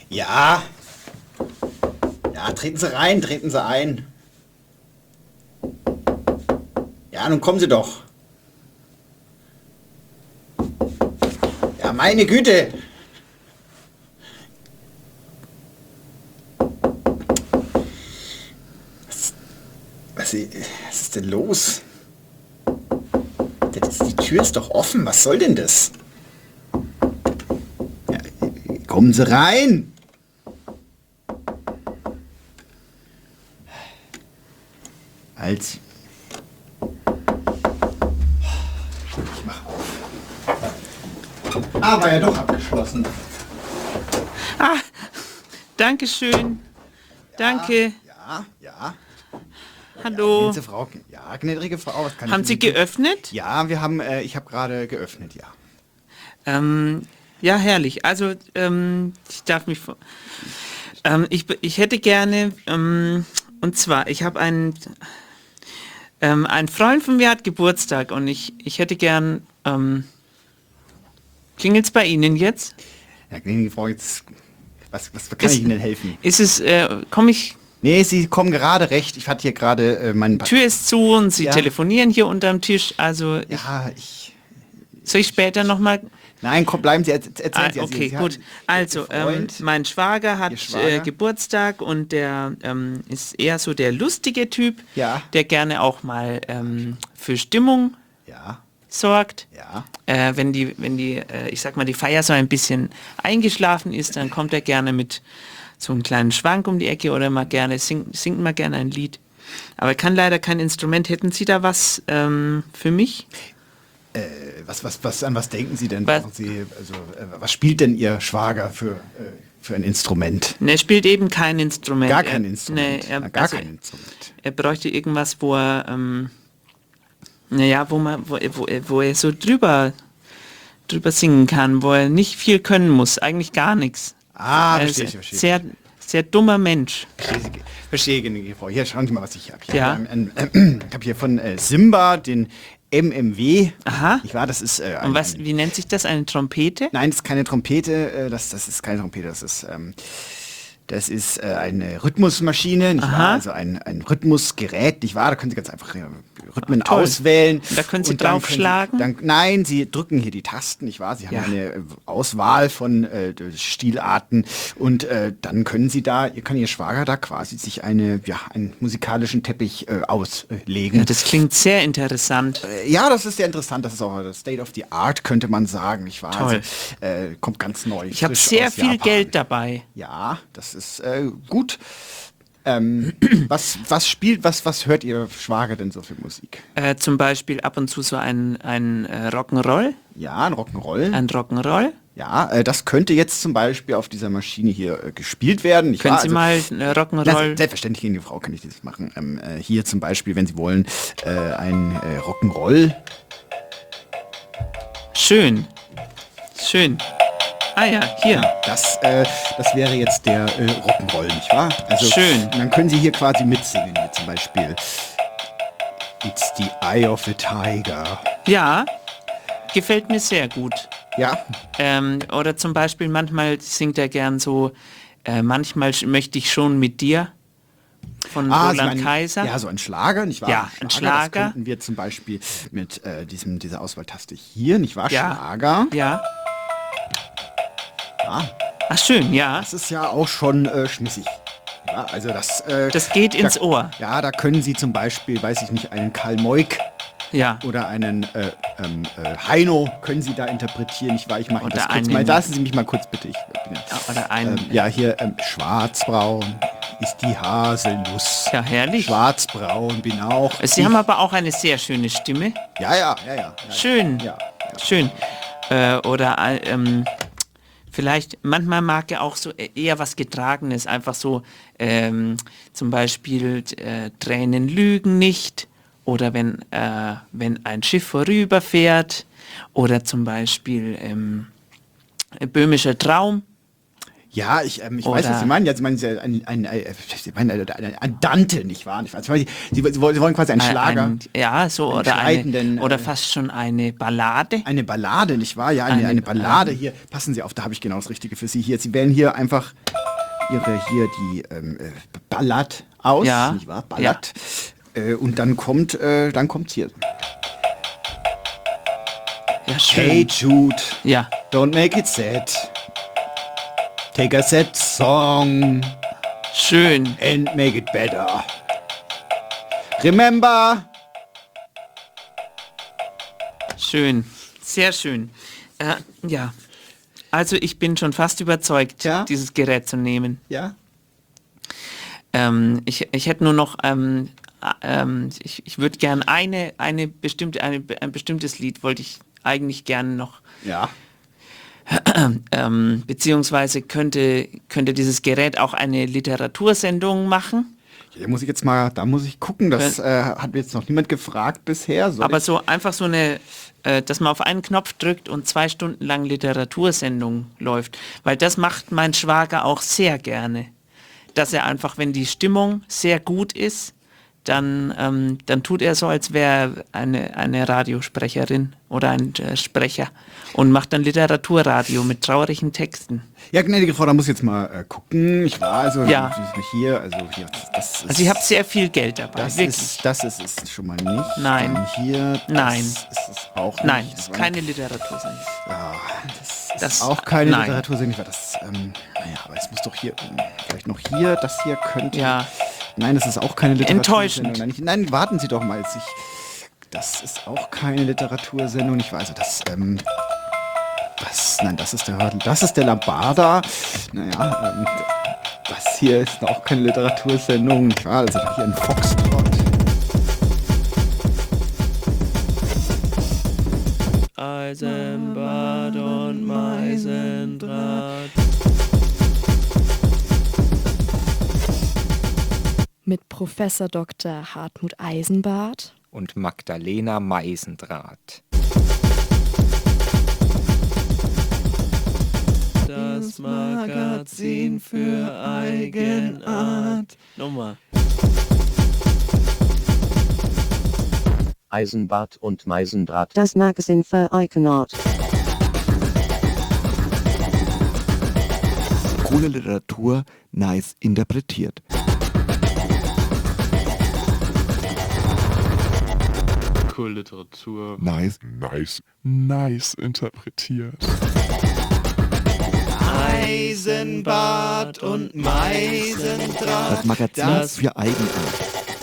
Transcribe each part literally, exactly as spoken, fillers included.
Ja. Ja, treten Sie rein, treten Sie ein. Ja, nun kommen Sie doch. Ja, meine Güte. Was, was, was ist denn los? Das, die Tür ist doch offen. Was soll denn das? Ja, kommen Sie rein. Als... Ich mach auf. Ah, war ja doch abgeschlossen. Ah, danke schön. Danke. Ja, ja. Hallo. Ja, gnädige Frau, ja, gnädige Frau, was kann Haben ich Sie für tun? geöffnet? Ja, wir haben, äh, ich habe gerade geöffnet, ja. Ähm, ja, herrlich. Also, ähm, ich darf mich vor... Ähm, ich, ich hätte gerne, ähm, und zwar, ich habe einen... Ähm, ein Freund von mir hat Geburtstag und ich, ich hätte gern... Ähm, klingelt's bei Ihnen jetzt? Ja, gnädige Frau, jetzt, was, was kann Ist- ich Ihnen denn helfen? Ist es, äh, komme ich... Nee, Sie kommen gerade recht. Ich hatte hier gerade äh, meinen... Pa- Tür ist zu und Sie Ja. telefonieren hier unterm Tisch, also... Ich, Ja, ich... soll ich später nochmal... Nein, komm, bleiben Sie, erz- erzählen Ah, Sie. okay, Sie, gut. Sie Also, Ihr ähm, Freund, mein Schwager hat Ihr Schwager? Äh, Geburtstag und der ähm, ist eher so der lustige Typ, Ja. der gerne auch mal ähm, für Stimmung ja, sorgt. ja. Äh, wenn die, wenn die, äh, ich sag mal, die Feier so ein bisschen eingeschlafen ist, dann kommt er gerne mit so einem kleinen Schwank um die Ecke oder mal gerne, singt, singt mal gerne ein Lied. Aber er kann leider kein Instrument. Hätten Sie da was ähm, für mich? Äh, was, was, was, an was denken Sie denn? Was- Brauchen Sie, also, äh, was spielt denn Ihr Schwager für, äh, für ein Instrument? Ne, er spielt eben kein Instrument. Gar kein er, Instrument. Nee, er, Na, gar also, kein Instrument. Er bräuchte irgendwas, wo er, ähm, naja, wo man, wo, er- wo, er- wo er so drüber, drüber singen kann, wo er nicht viel können muss, eigentlich gar nichts. Ah, Er verstehe ist ich, verstehe ich. Sehr, sehr dummer Mensch. Verstehe, verstehe, gnädige Frau. Hier, schauen Sie mal, was ich habe. Ja. Ein, ein, ein, ich habe hier von äh, Simba den M M W. Aha. Ich war, das ist äh, ein, Und was, ein, wie nennt sich das? Eine Trompete? Nein, das ist keine Trompete. Äh, das, das ist keine Trompete. Das ist, ähm, das ist äh, eine Rhythmusmaschine, nicht Aha. wahr? Also ein, ein Rhythmusgerät, nicht wahr? Da können Sie ganz einfach äh, Rhythmen toll. auswählen. Und da können Sie Und dann draufschlagen? Können Sie, dann, nein, Sie drücken hier die Tasten, nicht wahr? Sie haben Ja. eine äh, Auswahl von äh, Stilarten und äh, dann können Sie da, ihr kann Ihr Schwager da quasi sich eine, ja, einen musikalischen Teppich äh, auslegen. Ja, das klingt sehr interessant. Äh, Ja, das ist sehr interessant. Das ist auch das State of the Art, könnte man sagen, nicht wahr? Toll. Also, äh, kommt ganz neu. Ich habe frisch sehr aus viel Japan. Geld dabei. Ja, das ist äh, gut. Ähm, was, was spielt, was, was hört Ihr Schwager denn so für Musik? Äh, zum Beispiel ab und zu so ein, ein äh, Rock'n'Roll. Ja, ein Rock'n'Roll. Ein Rock'n'Roll. Ja, äh, das könnte jetzt zum Beispiel auf dieser Maschine hier äh, gespielt werden. Nicht Können wahr? Sie Also, mal äh, Na, Rock'n'Roll... selbstverständlich, gegen die Frau kann ich das machen. Ähm, äh, hier zum Beispiel, wenn Sie wollen, äh, ein äh, Rock'n'Roll. Schön. Schön. Ah ja, hier. Das, äh, das wäre jetzt der äh, Rock'n'Roll, nicht wahr? Also, Schön. Und dann können Sie hier quasi mitsingen, hier zum Beispiel. It's the Eye of the Tiger. Ja, gefällt mir sehr gut. Ja, Ähm, oder zum Beispiel manchmal singt er gern so, äh, manchmal sch- möchte ich schon mit dir von Ah, Sie Roland meinen- Kaiser. Ja, so ein Schlager, nicht wahr? Ja, ein Schlager. Das könnten wir zum Beispiel mit äh, diesem, dieser Auswahltaste hier, nicht wahr? Ja. Schlager. Ja. Ja, Ach schön, ja. das ist ja auch schon äh, schmissig. Ja, also das, äh, Das geht ins da, Ohr. Ja, da können Sie zum Beispiel, weiß ich nicht, einen Karl Moik Ja. oder einen äh, ähm, äh, Heino können Sie da interpretieren. Ich war, ich mache Oder das kurz einen- mal. Lassen Sie mich mal kurz bitte. Ich bin ja, Oder ein... ähm, ja, hier ähm, schwarzbraun ist die Haselnuss. Ja, herrlich. Schwarzbraun bin auch. Sie ich. haben aber auch eine sehr schöne Stimme. Ja, ja, ja, ja. ja Schön. Ja, ja. Schön. Äh, oder äh, ähm, vielleicht, manchmal mag er auch so e- eher was Getragenes, einfach so ähm, zum Beispiel äh, Tränen lügen nicht oder wenn, äh, wenn ein Schiff vorüberfährt oder zum Beispiel ähm, böhmischer Traum. Ja, ich, ähm, ich weiß, Oder- was Sie meinen. Ja, Sie meinen ja ein, ein, ein, Sie meinen ein, ein, ein Dante, nicht wahr? Ich weiß, Sie, Sie, Sie wollen quasi einen Ein- Schlager. Ein, ja, so einen oder eine, schneidenden, oder äh, fast schon eine Ballade. Eine Ballade, nicht wahr? Ja, eine, Eine- eine Ballade hier. Passen Sie auf, da habe ich genau das Richtige für Sie hier. Sie wählen hier einfach ihre hier die ähm, äh, Ballad aus, Ja. nicht wahr? Ballad. Äh, und dann kommt, äh, dann kommt's hier. Ja, schön. Hey Jude, Ja, don't make it sad. Take a sad song schön. and make it better. Remember. Schön. Sehr schön. Äh, ja. Also ich bin schon fast überzeugt, Ja? dieses Gerät zu nehmen. Ja. Ähm, ich, ich hätte nur noch, ähm, äh, ähm, ich, ich würde gern eine, eine bestimmte, eine, ein bestimmtes Lied wollte ich eigentlich gern noch, Ja. ähm, beziehungsweise könnte, könnte dieses Gerät auch eine Literatursendung machen, Hier muss ich jetzt mal, da muss ich gucken, das äh, hat mir jetzt noch niemand gefragt bisher. Soll aber ich? so einfach so eine, äh, dass man auf einen Knopf drückt und zwei Stunden lang Literatursendung läuft, weil das macht mein Schwager auch sehr gerne, dass er einfach, wenn die Stimmung sehr gut ist, dann, ähm, dann tut er so, als wäre eine, eine Radiosprecherin oder ein äh, Sprecher und macht dann Literaturradio mit traurigen Texten. Ja, gnädige Frau, da muss ich jetzt mal äh, gucken. Ich war also Ja. hier, also hier, das ist, Also ich habe sehr viel Geld dabei, das wirklich. ist, das ist es schon mal nicht. Nein. Dann hier, das Nein. ist es auch nicht. Nein, das ist keine Literatursendung. Ja, das ist Das- auch keine nein. Literatursendung. weil Das, ähm, naja, aber es muss doch hier, ähm, vielleicht noch hier, das hier könnte. Ja. Nein, das ist auch keine Literatursendung. Enttäuschend. Nein, ich, nein, warten Sie doch mal. Ich, das ist auch keine Literatursendung. Ich weiß, das, ähm, das, nein, das ist der, das ist der Lambada. Naja, ähm, das hier ist auch keine Literatursendung. Ich war also hier ein Foxtrot. Eisenbad und Meisendraht. Mit Professor Doktor Hartmut Eisenbart und Magdalena Meisendraht. Das Magazin für Eigenart. Nummer. Eisenbart und Meisendraht. Das Magazin für Eigenart. Coole Literatur, nice interpretiert. Cool Literatur. Nice. Nice. Nice interpretiert. Eisenbad und Meisendraht. Das Magazin Das- für Eigenart.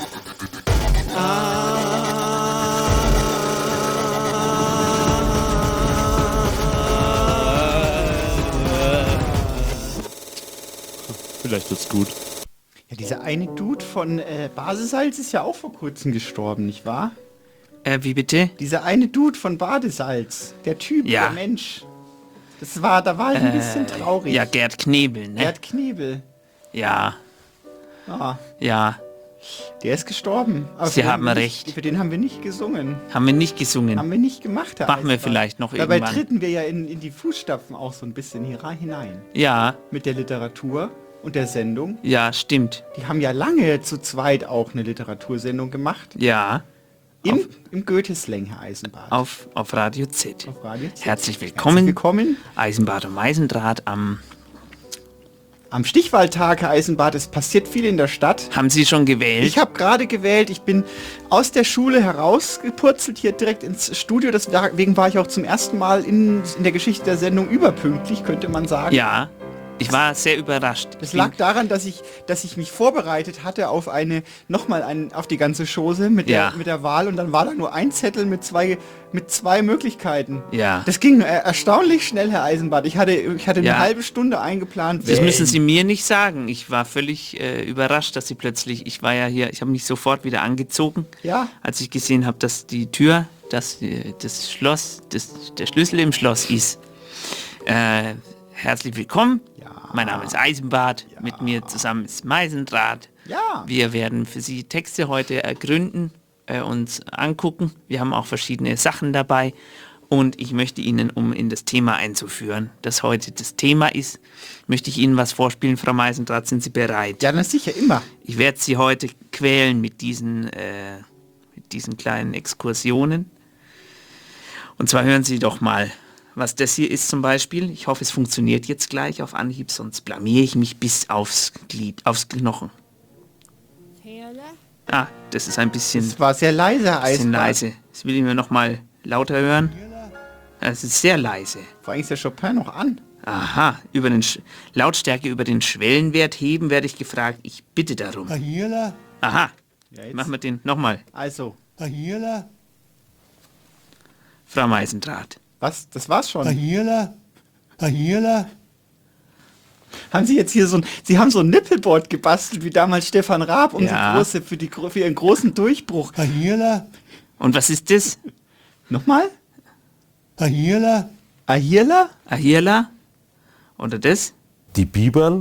Vielleicht wird's gut. Ja, dieser eine Dude von äh, Badesalz ist ja auch vor kurzem gestorben, nicht wahr? Äh, wie bitte? Dieser eine Dude von Badesalz, der Typ, Ja. der Mensch. Das war, da war ich ein bisschen traurig. Ja, Gerd Knebel, ne? Gerd Knebel. Ja, Ah, ja. der ist gestorben. Aber Sie für den haben wir recht. Nicht, für den haben wir nicht gesungen. Haben wir nicht gesungen. Haben wir nicht gemacht, Herr Machen wir Eisenbart. vielleicht noch Dabei irgendwann. treten wir ja in, in die Fußstapfen auch so ein bisschen hier rein- hinein. Ja, Mit der Literatur und der Sendung. ja, stimmt. Die haben ja lange zu zweit auch eine Literatursendung gemacht. Ja, Im, im Goethe-Slang, Herr Eisenbart. auf, auf Radio Z. Auf Radio Z. Herzlich willkommen. Herzlich willkommen. Eisenbad und Meisendraht am... Am Stichwahltag, Herr Eisenbart, es passiert viel in der Stadt. Haben Sie schon gewählt? Ich habe gerade gewählt, ich bin aus der Schule herausgepurzelt, hier direkt ins Studio. Deswegen war ich auch zum ersten Mal in, in der Geschichte der Sendung überpünktlich, könnte man sagen. Ja, ich war sehr überrascht. Das lag daran, dass ich, dass ich mich vorbereitet hatte auf eine, nochmal ein, auf die ganze Chose mit der, Ja. mit der Wahl und dann war da nur ein Zettel mit zwei, mit zwei Möglichkeiten. Ja. Das ging äh, erstaunlich schnell, Herr Eisenbart. Ich hatte, ich hatte Ja. eine halbe Stunde eingeplant. Das wählen. müssen Sie mir nicht sagen. Ich war völlig äh, überrascht, dass Sie plötzlich, ich war ja hier, ich habe mich sofort wieder angezogen, Ja. als ich gesehen habe, dass die Tür, dass äh, das Schloss, das, der Schlüssel im Schloss ist. Äh, herzlich willkommen. Ja. Mein Name ist Eisenbart. Mit mir zusammen ist Meisendraht. Ja. Wir werden für Sie Texte heute ergründen, äh, uns angucken. Wir haben auch verschiedene Sachen dabei. Und ich möchte Ihnen, um in das Thema einzuführen, das heute das Thema ist, möchte ich Ihnen was vorspielen. Frau Meisendraht, sind Sie bereit? Ja, na sicher, immer. Ich werde Sie heute quälen mit diesen, äh, mit diesen kleinen Exkursionen. Und zwar hören Sie doch mal, was das hier ist zum Beispiel. Ich hoffe, es funktioniert jetzt gleich auf Anhieb, sonst blamiere ich mich bis aufs Glied, aufs Knochen. Ah, das ist ein bisschen, Es war sehr leise, Herr bisschen Eisenbart. leise. Das will ich mir noch mal lauter hören. Es ist sehr leise. Vor allem ist der Chopin noch an. Aha, über den Sch Lautstärke über den Schwellenwert heben, werde ich gefragt. Ich bitte darum. Aha, Ja, jetzt. machen wir den nochmal. Also, Frau Meisendrath. was? Das war's schon. Haben Sie jetzt hier so ein, Sie haben so ein Nippelboard gebastelt, wie damals Stefan Raab, um Ja. die große, für, die, gro- für Ihren großen Durchbruch. Und was ist das? Nochmal? Ahirla? Ahirla? Ahirla? Oder das? Die Biberl?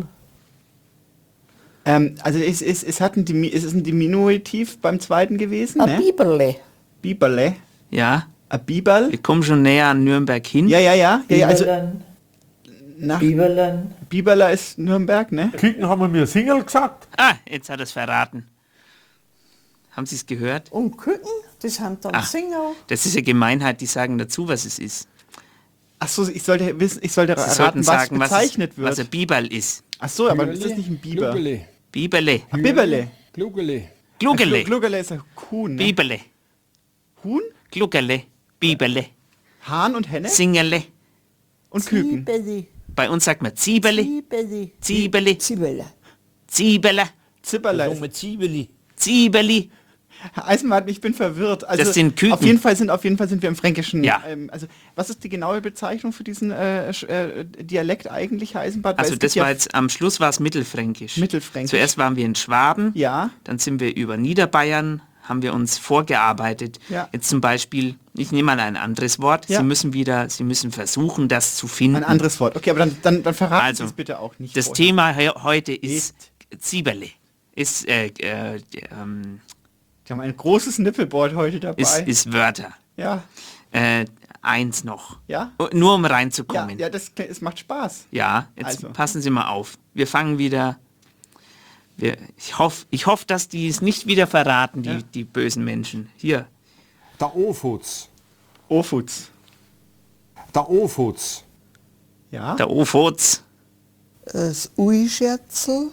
Ähm, also es, es, es, hat ein Dimi es ist ein Diminutiv beim zweiten gewesen, Ein ne? Biberle. Biberle. Ja, A Biberl. wir kommen schon näher an Nürnberg hin. Ja, ja, ja. ja, ja also Biberlen. nach Biberlen. Biberler ist Nürnberg, ne? Küken haben wir mir Single gesagt. Ah, jetzt hat er es verraten. Haben Sie es gehört? Und Küken, das haben dann Ah. Singer. Das ist ja Gemeinheit, die sagen dazu, was es ist. Ach so, ich sollte wissen, ich sollte Sie sollten raten, was sagen, was, es, bezeichnet was ein wird. Biberl ist. Ach so, aber ist das nicht ein Biber? Biberle. Ah, Biberle. Glugele. Glugele. Gluggerle ist ein Huhn, ne? Biberle. Huhn, Glugele. Biberle. Hahn und Henne Singerle. und Küken. Zibeli. Bei uns sagt man Zieberle. Zibeli. Ziebele. Zibele. Ziebele. Zibberle. ist- mit Zwiebeli. Ziebeli. Herr Eisenbart, ich bin verwirrt. Also, Das sind Küken. Auf jeden Fall sind, auf jeden Fall sind wir im Fränkischen. Ja. Ähm, also, was ist die genaue Bezeichnung für diesen äh, Sch- äh, Dialekt eigentlich, Herr Eisenbart? Weil Also es das gibt war ja jetzt, am Schluss war es Mittelfränkisch. Mittelfränkisch. Zuerst waren wir in Schwaben, Ja. dann sind wir über Niederbayern, haben wir uns vorgearbeitet. Ja. Jetzt zum Beispiel, ich nehme mal ein anderes Wort, Ja. Sie müssen wieder, Sie müssen versuchen, das zu finden. ein anderes Wort. Okay, aber dann, dann, dann verraten Also, Sie es bitte auch nicht. Das vorher. Thema he heute ist Zieberle. Ist, äh, äh, ähm, Wir haben ein großes Nippelboard heute dabei. ist, ist Wörter. ja. Äh, eins noch. Ja? Nur um Ja, reinzukommen. ja, das es macht Spaß. Ja, jetzt Also. passen Sie mal auf. Wir fangen wieder. Wir, ich hoffe, ich hoff, dass die es nicht wieder verraten, die, Ja. die bösen Menschen. Hier. Der Ofutz. Ofutz. Der Ofutz. Ja. Der Ofotz. Das Uischerzel.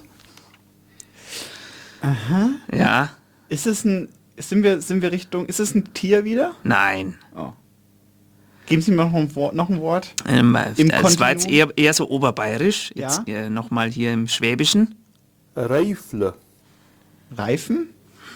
Ja. Ist es ein, sind wir, sind wir Richtung, ist es ein Tier wieder? Nein. Geben Sie mir noch ein Wort. Noch ein Wort. Ähm, Im äh, es war jetzt Kontinuum? eher, eher so oberbayerisch. Jetzt Ja. äh, nochmal hier im Schwäbischen. Reifle. Reifen?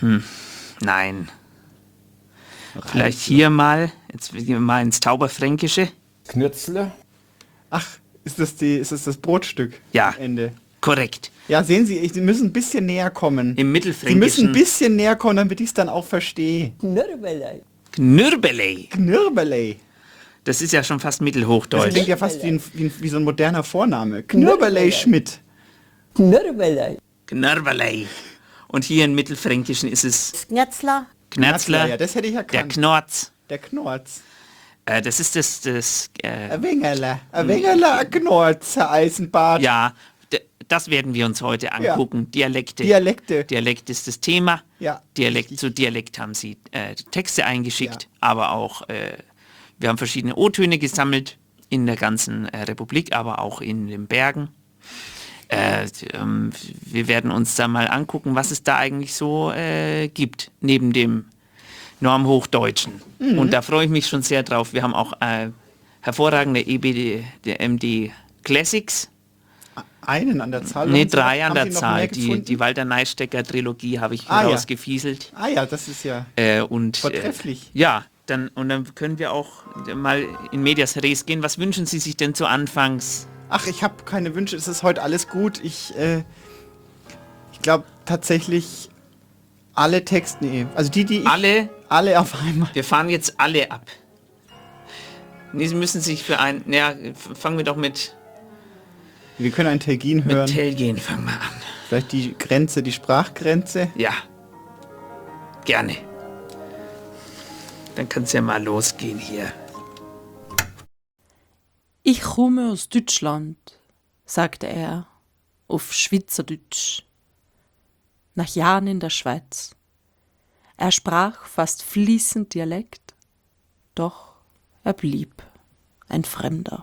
Nein. Vielleicht hier mal, jetzt gehen wir mal ins Tauberfränkische. Knützle. Ach, ist das, die, ist das das Brotstück? Ja. Am Ende. Korrekt. Ja, sehen Sie, ich, Sie müssen ein bisschen näher kommen. Im Sie müssen Mittelfränkischen. ein bisschen näher kommen, damit ich es dann auch verstehe. Knürbelei. Knürbelei. Knirberley. Das ist ja schon fast Das Mittelhochdeutsch. klingt ja fast wie, ein, wie, ein, wie so ein moderner Vorname. Knirberley Schmidt. Knürbelei. Knörbelei. Und hier im Mittelfränkischen ist es Schnetzler. Knerzler, Ja, das hätte ich der erkannt. Knorz. Der Knorz. Äh, das ist das, das äh, Ein Wingerler. Ein Wingerler, ein Knorz, Herr Eisenbart. ja, d- das werden wir uns heute angucken. Dialekte. Dialekte. Dialekt ist das Thema. Ja, Dialekt, richtig. zu Dialekt haben sie äh, Texte eingeschickt, Ja. aber auch, äh, wir haben verschiedene O-Töne gesammelt in der ganzen äh, Republik, aber auch in den Bergen. Äh, ähm, wir werden uns da mal angucken, was es da eigentlich so äh, gibt, neben dem Normhochdeutschen. Mhm. Und da freue ich mich schon sehr drauf. Wir haben auch äh, hervorragende E B D, der M D Classics. Einen an der Zahl? Ne, Haben Sie drei noch- an haben der Sie noch Zahl. mehr Die, gefunden? die Walter Neistecker Trilogie habe ich Ah, ja. rausgefieselt. Ah ja, das ist ja... Äh, und, Vortrefflich. Äh, ja, dann, und dann können wir auch mal in Medias Res gehen. Was wünschen Sie sich denn zu Anfangs? Ach, ich habe keine Wünsche, es ist heute alles gut. Ich, äh, ich glaube tatsächlich alle Texte, nee, also die, die ich, Alle, alle auf einmal. wir fahren jetzt alle ab. Nee, Sie müssen sich für ein, naja, f- fangen wir doch mit, Wir können ein Telgin mit hören. Telgin, fangen wir an. Vielleicht die Grenze, die Sprachgrenze. Ja, gerne. Dann kann es ja mal losgehen hier. Ich komme aus Deutschland, sagte er auf Schweizerdeutsch. Nach Jahren in der Schweiz. Er sprach fast fließend Dialekt, doch er blieb ein Fremder.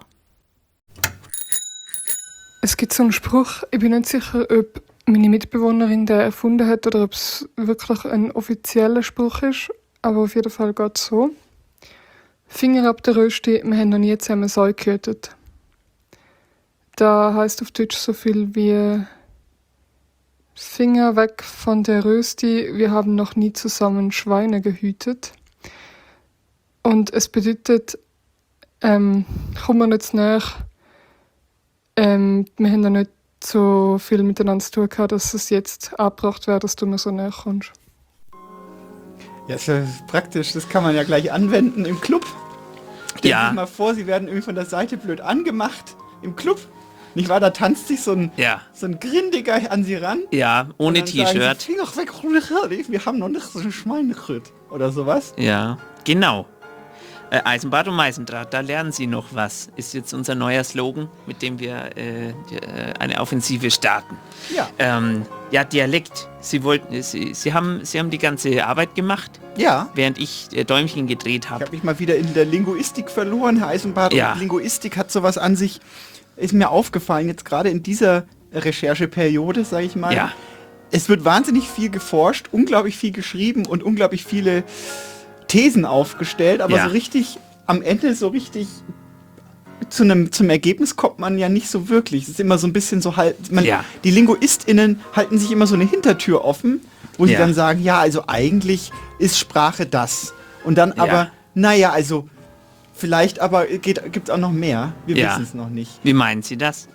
Es gibt so einen Spruch, ich bin nicht sicher, ob meine Mitbewohnerin den erfunden hat oder ob es wirklich ein offizieller Spruch ist, aber auf jeden Fall geht es so. Finger ab der Rösti, wir haben noch nie zusammen Säu gehütet. Da heisst auf Deutsch so viel wie Finger weg von der Rösti, wir haben noch nie zusammen Schweine gehütet. Und es bedeutet, ähm, komm mir nicht zu nahe, ähm, wir haben noch nicht so viel miteinander zu tun gehabt, dass es jetzt angebracht wäre, dass du mir so näher kommst. Ja, ist ja praktisch, das kann man ja gleich anwenden im Club. Stellen Ja. Sie sich mal vor, Sie werden irgendwie von der Seite blöd angemacht im Club. Nicht wahr? Da tanzt sich so ein, Ja. so ein Grindiger an Sie ran. Ja, ohne Und dann sagen T-Shirt. Sie, Finger weg, wir haben noch nicht so ein Schwein gekriegt. Oder sowas. Ja, genau. Äh, Eisenbad und Meisendraht, da lernen Sie noch was. Ist jetzt unser neuer Slogan, mit dem wir äh, die, äh, eine Offensive starten. Ja. Ähm, ja, Dialekt. Sie wollten, Sie, Sie haben, Sie haben die ganze Arbeit gemacht, Ja. während ich äh, Däumchen gedreht Ich habe. habe mich mal wieder in der Linguistik verloren, Herr Eisenbart. Ja. Und Linguistik hat sowas an sich, ist mir aufgefallen, jetzt gerade in dieser Rechercheperiode, sage ich mal. Ja. Es wird wahnsinnig viel geforscht, unglaublich viel geschrieben und unglaublich viele Thesen aufgestellt, aber Ja. so richtig, am Ende so richtig zu einem, zum Ergebnis kommt man ja nicht so wirklich. Es ist immer so ein bisschen so halt, man, Ja. die LinguistInnen halten sich immer so eine Hintertür offen, wo sie Ja. dann sagen, ja, also eigentlich ist Sprache das. Und dann Ja. aber, naja, also vielleicht aber gibt es auch noch mehr. Wir Ja. wissen es noch nicht. Wie meinen Sie das?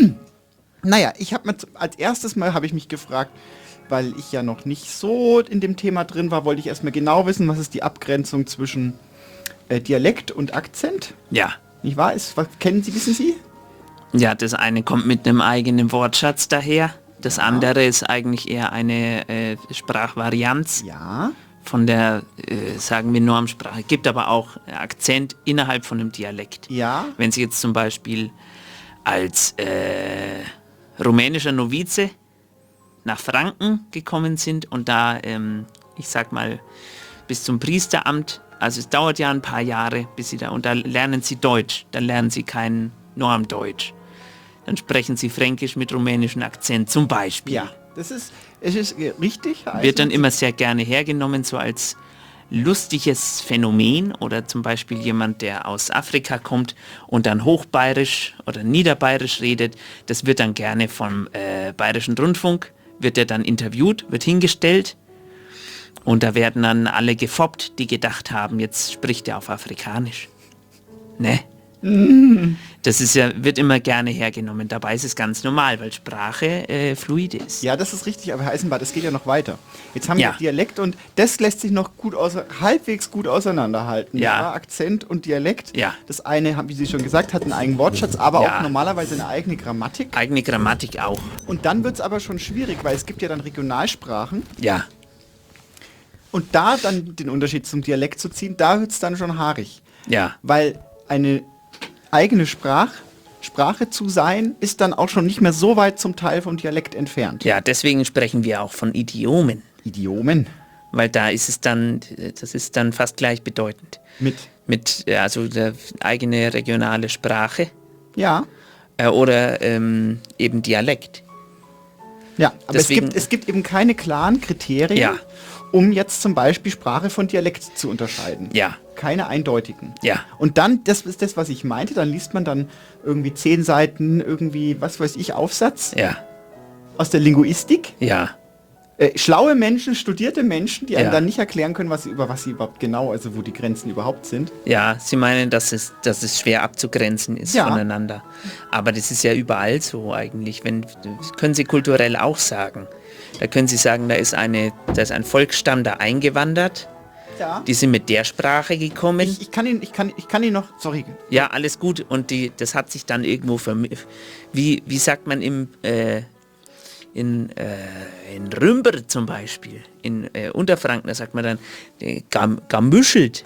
Naja, ich habe mir z- als erstes Mal habe ich mich gefragt, weil ich ja noch nicht so in dem Thema drin war, wollte ich erstmal genau wissen, was ist die Abgrenzung zwischen äh, Dialekt und Akzent. Ja. Nicht wahr? Ist, was kennen Sie, wissen Sie? Ja, das eine kommt mit einem eigenen Wortschatz daher. Das andere ist eigentlich eher eine äh, Sprachvarianz Ja. von der, äh, sagen wir, Normsprache. Gibt aber auch Akzent innerhalb von einem Dialekt. Ja. Wenn Sie jetzt zum Beispiel als äh, rumänischer Novize nach Franken gekommen sind und da, ähm, ich sag mal, bis zum Priesteramt, also es dauert ja ein paar Jahre, bis Sie da, und da lernen Sie Deutsch, dann lernen Sie kein Normdeutsch. Dann sprechen Sie Fränkisch mit rumänischem Akzent zum Beispiel. Ja. Das ist, es ist äh, richtig. Herr Wird dann Eisenbart. immer sehr gerne hergenommen, so als lustiges Phänomen oder zum Beispiel jemand, der aus Afrika kommt und dann hochbayerisch oder niederbayerisch redet, das wird dann gerne vom äh, Bayerischen Rundfunk, wird er dann interviewt, wird hingestellt und da werden dann alle gefoppt, die gedacht haben, jetzt spricht er auf Afrikanisch. Ne? Das ist ja, wird immer gerne hergenommen. Dabei ist es ganz normal, weil Sprache äh, fluide ist. Ja, das ist richtig, aber Herr Eisenbart, es geht ja noch weiter. Jetzt haben Ja. wir Dialekt und das lässt sich noch gut außer, halbwegs gut auseinanderhalten. Ja. Ja, Akzent und Dialekt. Ja. Das eine, haben, wie Sie schon gesagt, hat einen eigenen Wortschatz, aber Ja. auch normalerweise eine eigene Grammatik. Eigene Grammatik auch. Und dann wird es aber schon schwierig, weil es gibt ja dann Regionalsprachen. Ja. Und da dann den Unterschied zum Dialekt zu ziehen, da wird es dann schon haarig. Ja. Weil eine eigene Sprach, Sprache zu sein, ist dann auch schon nicht mehr so weit zum Teil vom Dialekt entfernt. Ja, deswegen sprechen wir auch von Idiomen. Idiomen. Weil da ist es dann, das ist dann fast gleichbedeutend. Mit? Mit, ja, also der eigene regionale Sprache. Ja. Äh, oder ähm, eben Dialekt. Ja, aber Deswegen- es, gibt, es gibt eben keine klaren Kriterien, Ja. um jetzt zum Beispiel Sprache von Dialekt zu unterscheiden. Ja. Keine eindeutigen. Ja. Und dann, das ist das, was ich meinte, dann liest man dann irgendwie zehn Seiten, irgendwie, was weiß ich, Aufsatz Ja. aus der Linguistik. Ja. Äh, schlaue Menschen, studierte Menschen, die einem Ja. dann nicht erklären können, was sie, über was sie überhaupt genau, also wo die Grenzen überhaupt sind. Ja, Sie meinen, dass es, dass es schwer abzugrenzen ist Ja. voneinander. Aber das ist ja überall so eigentlich. Wenn, das können Sie kulturell auch sagen. Da können Sie sagen, da ist, eine, da ist ein Volksstamm da eingewandert. Ja. Die sind mit der Sprache gekommen. Ich, ich kann ihn, ich kann, ich kann ihn noch, sorry. Ja, alles gut. Und die, das hat sich dann irgendwo vermi- wie wie sagt man im äh, in, äh, in Rümber zum Beispiel, in äh, Unterfranken, da sagt man dann äh, gam, gamüschelt.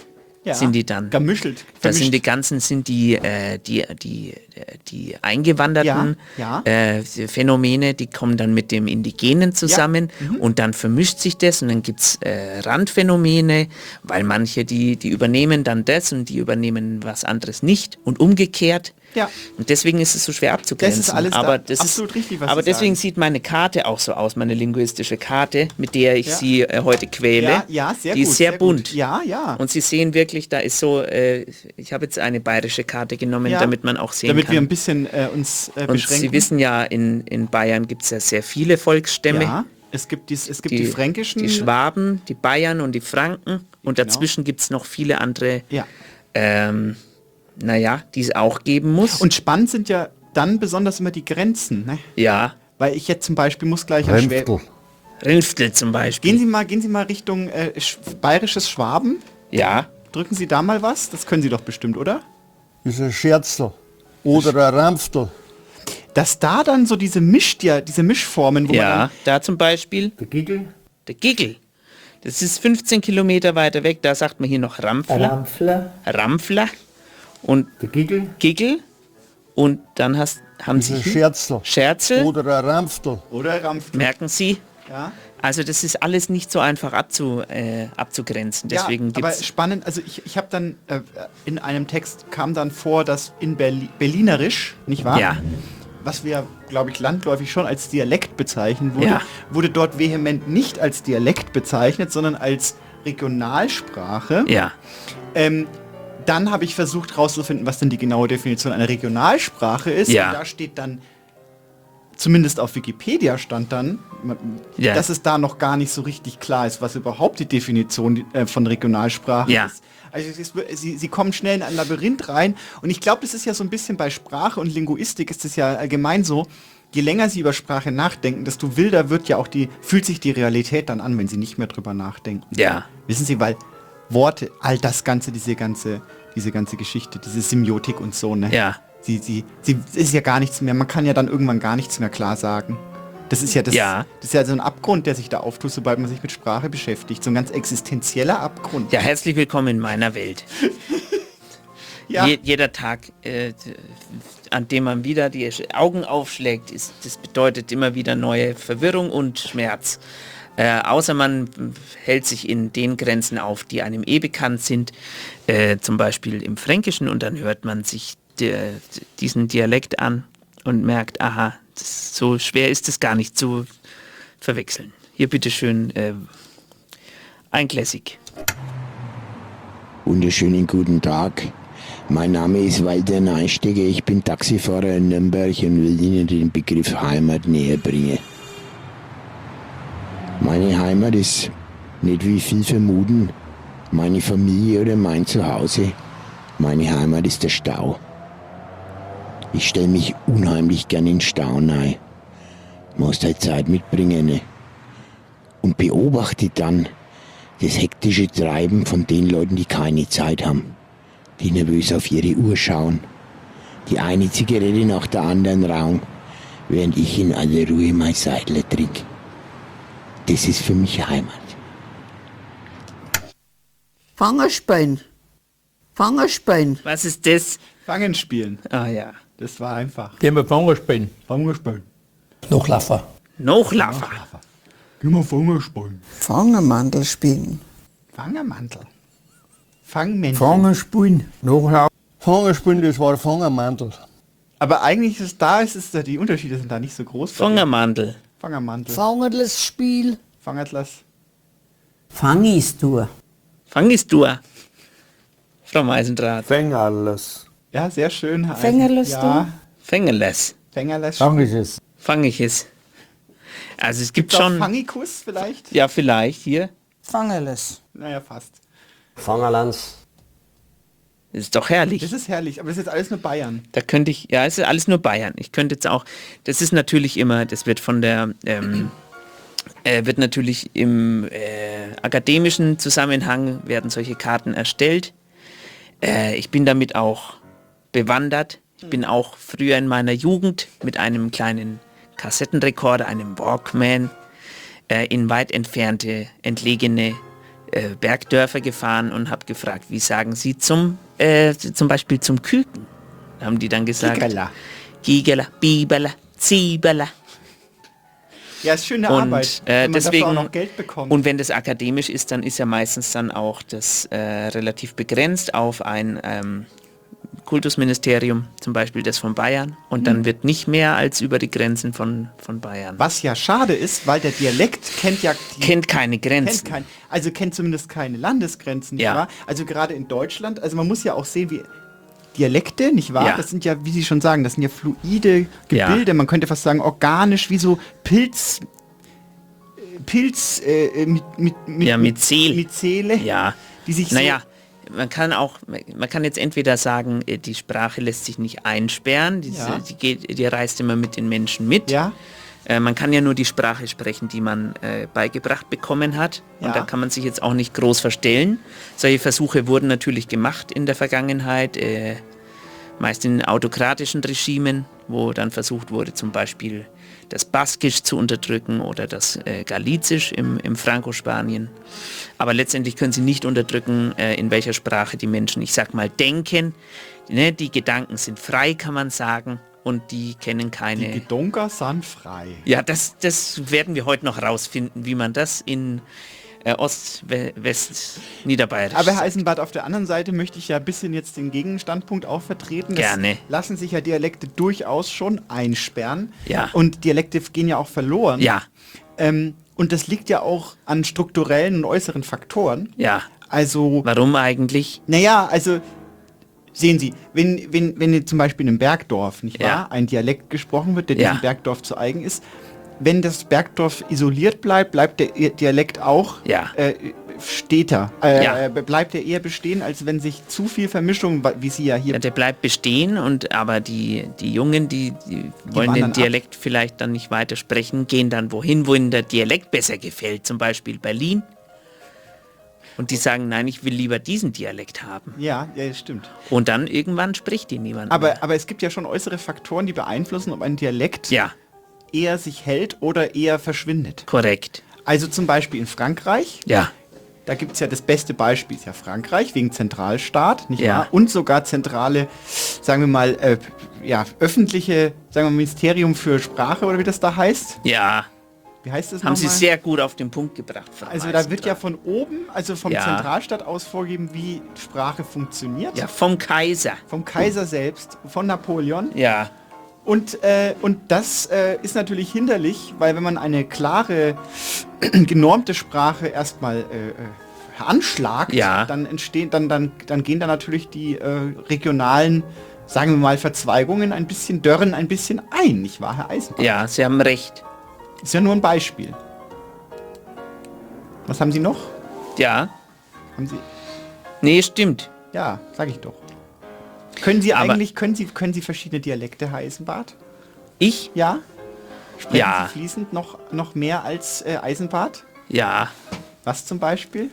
Ja, sind die dann. Gemischelt. Das vermischt. sind die ganzen, sind die, äh, die, die, die eingewanderten Ja, Äh, Phänomene, die kommen dann mit dem Indigenen zusammen Ja, mhm. und dann vermischt sich das und dann gibt es äh, Randphänomene, weil manche, die, die übernehmen dann das und die übernehmen was anderes nicht und umgekehrt. Ja. Und deswegen ist es so schwer abzugrenzen. Das ist alles aber da das absolut ist, richtig, was aber Sie deswegen sagen. sieht meine Karte auch so aus, meine linguistische Karte, mit der ich Ja. Sie äh, heute quäle. Ja, ja, sehr die gut. ist sehr, sehr bunt. Gut. Ja, ja. Und Sie sehen wirklich, da ist so, äh, ich habe jetzt eine bayerische Karte genommen, Ja, damit man auch sehen damit kann. wir ein bisschen äh, uns äh, Und beschränken. Sie wissen ja, in, in Bayern gibt es ja sehr viele Volksstämme. Ja, es gibt, dies, es gibt die, fränkischen... Die Schwaben, die Bayern und die Franken. Und Genau. dazwischen gibt es noch viele andere, Ja. ähm, naja, die es auch geben muss. Und spannend sind ja dann besonders immer die Grenzen, ne? ja, Weil ich jetzt zum Beispiel muss gleich an Schwä- Rempftel. Rinftel zum Beispiel. Gehen Sie mal, gehen Sie mal Richtung äh, sch- bayerisches Schwaben. Ja, Drücken Sie da mal was. Das können Sie doch bestimmt, oder? Ist ein Scherzel. Oder ein Rempftel. Dass da dann so diese Misch, die, diese Mischformen, wo man ja, dann, da zum Beispiel Der Giggel. der Giggel. Das ist fünfzehn Kilometer weiter weg, da sagt man hier noch Rampfler. Rampfler. Rampfler und Der Giggel. Giggel. Und dann hast, haben Ist Sie ein hier Scherzel. Scherzel. Oder ein Rempftel. oder Rampf. Merken Sie? Ja. Also das ist alles nicht so einfach abzu, äh, abzugrenzen. Deswegen ja, aber gibt's spannend, also ich, ich habe dann äh, in einem Text kam dann vor, dass in Berli Berlinerisch, nicht wahr? Ja. Was wir, glaube ich, landläufig schon als Dialekt bezeichnen wurde, Ja. wurde dort vehement nicht als Dialekt bezeichnet, sondern als Regionalsprache. ja, Ähm, dann habe ich versucht herauszufinden, was denn die genaue Definition einer Regionalsprache ist. Ja. Und da steht dann, zumindest auf Wikipedia stand dann, Ja. dass es da noch gar nicht so richtig klar ist, was überhaupt die Definition äh, von Regionalsprache Ja. ist. Also es ist, sie, sie kommen schnell in ein Labyrinth rein und ich glaube, das ist ja so ein bisschen bei Sprache und Linguistik ist es ja allgemein so, je länger sie über Sprache nachdenken, desto wilder wird ja auch die, fühlt sich die Realität dann an, wenn sie nicht mehr drüber nachdenken. ja, Wissen Sie, weil Worte, all das Ganze, diese ganze, diese ganze Geschichte, diese Semiotik und so, ne? ja. Sie, sie, sie ist ja gar nichts mehr, man kann ja dann irgendwann gar nichts mehr klar sagen. Das ist ja das, Ja. das ist ja so ein Abgrund, der sich da auftut, sobald man sich mit Sprache beschäftigt. So ein ganz existenzieller Abgrund. Ja, herzlich willkommen in meiner Welt. Ja. Je, jeder Tag, äh, an dem man wieder die Augen aufschlägt, ist, das bedeutet immer wieder neue Verwirrung und Schmerz. Äh, außer man hält sich in den Grenzen auf, die einem eh bekannt sind, äh, zum Beispiel im Fränkischen, und dann hört man sich der, diesen Dialekt an und merkt, aha, das, so schwer ist es gar nicht zu verwechseln. Hier bitteschön äh, ein Classic. Wunderschönen guten Tag. Mein Name ist Walter Neistegger, ich bin Taxifahrer in Nürnberg und will Ihnen den Begriff Heimat näher bringen. Meine Heimat ist nicht, wie viel vermuten, meine Familie oder mein Zuhause. Meine Heimat ist der Stau. Ich stelle mich unheimlich gern in den Stau rein. Muss halt Zeit mitbringen, ne? Und beobachte dann das hektische Treiben von den Leuten, die keine Zeit haben, die nervös auf ihre Uhr schauen, die eine Zigarette nach der anderen rauchen, während ich in aller Ruhe mein Seidler trinke. Das ist für mich Heimat. Fangerspielen. Fangerspielen. Was ist das? Fangen spielen. Ah ja. Das war einfach. Gehen wir Fanger spielen. Fangen spielen. Nachlaufen. Nochlaffer. Gehen wir Fangen spielen. Fangermantel spielen. Fangermantel. Fangmännchen. Fanger spielen. Nachlaufen. Fanger spielen, das war Fangermantel. Aber eigentlich ist da, ist es, die Unterschiede sind da nicht so groß. Fangermantel. Fangermantel. Fangerles Spiel. Fangertlas. Fangistur. Fangistur. Frau Meisendrath. Fängerles. Ja, sehr schön. Fängerles Ja, Fängerles. Fängerles. Fangisches. Fang ich es. Also es gibt Gibt's auch schon... Fangikus vielleicht? Ja, vielleicht hier. Fangerles. Naja, fast. Fangerlands. Das ist doch herrlich. Das ist herrlich, aber das ist jetzt alles nur Bayern. Da könnte ich, ja, es ist alles nur Bayern. Ich könnte jetzt auch, das ist natürlich immer, das wird von der, ähm, äh, wird natürlich im äh, akademischen Zusammenhang, werden solche Karten erstellt. Äh, ich bin damit auch bewandert. Ich bin auch früher in meiner Jugend mit einem kleinen Kassettenrekorder, einem Walkman, äh, in weit entfernte, entlegene äh, Bergdörfer gefahren und habe gefragt, wie sagen Sie zum, äh, zum Beispiel zum Küken? Da haben die dann gesagt, Gigerla. Gigerla, Biberla, Zieberla. Ja, ist schöne Und Arbeit, äh, wenn man deswegen, dafür auch noch Geld bekommt. und wenn das akademisch ist, dann ist ja meistens dann auch das äh, relativ begrenzt auf ein ähm, Kultusministerium, zum Beispiel das von Bayern. Und dann wird nicht mehr als über die Grenzen von, von Bayern. Was ja schade ist, weil der Dialekt kennt ja... Die, Kennt keine Grenzen. Kennt kein, also kennt zumindest keine Landesgrenzen, nicht Ja. wahr? Also gerade in Deutschland, also man muss ja auch sehen, wie Dialekte, nicht wahr? Ja. Das sind ja, wie Sie schon sagen, das sind ja fluide Gebilde, man könnte fast sagen organisch, wie so Pilz... Pilz äh, mit, mit, mit, Ja, Myzel. Myzele, Ja, die sich naja, man kann auch, man kann jetzt entweder sagen, äh, die Sprache lässt sich nicht einsperren, die, Ja. die, geht, die reist immer mit den Menschen mit. Ja. Äh, man kann ja nur die Sprache sprechen, die man äh, beigebracht bekommen hat. Ja. Und da kann man sich jetzt auch nicht groß verstellen. Solche Versuche wurden natürlich gemacht in der Vergangenheit, äh, meist in autokratischen Regimen, wo dann versucht wurde, zum Beispiel das Baskisch zu unterdrücken oder das äh, Galizisch im, im Franco-Spanien. Aber letztendlich können sie nicht unterdrücken, äh, in welcher Sprache die Menschen, ich sag mal, denken. Ne, die Gedanken sind frei, kann man sagen, und die kennen keine... Die Gedonker sind frei. Ja, das, das werden wir heute noch rausfinden, wie man das in äh, Ost-West-Niederbayerisch Aber Herr sagt. Eisenbart, auf der anderen Seite möchte ich ja ein bisschen jetzt den Gegenstandpunkt auch vertreten. Gerne. Es lassen sich ja Dialekte durchaus schon einsperren. Ja. Und Dialekte gehen ja auch verloren. Ja. Ähm, und das liegt ja auch an strukturellen und äußeren Faktoren. Ja. Also... Warum eigentlich? Naja, also... Sehen Sie, wenn, wenn, wenn jetzt zum Beispiel in einem Bergdorf, nicht wahr, Ja. ein Dialekt gesprochen wird, der Ja. diesem Bergdorf zu eigen ist, wenn das Bergdorf isoliert bleibt, bleibt der Dialekt auch Ja. äh, steter. Äh, Ja. äh, bleibt er eher bestehen, als wenn sich zu viel Vermischung, wie Sie ja hier... Ja, der bleibt bestehen, und aber die, die Jungen, die, die wollen wandern den ab. Dialekt vielleicht dann nicht weiter sprechen, gehen dann wohin, wo ihnen der Dialekt besser gefällt, zum Beispiel Berlin. Und die sagen, nein, ich will lieber diesen Dialekt haben. Ja, ja, das stimmt. Und dann irgendwann spricht die niemand Aber, mehr. aber es gibt ja schon äußere Faktoren, die beeinflussen, ob ein Dialekt Ja, eher sich hält oder eher verschwindet. korrekt. Also zum Beispiel in Frankreich, Ja, da gibt es ja das beste Beispiel, ist ja Frankreich, wegen Zentralstaat, nicht Ja. wahr? Und sogar zentrale, sagen wir mal, äh, ja, öffentliche, sagen wir mal, Ministerium für Sprache oder wie das da heißt. ja. Wie heißt das Haben Sie nochmal? sehr gut auf den Punkt gebracht, Frau Also da wird ja Meisendrath. von oben, also vom Ja. Zentralstaat aus vorgegeben, wie Sprache funktioniert. Ja, vom Kaiser. Vom Kaiser selbst, von Napoleon. Ja, Und, äh, und das äh, ist natürlich hinderlich, weil wenn man eine klare, genormte Sprache erstmal äh, äh, anschlagt, Ja. dann entstehen, dann, dann, dann gehen da natürlich die äh, regionalen, sagen wir mal, Verzweigungen ein bisschen, dörren ein bisschen ein, nicht wahr, Herr Eisenbart? ja, Sie haben recht. Ist ja nur ein Beispiel. Was haben Sie noch? Ja, Haben Sie? nee, stimmt. Ja, sag ich doch. Können Sie Aber- eigentlich, können Sie, können Sie verschiedene Dialekte, Herr Eisenbart? Ich? Ja? Sprechen Ja. Sie fließend noch, noch mehr als äh, Eisenbart? Ja, Was zum Beispiel?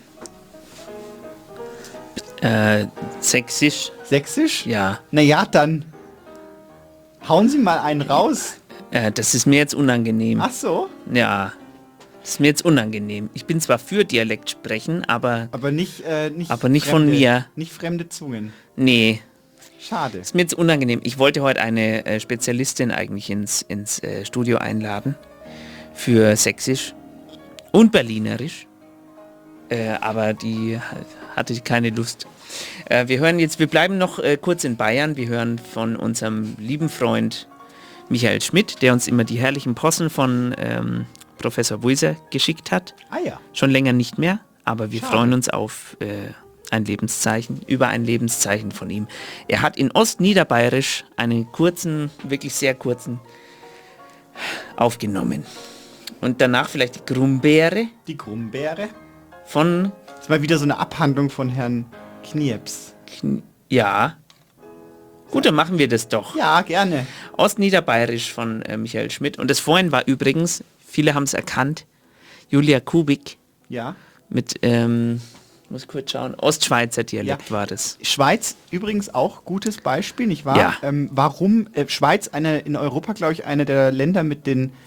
äh, sächsisch. Sächsisch? Ja, Naja, dann hauen Sie mal einen raus. äh, das ist mir jetzt unangenehm. Ach so, Ja, das ist mir jetzt unangenehm. Ich bin zwar für Dialekt sprechen, aber aber nicht, äh, nicht, Aber nicht von mir. Nicht fremde Zungen. nee, Schade. ist mir jetzt unangenehm. Ich wollte heute eine äh, Spezialistin eigentlich ins, ins äh, Studio einladen für Sächsisch und Berlinerisch, äh, aber die hatte keine Lust. Äh, wir hören jetzt, wir bleiben noch äh, kurz in Bayern. Wir hören von unserem lieben Freund Michael Schmidt, der uns immer die herrlichen Possen von ähm, Professor Wuiser geschickt hat. Ah ja. Schon länger nicht mehr, aber wir Schade. freuen uns auf äh, ein Lebenszeichen, über ein Lebenszeichen von ihm. Er hat in Ostniederbayerisch einen kurzen, wirklich sehr kurzen aufgenommen. Und danach vielleicht die Grumbeere Die Grumbeere. von, Das ist mal wieder so eine Abhandlung von Herrn Knirps. Kn- ja, gut, dann machen wir das doch. Ja, gerne. Ostniederbayerisch von äh, Michael Schmidt. Und das vorhin war übrigens, viele haben es erkannt, Julia Kubik Ja. mit, ähm, muss kurz schauen, Ostschweizer Dialekt Ja. war das. Schweiz übrigens auch gutes Beispiel, nicht wahr? Ja. Ähm, warum äh, Schweiz eine in Europa, glaube ich, eine der Länder mit den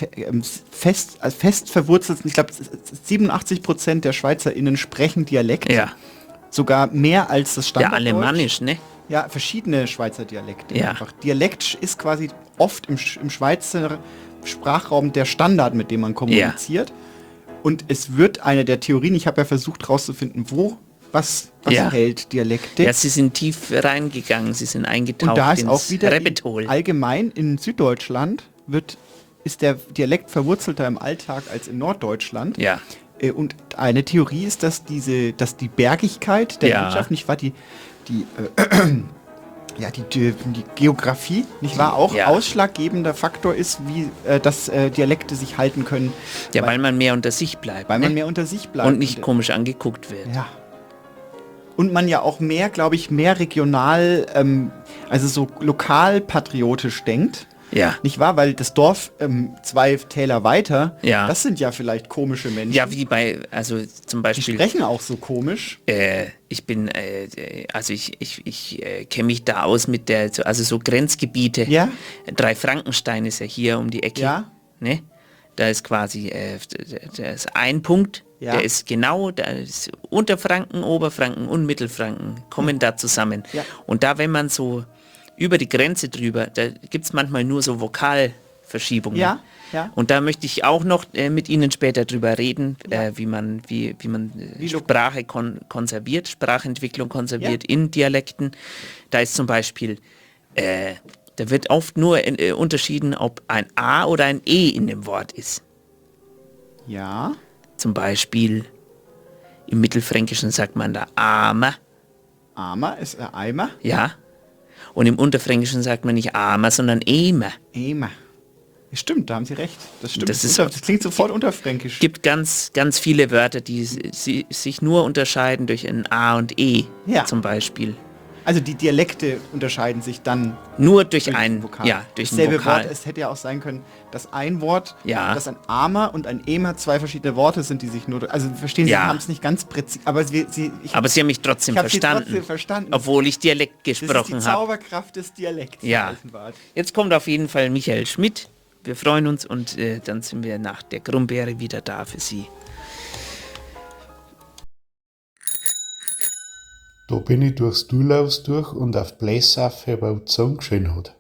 fe ähm, fest, also fest verwurzelt sind. Ich glaube, siebenundachtzig Prozent der SchweizerInnen sprechen Dialekt. Ja. Sogar mehr als das Ja, Standarddeutsch. alemannisch, ne? Ja, verschiedene Schweizer Dialekte. Ja. Einfach. Dialekt ist quasi oft im, Sch- im Schweizer Sprachraum der Standard, mit dem man kommuniziert. Und es wird eine der Theorien, ich habe ja versucht herauszufinden, wo, was, was Ja. hält Dialekte. Ja, sie sind tief reingegangen, sie sind eingetaucht Und da ist ins auch wieder Rabbit in, Hole. allgemein in Süddeutschland wird, ist der Dialekt verwurzelter im Alltag als in Norddeutschland. Ja. Äh, Und eine Theorie ist, dass diese, dass die Bergigkeit der Ja. Landschaft, nicht wahr, die, die, äh, ja, die, die, die Geografie, nicht wahr, auch Ja. ausschlaggebender Faktor ist, wie äh, dass äh, Dialekte sich halten können. Ja, weil man mehr unter sich bleibt. Weil ne? man mehr unter sich bleibt. Und nicht Und, komisch angeguckt wird. ja. Und man ja auch mehr, glaube ich, mehr regional, ähm, also so lokal patriotisch denkt. Ja. Nicht wahr? Weil das Dorf ähm, zwei Täler weiter, Ja. das sind ja vielleicht komische Menschen. Ja, wie bei, also zum Die Beispiel. sprechen auch so komisch. Äh, ich bin, äh, äh, also ich, ich, ich äh, kenne mich da aus mit der, so- also so Grenzgebiete. Ja. Drei Frankenstein ist ja hier um die Ecke. Ja. Ne? Da ist quasi, äh, da ist ein Punkt, Ja. der ist genau, da ist Unterfranken, Oberfranken und Mittelfranken kommen da zusammen. Ja. Und da, wenn man so über die Grenze drüber, da gibt es manchmal nur so Vokalverschiebungen. Ja, ja. Und da möchte ich auch noch äh, mit Ihnen später drüber reden, äh, wie man, wie, wie man äh, Wie lo- Sprache kon konserviert, Sprachentwicklung konserviert Ja. in Dialekten. Da ist zum Beispiel, äh, da wird oft nur äh, unterschieden, ob ein A oder ein E in dem Wort ist. Ja. Zum Beispiel im Mittelfränkischen sagt man da Armer, Armer ist ein Eimer. ja. Und im Unterfränkischen sagt man nicht Armer, sondern Emer. Eimer. Stimmt, da haben Sie recht. Das stimmt. Das ist- Unter- das klingt sofort unterfränkisch. Es gibt ganz, ganz viele Wörter, die si sich nur unterscheiden durch ein A und E, Ja. zum Beispiel. Also die Dialekte unterscheiden sich dann Nur durch, durch ein, Vokal. ja, durch ein Dasselbe Vokal. Wort, es hätte ja auch sein können, dass ein Wort, Ja. dass ein Armer und ein Emer zwei verschiedene Worte sind, die sich nur, also verstehen Sie, Ja. Sie haben es nicht ganz präzise, aber Sie, Sie ich, Aber Sie haben mich trotzdem ich habe Sie verstanden, trotzdem verstanden. obwohl ich Dialekt Das ist die gesprochen habe. Zauberkraft des Dialekts. Ja. Herr Eisenbart. Jetzt kommt auf jeden Fall Michael Schmidt. Wir freuen uns und äh, dann sind wir nach der Grumbeere wieder da für Sie. Da bin ich durchs Dulaus durch und auf Bläsaffe über Zung geschrien hat.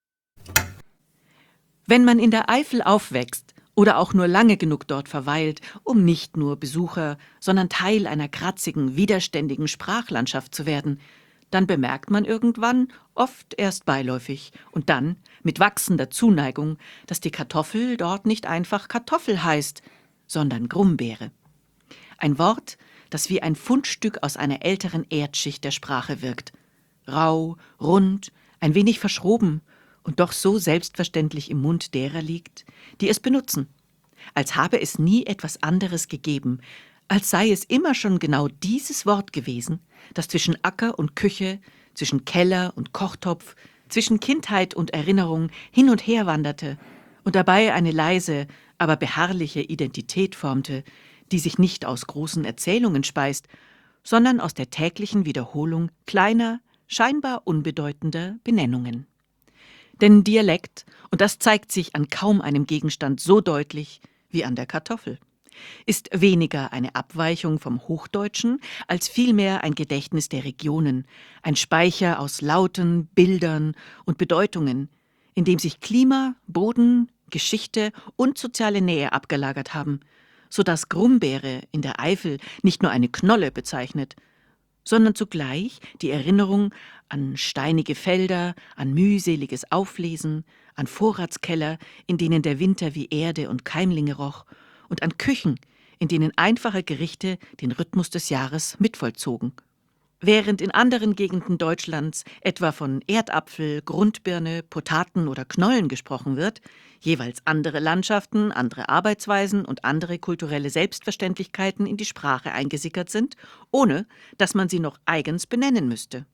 Wenn man in der Eifel aufwächst oder auch nur lange genug dort verweilt, um nicht nur Besucher, sondern Teil einer kratzigen, widerständigen Sprachlandschaft zu werden, dann bemerkt man irgendwann, oft erst beiläufig und dann mit wachsender Zuneigung, dass die Kartoffel dort nicht einfach Kartoffel heißt, sondern Grumbeere. Ein Wort, das wie ein Fundstück aus einer älteren Erdschicht der Sprache wirkt. Rau, rund, ein wenig verschroben und doch so selbstverständlich im Mund derer liegt, die es benutzen, als habe es nie etwas anderes gegeben, als sei es immer schon genau dieses Wort gewesen, das zwischen Acker und Küche, zwischen Keller und Kochtopf, zwischen Kindheit und Erinnerung hin und her wanderte und dabei eine leise, aber beharrliche Identität formte, die sich nicht aus großen Erzählungen speist, sondern aus der täglichen Wiederholung kleiner, scheinbar unbedeutender Benennungen. Denn Dialekt, und das zeigt sich an kaum einem Gegenstand so deutlich wie an der Kartoffel, ist weniger eine Abweichung vom Hochdeutschen, als vielmehr ein Gedächtnis der Regionen, ein Speicher aus Lauten, Bildern und Bedeutungen, in dem sich Klima, Boden, Geschichte und soziale Nähe abgelagert haben, so dass Grumbeere in der Eifel nicht nur eine Knolle bezeichnet, sondern zugleich die Erinnerung an steinige Felder, an mühseliges Auflesen, an Vorratskeller, in denen der Winter wie Erde und Keimlinge roch, und an Küchen, in denen einfache Gerichte den Rhythmus des Jahres mitvollzogen. Während in anderen Gegenden Deutschlands etwa von Erdapfel, Grundbirne, Potaten oder Knollen gesprochen wird, jeweils andere Landschaften, andere Arbeitsweisen und andere kulturelle Selbstverständlichkeiten in die Sprache eingesickert sind, ohne dass man sie noch eigens benennen müsste.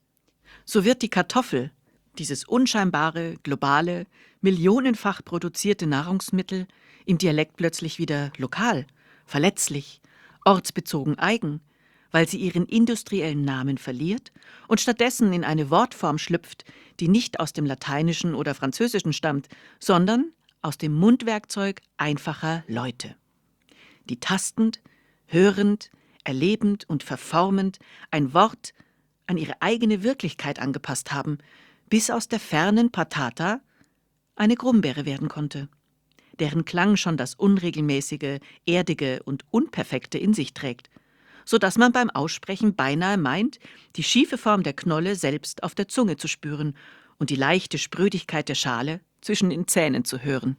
So wird die Kartoffel, dieses unscheinbare, globale, millionenfach produzierte Nahrungsmittel, im Dialekt plötzlich wieder lokal, verletzlich, ortsbezogen eigen, weil sie ihren industriellen Namen verliert und stattdessen in eine Wortform schlüpft, die nicht aus dem Lateinischen oder Französischen stammt, sondern aus dem Mundwerkzeug einfacher Leute, die tastend, hörend, erlebend und verformend ein Wort an ihre eigene Wirklichkeit angepasst haben, bis aus der fernen Patata eine Grumbeere werden konnte, deren Klang schon das Unregelmäßige, Erdige und Unperfekte in sich trägt, so dass man beim Aussprechen beinahe meint, die schiefe Form der Knolle selbst auf der Zunge zu spüren und die leichte Sprödigkeit der Schale zwischen den Zähnen zu hören.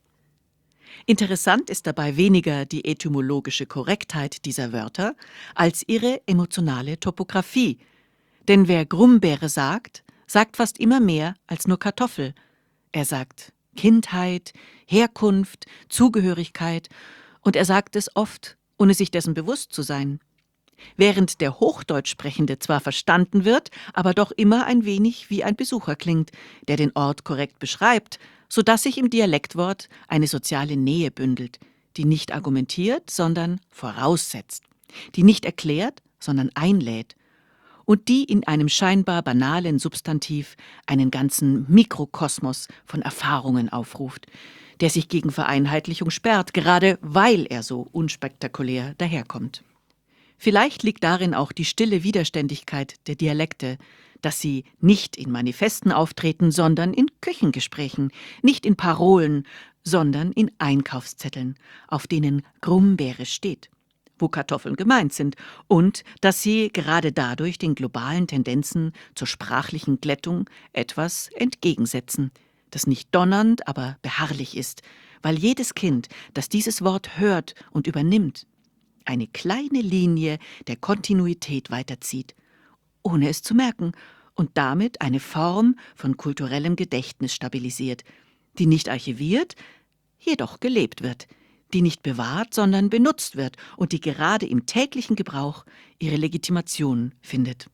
Interessant ist dabei weniger die etymologische Korrektheit dieser Wörter als ihre emotionale Topographie. Denn wer Grumbeere sagt, sagt fast immer mehr als nur Kartoffel. Er sagt Kindheit, Herkunft, Zugehörigkeit und er sagt es oft, ohne sich dessen bewusst zu sein. Während der Hochdeutschsprechende zwar verstanden wird, aber doch immer ein wenig wie ein Besucher klingt, der den Ort korrekt beschreibt, sodass sich im Dialektwort eine soziale Nähe bündelt, die nicht argumentiert, sondern voraussetzt, die nicht erklärt, sondern einlädt und die in einem scheinbar banalen Substantiv einen ganzen Mikrokosmos von Erfahrungen aufruft, der sich gegen Vereinheitlichung sperrt, gerade weil er so unspektakulär daherkommt. Vielleicht liegt darin auch die stille Widerständigkeit der Dialekte, dass sie nicht in Manifesten auftreten, sondern in Küchengesprächen, nicht in Parolen, sondern in Einkaufszetteln, auf denen Grumbeere steht, wo Kartoffeln gemeint sind, und dass sie gerade dadurch den globalen Tendenzen zur sprachlichen Glättung etwas entgegensetzen, das nicht donnernd, aber beharrlich ist, weil jedes Kind, das dieses Wort hört und übernimmt, eine kleine Linie der Kontinuität weiterzieht, ohne es zu merken, und damit eine Form von kulturellem Gedächtnis stabilisiert, die nicht archiviert, jedoch gelebt wird, die nicht bewahrt, sondern benutzt wird und die gerade im täglichen Gebrauch ihre Legitimation findet.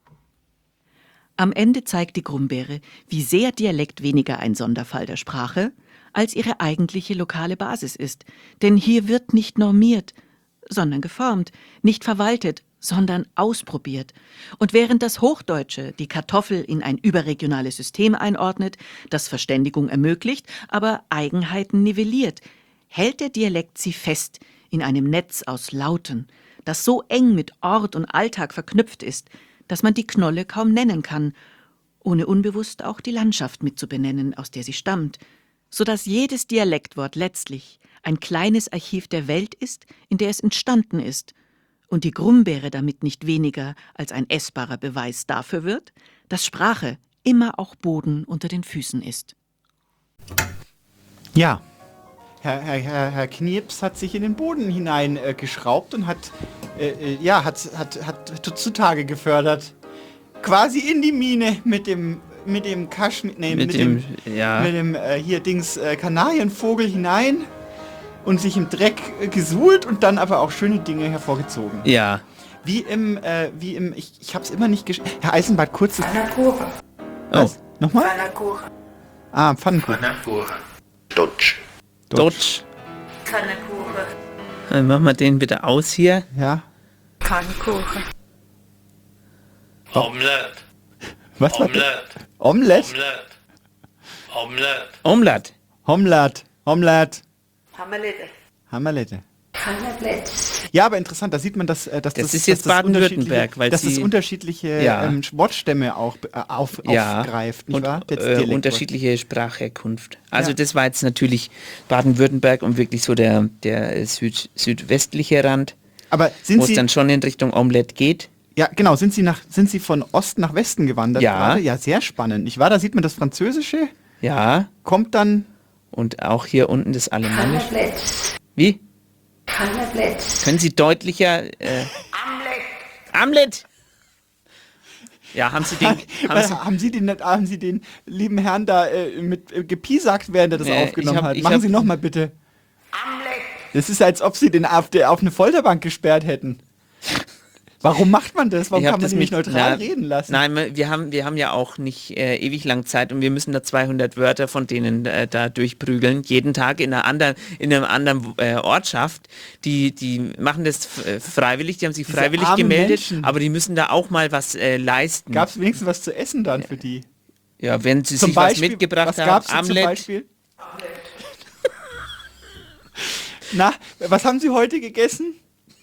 Am Ende zeigt die Grumbeere, wie sehr Dialekt weniger ein Sonderfall der Sprache als ihre eigentliche lokale Basis ist, denn hier wird nicht normiert, sondern geformt, nicht verwaltet, sondern ausprobiert. Und während das Hochdeutsche die Kartoffel in ein überregionales System einordnet, das Verständigung ermöglicht, aber Eigenheiten nivelliert, hält der Dialekt sie fest in einem Netz aus Lauten, das so eng mit Ort und Alltag verknüpft ist, dass man die Knolle kaum nennen kann, ohne unbewusst auch die Landschaft mitzubenennen, aus der sie stammt, so dass jedes Dialektwort letztlich ein kleines Archiv der Welt ist, in der es entstanden ist, und die Grumbeere damit nicht weniger als ein essbarer Beweis dafür wird, dass Sprache immer auch Boden unter den Füßen ist. Ja, Herr, Herr, Herr, Herr Knirps hat sich in den Boden hinein äh, geschraubt und hat, äh, ja, hat, hat, hat zutage gefördert. Quasi in die Mine mit dem mit dem Kaschmir, nee, mit, mit dem, dem ja. mit dem äh, hier Dings äh, Kanarienvogel hinein und sich im Dreck äh, gesuhlt und dann aber auch schöne Dinge hervorgezogen. Ja. Wie im, äh, wie im, ich, ich hab's immer nicht gesch... Herr Eisenbart, kurz... Pfannkuchen. Was? Oh. Nochmal? Pfannkuchen. Ah, Pfannkuchen. Pfannkuchen. Dutsch. Dutsch. Pfannkuchen. Dann machen wir den bitte aus hier. Ja. Pfannkuchen. Omelette. Was war das? Omelette. Omelette? Omelette. Omelette. Omelette. Omelette. Hammerlette. Hammerlette. Hammerlette. Ja, aber interessant, da sieht man, dass, dass das, das ist jetzt Baden-Württemberg, weil dass sie das unterschiedliche ja. ähm, Wortstämme auch äh, auf, ja. aufgreift, nicht und, wahr? Äh, unterschiedliche Sprachherkunft. Also ja. das war jetzt natürlich Baden-Württemberg und wirklich so der, der Süd, südwestliche Rand, aber sind wo es Sie, dann schon in Richtung Omelette geht. Ja, genau. Sind Sie, nach, sind Sie von Osten nach Westen gewandert? Ja. Gerade? Ja, sehr spannend. Nicht wahr? Da sieht man das Französische. Ja. Kommt dann... Und auch hier unten das Alemannische. Hammerlette. Wie? Hammerlette. Können Sie deutlicher... Äh, Amlet! Ja, haben Sie den... Haben Sie, haben Sie, den, haben Sie den lieben Herrn da äh, mit äh, gepiesackt, während er das Nee, aufgenommen ich hab- hat? ich Machen hab- Sie nochmal bitte. Amlet. Das ist, als ob Sie den auf, der, auf eine Folterbank gesperrt hätten. Warum macht man das? Warum Ich hab kann man das den nicht mit- neutral na, reden lassen? Nein, wir haben, wir haben ja auch nicht äh, ewig lang Zeit und wir müssen da zweihundert Wörter von denen äh, da durchprügeln, jeden Tag in einer anderen, in einer anderen äh, Ortschaft. Die, die machen das äh, freiwillig, die haben sich Diese freiwillig armen gemeldet, Menschen. aber die müssen da auch mal was äh, leisten. Gab es wenigstens was zu essen dann für die? Ja, wenn sie Zum sich Beispiel, was mitgebracht was haben, gab's denn zum Amlet. Beispiel? Na, was haben Sie heute gegessen?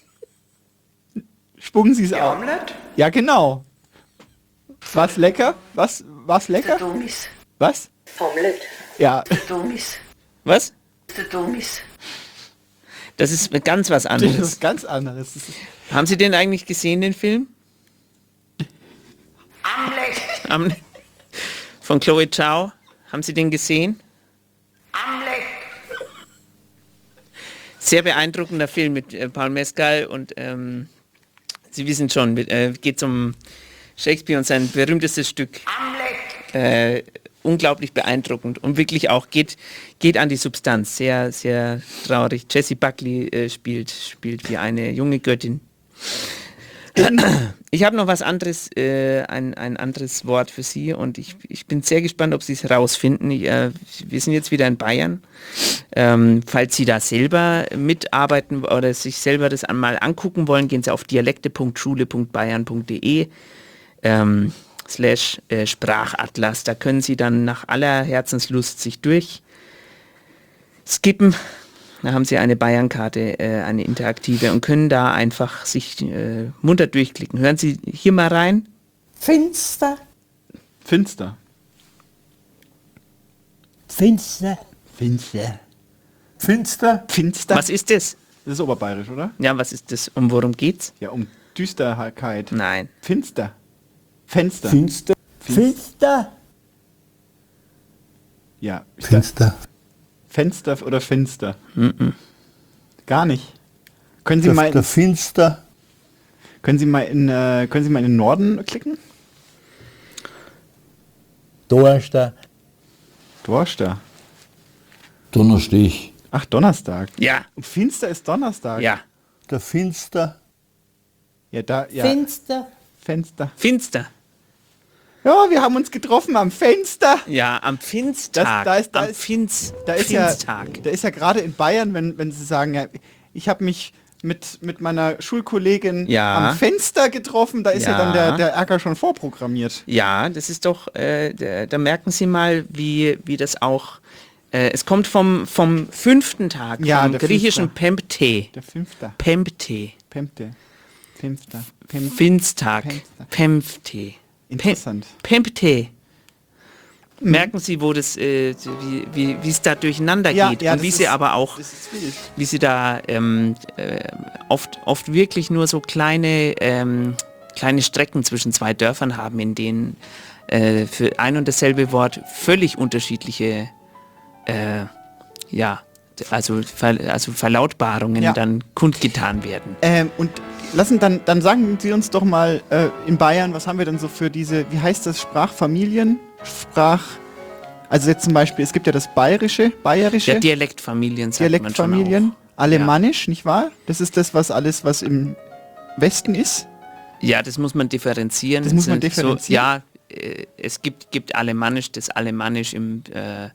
Spucken Sie es auf. Omelette? Ja, genau. War's lecker? Was? War's lecker? Der Dummis. Was? Omelette. Ja. Der Dummis. Was? Der Dummis. Das ist ganz was Das anderes. ist ganz anderes. Das ist Haben Sie den eigentlich gesehen, den Film? Omelette. Am, von Chloe Zhao. Haben Sie den gesehen? Omelette. Sehr beeindruckender Film mit äh, Paul Mescal und ähm, Sie wissen schon, mit, äh, geht um Shakespeare und sein berühmtestes Stück. Äh, unglaublich beeindruckend und wirklich auch geht, geht an die Substanz. Sehr, sehr traurig. Jessie Buckley äh, spielt, spielt wie eine junge Göttin. Ich habe noch was anderes, äh, ein, ein anderes Wort für Sie und ich, ich bin sehr gespannt, ob Sie es rausfinden. Ich, äh, wir sind jetzt wieder in Bayern. Ähm, falls Sie da selber mitarbeiten oder sich selber das einmal angucken wollen, gehen Sie auf dialekte punkt schule punkt bayern punkt de ähm, slash äh, Sprachatlas. Da können Sie dann nach aller Herzenslust sich durch skippen. Da haben Sie eine Bayernkarte, äh, eine interaktive und können da einfach sich äh, munter durchklicken. Hören Sie hier mal rein. Finster. finster. Finster. Finster. Finster? Finster. Was ist das? Das ist oberbayerisch, oder? Ja, was ist das? Um worum geht's? Ja, um Düsterkeit. Nein. Finster. Fenster. Finster? Finster. Ja. ich Finster. Fenster oder Finster? Mm-mm. Gar nicht. Können Sie Der, mal, der Finster. können Sie mal in, äh, können Sie mal in den Norden klicken? Donnerstag. Dorster. Donnerstag. Ach, Donnerstag. Ja. Und Finster ist Donnerstag. Ja. Der Finster. Ja, da, ja. Finster. Fenster. Finster. Ja, wir haben uns getroffen am Fenster. Ja, am Finstag. Das- da ist- da am ist- Finz, Da ist ja, Finstag. da ist ja gerade in Bayern, wenn, wenn Sie sagen, ja, ich habe mich mit, mit meiner Schulkollegin Ja. am Fenster getroffen, da ist ja, Ja. dann der, der Ärger schon vorprogrammiert. Ja, das ist doch, äh, da, da merken Sie mal, wie, wie das auch, äh, es kommt vom, vom fünften Tag, Ja, vom der griechischen Fünfter. Pempte. Der Fünfter. Pempte. Pempte. Fünfter. Pem Finstag. Fenster. Pempte. Interessant. Pempte. Merken Sie, wo das, äh, wie, wie, wie es da durcheinander Ja, geht ja, und das wie ist- Sie aber auch, Das ist wild. wie Sie da ähm, äh, oft, oft wirklich nur so kleine, ähm, kleine Strecken zwischen zwei Dörfern haben, in denen äh, für ein und dasselbe Wort völlig unterschiedliche, äh, ja, also, Ver, also Verlautbarungen Ja. dann kundgetan werden. Ähm, und lassen dann, dann sagen Sie uns doch mal äh, in Bayern, was haben wir denn so für diese, wie heißt das, Sprachfamilien? Sprach, also jetzt zum Beispiel, es gibt ja das Bayerische, Bayerische, Ja, Dialektfamilien sagt man schon Dialektfamilien, auch. Alemannisch, nicht wahr? Das ist das, was alles, was im Westen ist. Ja, das muss man differenzieren. Das muss man Sind differenzieren? So, ja, äh, es gibt, gibt Alemannisch, das Alemannisch im, äh,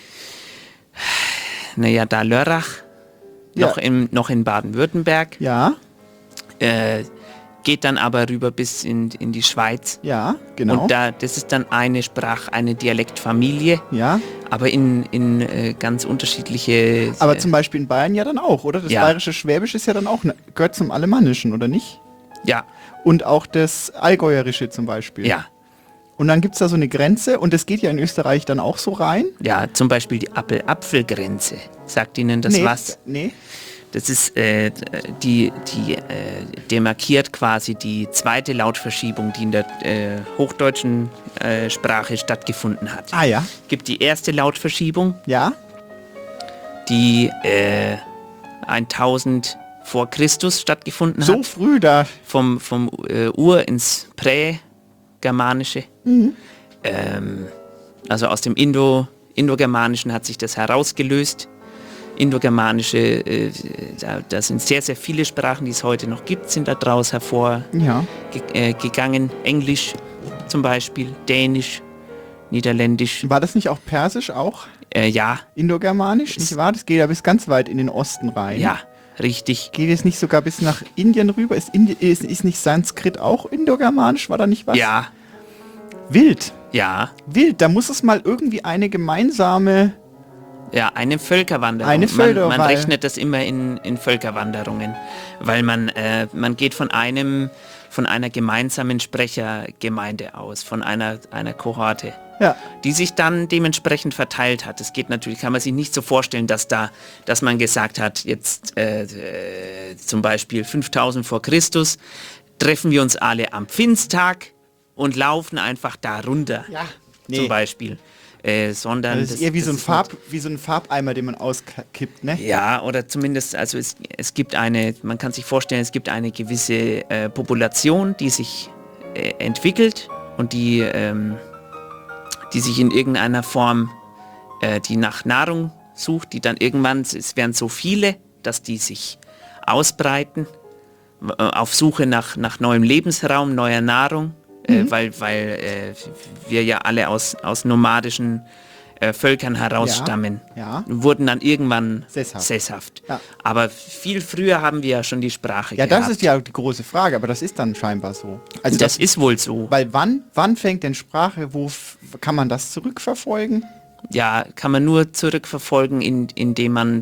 naja, da Lörrach, Ja. noch, in, noch in Baden-Württemberg, Ja, äh, geht dann aber rüber bis in, in die Schweiz. ja, genau. Und da, das ist dann eine Sprach, eine Dialektfamilie, ja, aber in, in äh, ganz unterschiedliche... aber äh, zum Beispiel in Bayern ja dann auch, oder? Das Ja. bayerische Schwäbisch ist ja dann auch, ne- gehört zum Alemannischen, oder nicht? ja, Und auch das Allgäuerische zum Beispiel. ja, Und dann gibt es da so eine Grenze und das geht ja in Österreich dann auch so rein. ja, zum Beispiel die Apfel-Apfelgrenze. Sagt Ihnen das nee, was? Nee. Das ist, äh, die, die äh, demarkiert quasi die zweite Lautverschiebung, die in der äh, hochdeutschen äh, Sprache stattgefunden hat. Ah ja. Gibt die erste Lautverschiebung, Ja. die äh, tausend vor Christus stattgefunden So hat. früh da. Vom, vom äh, Ur ins Prä-Germanische. Mhm. Ähm, also aus dem Indo, Indogermanischen hat sich das herausgelöst. Indogermanische, äh, da, da sind sehr, sehr viele Sprachen, die es heute noch gibt, sind da draus hervorgegangen. Ja. Ge äh, gegangen. Englisch zum Beispiel, Dänisch, Niederländisch. War das nicht auch Persisch auch? Äh, ja, Indogermanisch, nicht wahr? Das geht ja bis ganz weit in den Osten rein. ja, richtig. Geht es nicht sogar bis nach Indien rüber? Ist, Indi ist, ist nicht Sanskrit auch Indogermanisch? War da nicht was? Ja, Wild. ja, Wild. Da muss es mal irgendwie eine gemeinsame Ja, eine Völkerwanderung. Eine Völker- man, man weil- rechnet das immer in, in Völkerwanderungen, weil man, äh, man geht von einem, von einer gemeinsamen Sprechergemeinde aus, von einer, einer Kohorte, Ja. die sich dann dementsprechend verteilt hat. Es geht natürlich, kann man sich nicht so vorstellen, dass da, dass man gesagt hat, jetzt äh, äh, zum Beispiel fünftausend vor Christus, treffen wir uns alle am Pfingsttag und laufen einfach da runter, Ja. Nee. zum Beispiel. Äh, sondern Das ist eher wie so, ein ist Farb, wie so ein Farbeimer, den man auskippt, ne? ja, oder zumindest, also es, es gibt eine, man kann sich vorstellen, es gibt eine gewisse äh, Population, die sich äh, entwickelt und die, ähm, die sich in irgendeiner Form, äh, die nach Nahrung sucht, die dann irgendwann, es werden so viele, dass die sich ausbreiten, äh, auf Suche nach, nach neuem Lebensraum, neuer Nahrung. Äh, Mhm. weil weil äh, wir ja alle aus, aus nomadischen äh, Völkern herausstammen, Ja, ja. wurden dann irgendwann Sesshaft. sesshaft. Ja. Aber viel früher haben wir ja schon die Sprache Ja, gehabt. das ist ja die große Frage, aber das ist dann scheinbar so. Also das ist wohl so. Weil wann, wann fängt denn Sprache, wo f- kann man das zurückverfolgen? Ja, kann man nur zurückverfolgen, in, indem man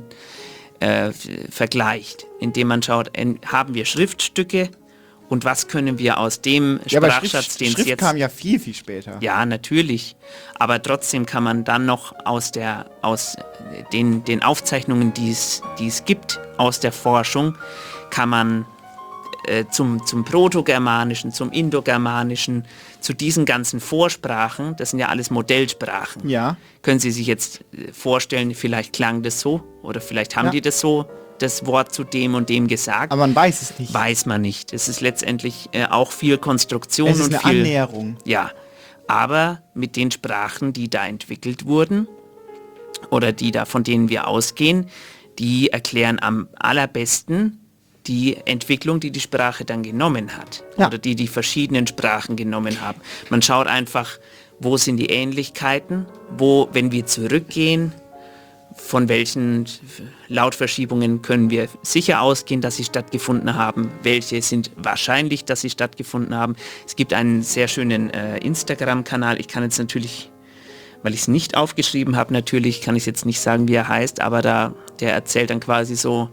äh, f- vergleicht, indem man schaut, en, haben wir Schriftstücke und was können wir aus dem Ja, aber Sprachschatz, Schrift, den es Schrift jetzt... kam ja viel, viel später. Ja, natürlich. Aber trotzdem kann man dann noch aus der, aus den, den Aufzeichnungen, die es, die es gibt aus der Forschung, kann man äh, zum, zum Protogermanischen, zum Indogermanischen, zu diesen ganzen Vorsprachen, das sind ja alles Modellsprachen. Ja. Können Sie sich jetzt äh, vorstellen, vielleicht klang das so oder vielleicht haben Ja. die das so, das Wort zu dem und dem gesagt. Aber man weiß es nicht. Weiß man nicht. Es ist letztendlich äh, auch viel Konstruktion Es ist und eine viel Annäherung. Ja, aber mit den Sprachen, die da entwickelt wurden oder die da von denen wir ausgehen, die erklären am allerbesten die Entwicklung, die die Sprache dann genommen hat Ja. oder die die verschiedenen Sprachen genommen haben. Man schaut einfach, wo sind die Ähnlichkeiten, wo, wenn wir zurückgehen, von welchen Lautverschiebungen können wir sicher ausgehen, dass sie stattgefunden haben, welche sind wahrscheinlich, dass sie stattgefunden haben. Es gibt einen sehr schönen äh, Instagram-Kanal, ich kann jetzt natürlich, weil ich es nicht aufgeschrieben habe, natürlich kann ich jetzt nicht sagen, wie er heißt, aber da, der erzählt dann quasi so,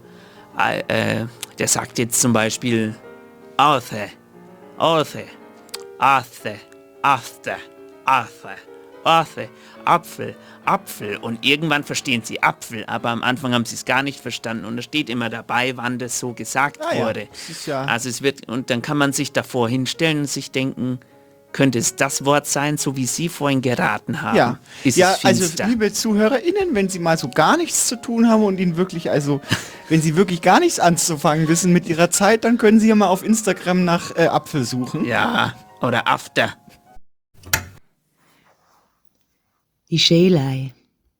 äh, der sagt jetzt zum Beispiel Arthur, Arthur, Arthur, Arthur, Arthur, Arthur, Apfel, Apfel und irgendwann verstehen sie Apfel, aber am Anfang haben sie es gar nicht verstanden und es steht immer dabei, wann das so gesagt Ah ja, wurde. das ist ja- Also es wird, und dann kann man sich davor hinstellen und sich denken, könnte es das Wort sein, so wie Sie vorhin geraten haben? Ja, Ist ja es also finster? liebe ZuhörerInnen, wenn Sie mal so gar nichts zu tun haben und Ihnen wirklich, also wenn Sie wirklich gar nichts anzufangen wissen mit Ihrer Zeit, dann können Sie ja mal auf Instagram nach äh, Apfel suchen. Ja, oder After. ist Elei.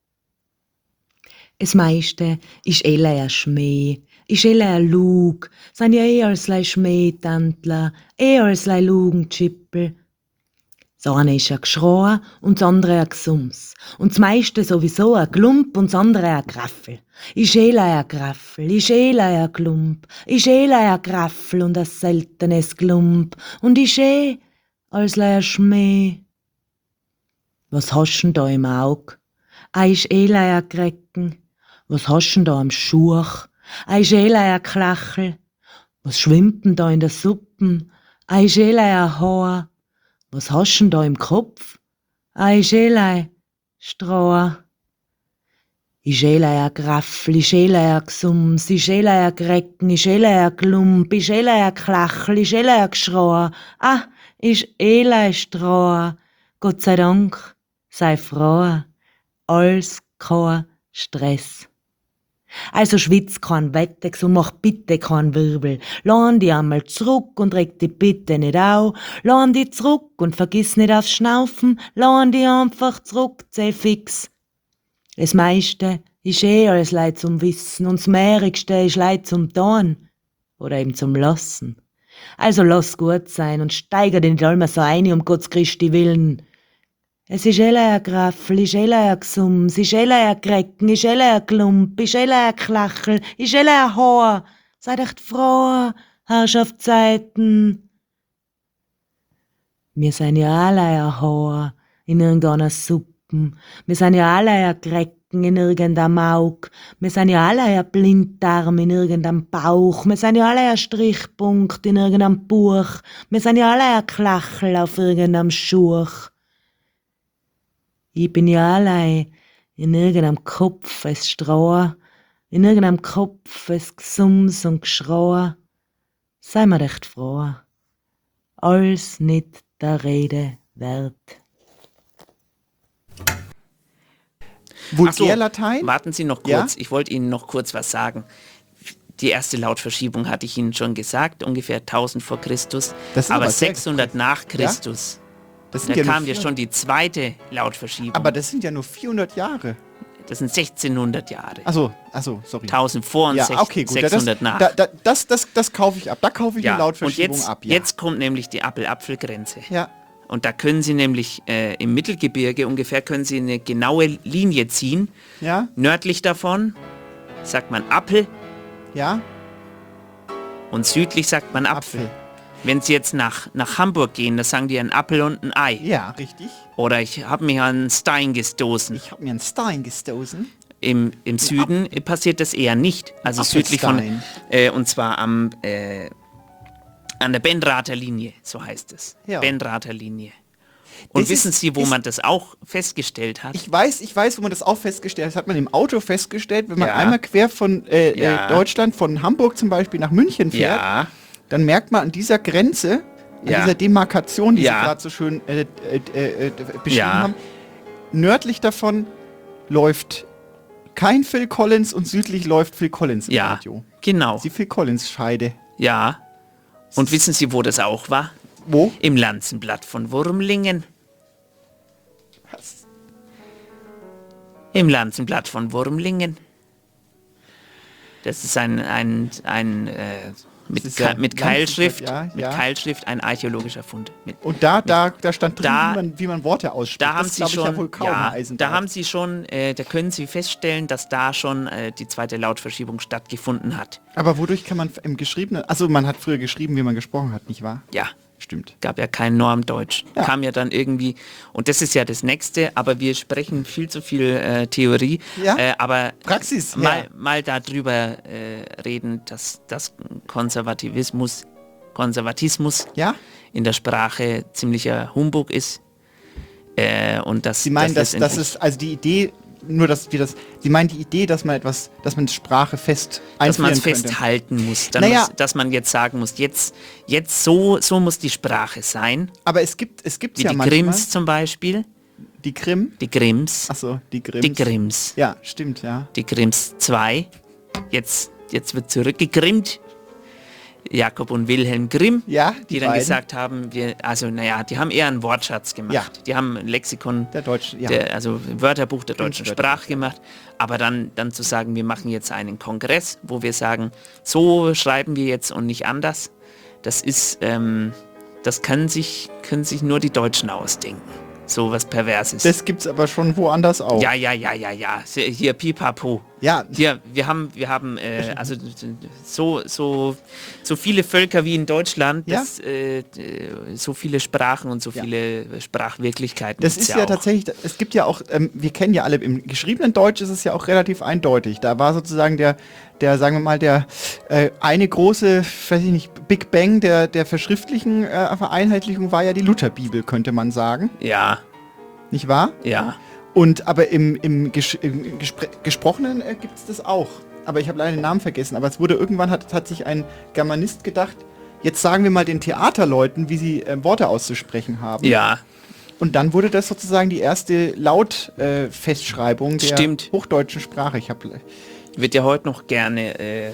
Das meiste ist Elei ein Schmäh, ist Elei ein Lug, sind ja eh als lei Schmähtantler, eh als lei Lugenschippel. Das eine ist ein Geschrei und das andere ein Gesums. Und das meiste sowieso ein Klump und das andere ein Graffel. Ist Elei ein Graffel, ist Elei ein Klump, ist Elei ein Graffel und ein seltenes Klump und ist eh als lei ein Schmäh. Was hast denn da im Aug? Ei ist Elei a Grecken. Was hast denn da am Schuch? Ei ist Elei a Klachel. Was schwimmt denn da in der Suppen? Ei ist Elei a Haar. Was hast denn da im Kopf? Ei ist Elei Stroh. Ist Elei a Graffel, ist Elei a Gsums, ist Elei a Grecken, ist Elei a Klump, ist Elei a Klachel, ist Elei a Geschrei. Ah, ist Elei Stroh. Gott sei Dank, sei froh, alles kein Stress. Also schwitz kein Wettex und mach bitte keinen Wirbel. Lahn die einmal zurück und reg die bitte nicht au. Lahn die zurück und vergiss nicht aufs Schnaufen. Lahn die einfach zurück, zäh fix. Das meiste ist eh alles Leid zum Wissen und das mehrigste ist Leid zum Tun. Oder eben zum Lassen. Also lass gut sein und steiger dich nicht allmal so ein, um Gottes Christi willen. Es ist Elei a Graffel, ist Elei a Gsums, ist Elei a Grecken, ist Elei a Klump, ist Elei a Klachel, ist Elei a Haar. Seid echt froh, Herrschaftszeiten. Wir sind ja alle a Haar in irgendeiner Suppen. Wir sind ja alle a Grecken Augen in irgendeinem Auge. Wir sind ja alle ein Blinddarm in irgendeinem Bauch. Wir sind ja alle ein Strichpunkt in irgendeinem Buch. Wir sind ja alle ein Klachel auf irgendeinem Schuch. Ich bin ja allein in irgendeinem Kopf ein Stroh, in irgendeinem Kopf ein Gesums und Geschrei. Sei mir recht froh, alles nicht der Rede wert. Vulgärlatein? Warten Sie noch kurz, ja? Ich wollte Ihnen noch kurz was sagen. Die erste Lautverschiebung hatte ich Ihnen schon gesagt, ungefähr tausend vor Christus, aber, aber sechshundert nach Christus. Ja? Das sind da ja kam ja schon die zweite Lautverschiebung. Aber das sind ja nur vierhundert Jahre. Das sind sechzehnhundert Jahre. Achso, achso, sorry. tausend vor und ja, okay, gut. sechshundert das, nach. Da, da, das, das, das kaufe ich ab. Da kaufe ich ja. die Lautverschiebung und jetzt, ab. Ja. Jetzt kommt nämlich die Appel-Apfel-Grenze. Ja. Und da können Sie nämlich äh, im Mittelgebirge ungefähr können Sie eine genaue Linie ziehen. Ja. Nördlich davon sagt man Appel. Ja. Und südlich sagt man Apfel. Apfel. Wenn Sie jetzt nach, nach Hamburg gehen, da sagen die ein Apfel und ein Ei. Ja, richtig. Oder ich habe mir einen Stein gestoßen. Ich habe mir einen Stein gestoßen. Im, im Süden Ab passiert das eher nicht. Also südlich von, äh, und zwar am, äh, an der Benrather Linie, so heißt es. Ja. Benrather Linie. Und das wissen ist, Sie, wo man das auch festgestellt hat? Ich weiß, ich weiß, wo man das auch festgestellt hat. Das hat man im Auto festgestellt, wenn man ja. einmal quer von äh, ja. äh, Deutschland, von Hamburg zum Beispiel nach München fährt. Ja. Dann merkt man an dieser Grenze, an ja. dieser Demarkation, die ja. Sie gerade so schön äh, äh, äh, beschrieben ja. haben, nördlich davon läuft kein Phil Collins und südlich läuft Phil Collins im ja, Radio. Genau. Die Phil Collins Scheide. Ja. Und wissen Sie, wo das auch war? Wo? Im Lanzenblatt von Wurmlingen. Was? Im Lanzenblatt von Wurmlingen. Das ist ein, ein, ein äh, mit, Ke ja mit Keilschrift, ja, ja. mit Keilschrift ein archäologischer Fund. Mit, und da, da, da stand drin, da, wie, man, wie man Worte ausspricht. Da haben das Sie schon, ja wohl kaum ja, da haben Sie schon, äh, da können Sie feststellen, dass da schon äh, die zweite Lautverschiebung stattgefunden hat. Aber wodurch kann man im Geschriebenen, also man hat früher geschrieben, wie man gesprochen hat, nicht wahr? Ja. Stimmt. Gab ja kein Normdeutsch. Ja. Kam ja dann irgendwie, und das ist ja das Nächste, aber wir sprechen viel zu viel äh, Theorie. Ja. Äh, aber Praxis. Mal, ja. mal darüber äh, reden, dass das Konservativismus, Konservatismus ja. in der Sprache ziemlicher Humbug ist. Äh, und das, Sie meinen, das dass das ist, also die Idee, nur dass wir das, Sie meinen die Idee, dass man etwas, dass man Sprache fest einfrieren Dass man es könnte. festhalten muss, dann naja. muss, dass man jetzt sagen muss, jetzt, jetzt so, so muss die Sprache sein. Aber es gibt, es gibt Wie ja die manchmal. Grimms zum Beispiel. Die Grimm? Die Grimms. Achso, die Grimms. Die Grimms. Ja, stimmt, ja. Die Grimms zwei. Jetzt, jetzt wird zurückgegrimmt. Jakob und Wilhelm Grimm, ja, die, die dann beiden. gesagt haben, wir, also naja, die haben eher einen Wortschatz gemacht. Ja. Die haben ein Lexikon, der Deutschen, ja. der, also Wörterbuch der deutschen Sprache gemacht. Aber dann, dann zu sagen, wir machen jetzt einen Kongress, wo wir sagen, so schreiben wir jetzt und nicht anders, das ist, ähm, das können sich, können sich nur die Deutschen ausdenken. So was Perverses. Das gibt's aber schon woanders auch. Ja, ja, ja, ja, ja. Hier, pipapo. Ja. Hier, wir haben, wir haben, äh, also so, so, so viele Völker wie in Deutschland, ja. das, äh, so viele Sprachen und so ja. viele Sprachwirklichkeiten. Das ist ja, ja tatsächlich, es gibt ja auch, ähm, wir kennen ja alle, im geschriebenen Deutsch ist es ja auch relativ eindeutig. Da war sozusagen der, der, sagen wir mal, der äh, eine große, weiß ich nicht, Big Bang der, der verschriftlichen äh, Vereinheitlichung war ja die Lutherbibel, könnte man sagen. Ja. Nicht wahr? Ja. Und aber im, im, Ges im Gesprochenen äh, gibt es das auch. Aber ich habe leider den Namen vergessen. Aber es wurde irgendwann, hat, hat sich ein Germanist gedacht, jetzt sagen wir mal den Theaterleuten, wie sie äh, Worte auszusprechen haben. Ja. Und dann wurde das sozusagen die erste Lautfestschreibung äh, der Stimmt. hochdeutschen Sprache. Ich habe wird ja heute noch gerne äh,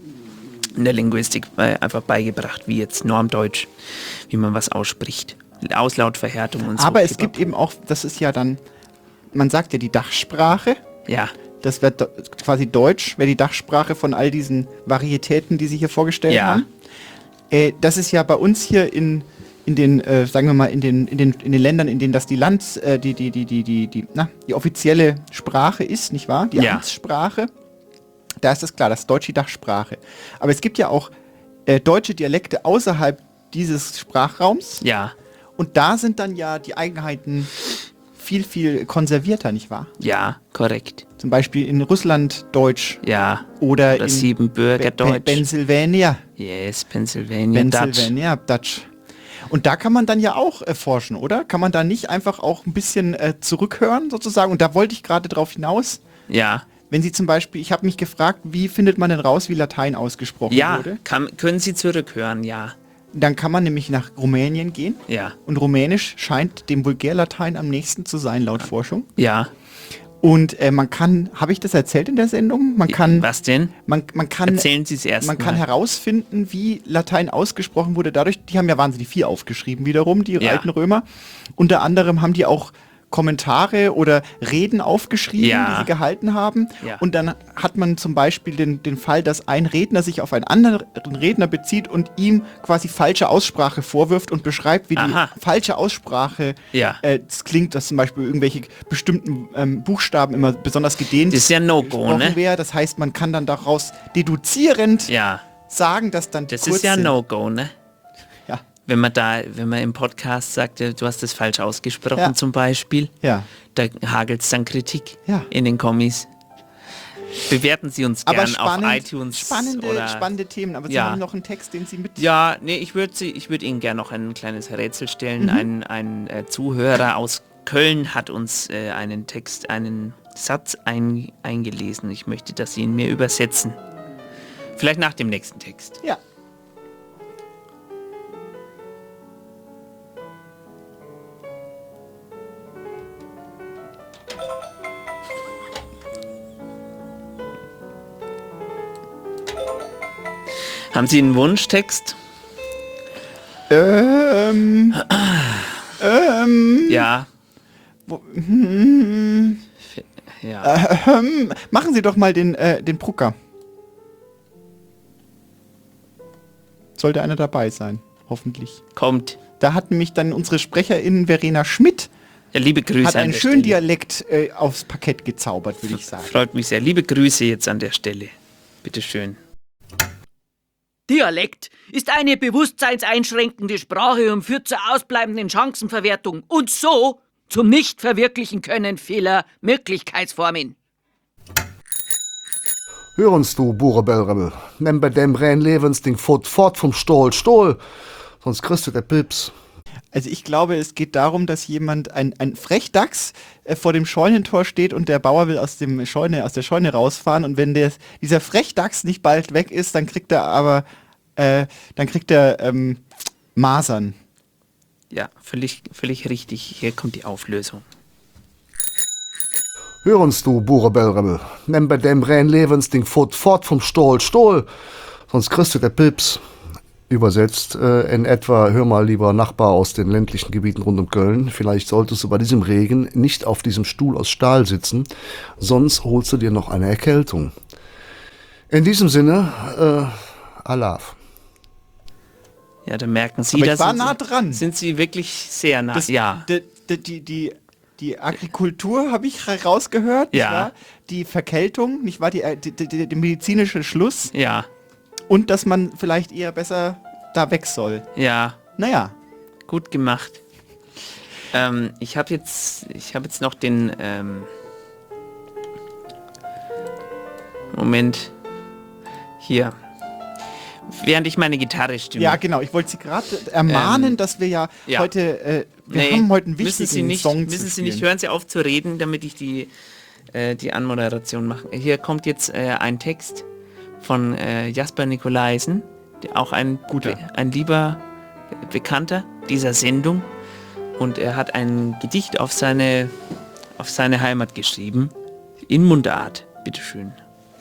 in der Linguistik bei, einfach beigebracht, wie jetzt Normdeutsch, wie man was ausspricht. Auslautverhärtung und so. Aber es gibt eben auch, das ist ja dann, man sagt ja die Dachsprache. Ja. Das wird quasi Deutsch, wäre die Dachsprache von all diesen Varietäten, die Sie hier vorgestellt ja. haben. Äh, das ist ja bei uns hier in, in den, äh, sagen wir mal, in den, in den, in den Ländern, in denen das die Lands, äh, die, die, die, die, die, die, na, die offizielle Sprache ist, nicht wahr? Die ja. Amtssprache. Da ist das klar, das ist Deutsch die Dachsprache. Aber es gibt ja auch äh, deutsche Dialekte außerhalb dieses Sprachraums. Ja. Und da sind dann ja die Eigenheiten viel, viel konservierter, nicht wahr? Ja, korrekt. Zum Beispiel in Russland Deutsch. Ja. Oder, Oder in Siebenbürger Pe- Deutsch. Pennsylvania. Yes, Pennsylvania, Dutch. Pennsylvania Dutch. Und da kann man dann ja auch äh, forschen, oder? Kann man da nicht einfach auch ein bisschen äh, zurückhören, sozusagen? Und da wollte ich gerade drauf hinaus. Ja. Wenn Sie zum Beispiel, ich habe mich gefragt, wie findet man denn raus, wie Latein ausgesprochen Ja, wurde? kann, können Sie zurückhören, ja. Dann kann man nämlich nach Rumänien gehen. Ja. Und Rumänisch scheint dem Vulgärlatein am nächsten zu sein, laut Forschung. Ja. Und äh, man kann, habe ich das erzählt in der Sendung? Man kann, Was denn? Man, man kann, Erzählen Sie es erst Man kann mal. herausfinden, wie Latein ausgesprochen wurde. Dadurch, die haben ja wahnsinnig viel aufgeschrieben wiederum, die Ja. alten Römer. Unter anderem haben die auch Kommentare oder Reden aufgeschrieben, Ja. die sie gehalten haben. Ja. Und dann hat man zum Beispiel den, den Fall, dass ein Redner sich auf einen anderen Redner bezieht und ihm quasi falsche Aussprache vorwirft und beschreibt, wie Aha. die falsche Aussprache Ja. äh, das klingt, dass zum Beispiel irgendwelche bestimmten ähm, Buchstaben immer besonders gedehnt Das ist ja No-Go, gesprochen ne? wäre. Das heißt, man kann dann daraus deduzierend Ja. sagen, dass dann Das kurz ist ja sind. No-Go, ne? Ja. Wenn man da, wenn man im Podcast sagt, äh, du hast das falsch ausgesprochen Ja. zum Beispiel, Ja. da hagelt es dann Kritik Ja. in den Kommis. Bewerten Sie uns Aber gern spannend, auf iTunes spannende, oder spannende Themen. Aber Sie Ja. haben noch einen Text, den Sie mit... Ja, nee, ich würde ich würd Ihnen gerne noch ein kleines Rätsel stellen. Mhm. Ein, ein äh, Zuhörer aus Köln hat uns äh, einen Text, einen Satz ein, eingelesen. Ich möchte, dass Sie ihn mir übersetzen. Vielleicht nach dem nächsten Text. Ja. Haben Sie einen Wunschtext? Ähm... ähm... Ja. Wo, hm, Ja. ähm, machen Sie doch mal den, äh, den Brucker. Sollte einer dabei sein, hoffentlich. Kommt. Da hat nämlich dann unsere Sprecherin Verena Schmidt Ja, liebe Grüße hat an einen der schönen Stelle. Dialekt äh, aufs Parkett gezaubert, würde ich sagen. Freut mich sehr. Liebe Grüße jetzt an der Stelle. Bitteschön. Dialekt ist eine bewusstseinseinschränkende Sprache und führt zur ausbleibenden Chancenverwertung und so zum Nicht-Verwirklichen können vieler Möglichkeitsformen. Hören's du, Burebellrebel. Nimm bei dem rein Lebensding fort, fort vom Stohl, Stohl. Sonst kriegst du der Pips. Also ich glaube, es geht darum, dass jemand, ein, ein Frechdachs, äh, vor dem Scheunentor steht und der Bauer will aus, dem Scheune, aus der Scheune rausfahren und wenn der, dieser Frechdachs nicht bald weg ist, dann kriegt er aber, äh, dann kriegt er ähm, Masern. Ja, völlig, völlig richtig. Hier kommt die Auflösung. Hören's du, Burebellrebel. Nimm bei dem rein Lebensding fort, fort vom Stohl, Stohl. Sonst kriegst du der Pips. Übersetzt äh, in etwa, hör mal, lieber Nachbar aus den ländlichen Gebieten rund um Köln, vielleicht solltest du bei diesem Regen nicht auf diesem Stuhl aus Stahl sitzen, sonst holst du dir noch eine Erkältung. In diesem Sinne, äh, Alaf. Ja, da merken Sie, Aber ich dass war sind nah Sie, dran. Sind Sie wirklich sehr nah? Das, ja. Die, die, die, die, die Agrikultur habe ich rausgehört, nicht Ja. wahr? Die Verkältung, nicht wahr? Die, äh, die, die, die medizinische Schluss. Ja. Und dass man vielleicht eher besser da weg soll. Ja. Naja. Gut gemacht. Ähm, ich habe jetzt, ich habe jetzt noch den ähm, Moment hier. Während ich meine Gitarre stimme. Ja, genau. Ich wollte Sie gerade ermahnen, Ähm, dass wir ja, ja. heute, äh, wir Nee, haben heute einen müssen wichtigen Sie nicht, Song müssen zu Sie nicht, spielen. hören Sie auf zu reden, damit ich die, äh, die Anmoderation mache. Hier kommt jetzt äh, ein Text von äh, Jasper Nikolaisen, der auch ein, Guter. Be ein lieber Bekannter dieser Sendung. Und er hat ein Gedicht auf seine, auf seine Heimat geschrieben, in Mundart. Bitteschön.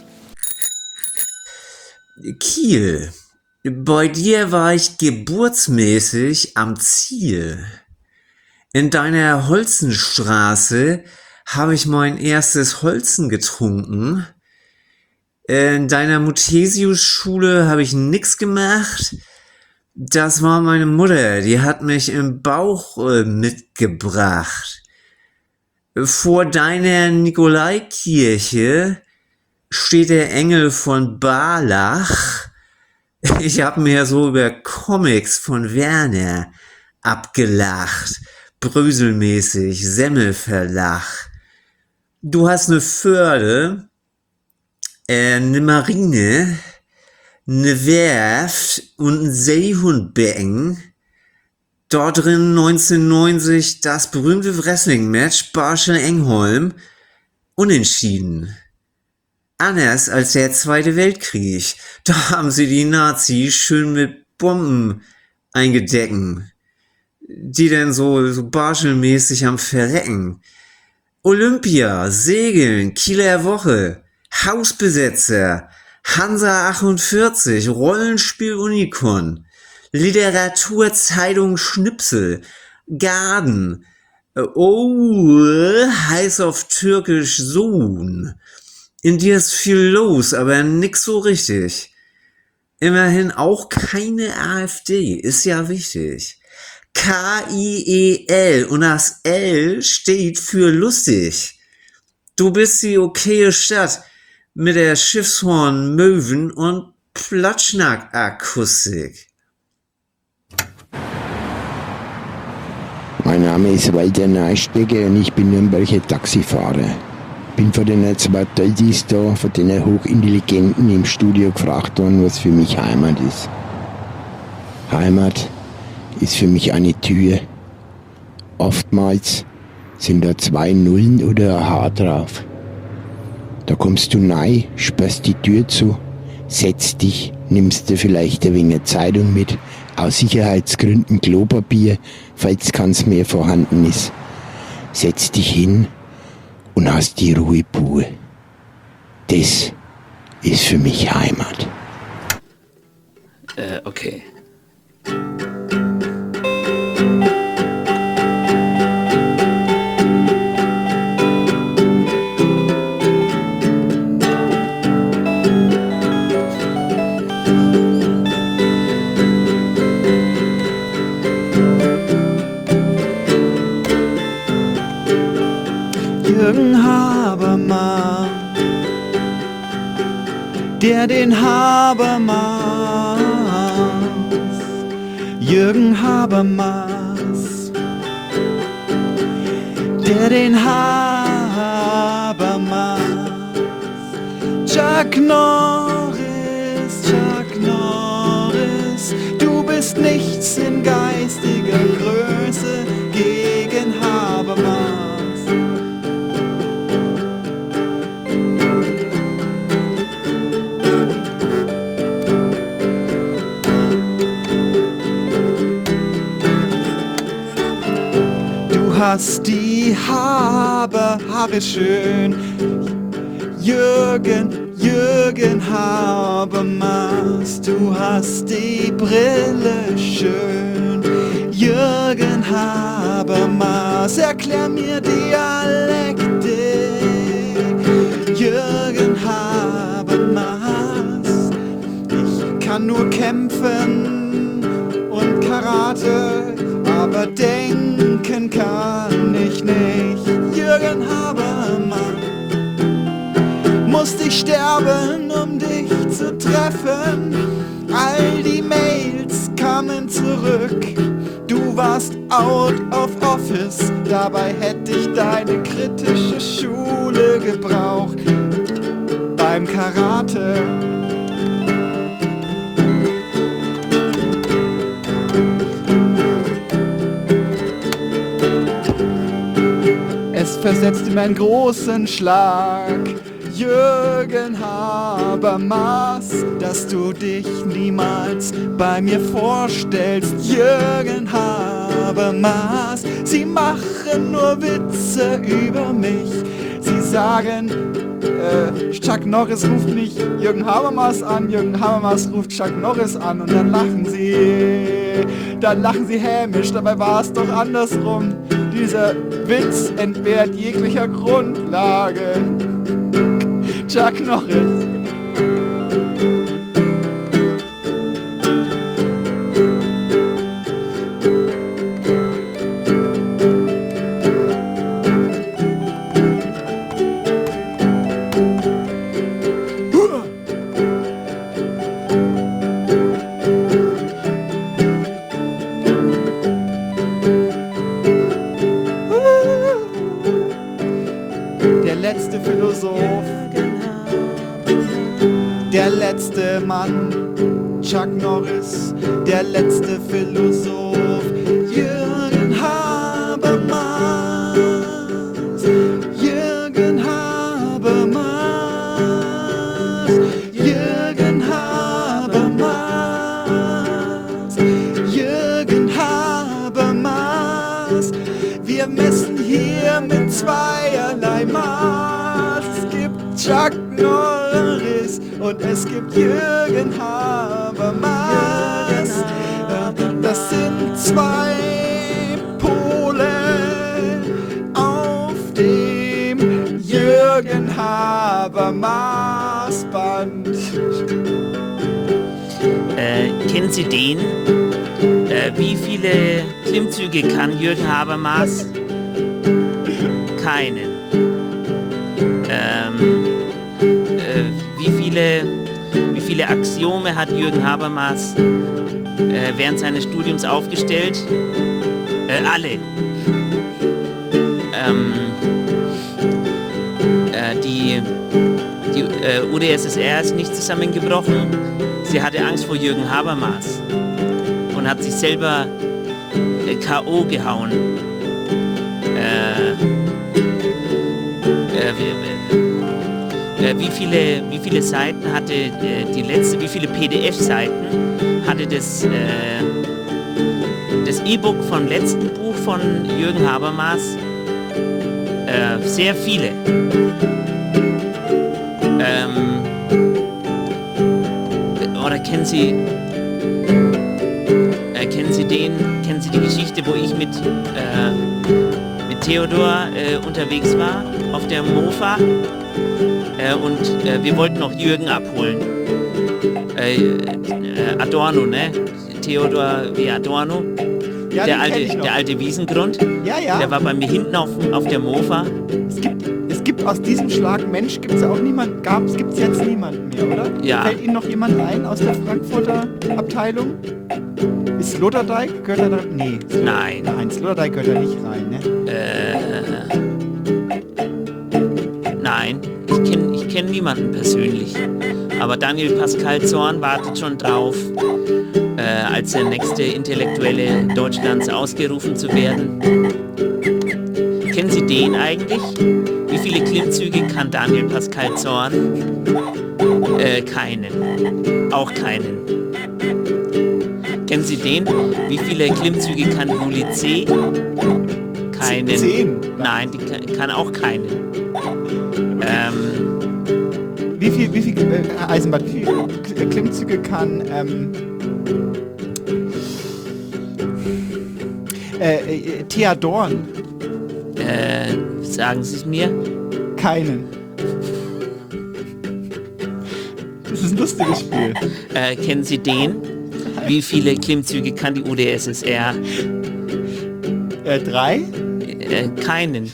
Kiel. Bei dir war ich geburtsmäßig am Ziel. In deiner Holzenstraße habe ich mein erstes Holzen getrunken. In deiner Muthesius-Schule habe ich nix gemacht. Das war meine Mutter, die hat mich im Bauch äh, mitgebracht. Vor deiner Nikolaikirche steht der Engel von Barlach. Ich hab mir so über Comics von Werner abgelacht. bröselmäßig, Semmelverlach. Du hast eine Förde, äh, eine Marine, eine Werft und ein Seehundbecken. Dort drin neunzehnhundertneunzig das berühmte Wrestling-Match Barschel-Engholm. Unentschieden. Anders als der Zweite Weltkrieg. Da haben sie die Nazis schön mit Bomben eingedecken. Die denn so, so barschelmäßig am Verrecken. Olympia, Segeln, Kieler Woche, Hausbesetzer, Hansa achtundvierzig, Rollenspiel Unikon, Literatur, Zeitung, Schnipsel, Garden, oh, heiß auf Türkisch Sohn. In dir ist viel los, aber nix so richtig. Immerhin auch keine AfD, ist ja wichtig. K I E L und das L steht für lustig. Du bist die okaye Stadt mit der Schiffshorn, Möwen und Platschnack-Akustik. Mein Name ist Walter Neistegger und ich bin Nürnberger Taxifahrer. Bin von den zwei Töltis da, von den Hochintelligenten im Studio gefragt worden, was für mich Heimat ist. Heimat ist für mich eine Tür. Oftmals sind da zwei Nullen oder ein H drauf. Da kommst du rein, sperrst die Tür zu, setzt dich, nimmst dir vielleicht ein wenig Zeitung mit, aus Sicherheitsgründen Klopapier, falls keins mehr vorhanden ist. Setzt dich hin und hast die Ruhe pur. Das ist für mich Heimat. Äh, okay. Jürgen Habermas, der den Habermas, Jürgen Habermas, der den Habermas, Chuck Norris, Chuck Norris, du bist nichts in geistiger Größe gegen Habermas. Du hast die Haber, Haare schön, Jürgen, Jürgen Habermas. Du hast die Brille schön, Jürgen Habermas. Erklär mir Dialektik, Jürgen Habermas. Ich kann nur kämpfen und Karate, aber denken kann ich nicht. Jürgen Habermas, musste ich sterben, um dich zu treffen. All die Mails kamen zurück. Du warst out of office, dabei hätte ich deine kritische Schule gebraucht. Beim Karate. Es versetzte mir einen großen Schlag, Jürgen Habermas, dass du dich niemals bei mir vorstellst, Jürgen Habermas. Sie machen nur Witze über mich, sie sagen, äh, Chuck Norris ruft nicht Jürgen Habermas an, Jürgen Habermas ruft Chuck Norris an und dann lachen sie, dann lachen sie hämisch, dabei war es doch andersrum. Dieser Witz entbehrt jeglicher Grundlage. Chuck Norris. Mann, Chuck Norris, der letzte Philosoph, Jürgen Habermas, Jürgen Habermas, Jürgen Habermas, Jürgen Habermas. Wir messen hier mit zweierlei Maß. Es gibt Chuck Norris und es gibt Jürgen Habermas. Das sind zwei Pole auf dem Jürgen Habermas Band. Äh, kennen Sie den? Äh, wie viele Klimmzüge kann Jürgen Habermas? Keinen. Ähm, äh, wie viele, wie viele Axiome hat Jürgen Habermas äh, während seines Studiums aufgestellt? Äh, alle. Ähm, äh, die die äh, U d S S R ist nicht zusammengebrochen. Sie hatte Angst vor Jürgen Habermas und hat sich selber äh, K O gehauen. Äh, äh, wie, äh, wie, viele, wie viele Seiten hatte äh, die letzte, wie viele P D F-Seiten hatte das, äh, das E-Book vom letzten Buch von Jürgen Habermas? Äh, sehr viele. Ähm, oder kennen Sie, äh, kennen Sie den, kennen Sie die Geschichte, wo ich mit, äh, mit Theodor äh, unterwegs war auf der Mofa äh, und äh, wir wollten noch Jürgen abholen. Äh, äh, Adorno, ne? Theodor wie Adorno. Ja, der, den kenn ich alte, noch. der alte Wiesengrund. Ja, ja. Der war bei mir hinten auf, auf der Mofa. Es gibt, es gibt aus diesem Schlag Mensch, gibt es auch niemanden, gab es, gibt es jetzt niemanden mehr, oder? Ja. Fällt Ihnen noch jemand ein aus der Frankfurter Abteilung? Ist Sloterdijk? Gehört er da? Nee. Nein. Nein, Sloterdijk gehört da nicht rein, ne? Äh, nein, ich kenne ich kenn niemanden persönlich. Aber Daniel Pascal Zorn wartet schon drauf, äh, als der nächste Intellektuelle Deutschlands ausgerufen zu werden. Kennen Sie den eigentlich? Wie viele Klimmzüge kann Daniel Pascal Zorn? Äh, keinen. Auch keinen. Kennen Sie den? Wie viele Klimmzüge kann Juli C? Keinen. Zehn. Nein, die kann, kann auch keinen. Ähm, Wie viel, wie viel, äh, Herr Eisenbart, wie viele Klimmzüge kann, ähm, äh, äh, Thea Dorn? äh, sagen Sie es mir? Keinen. Das ist ein lustiges Spiel. Äh, kennen Sie den? Wie viele Klimmzüge kann die U d S S R? Äh, drei? Äh, keinen.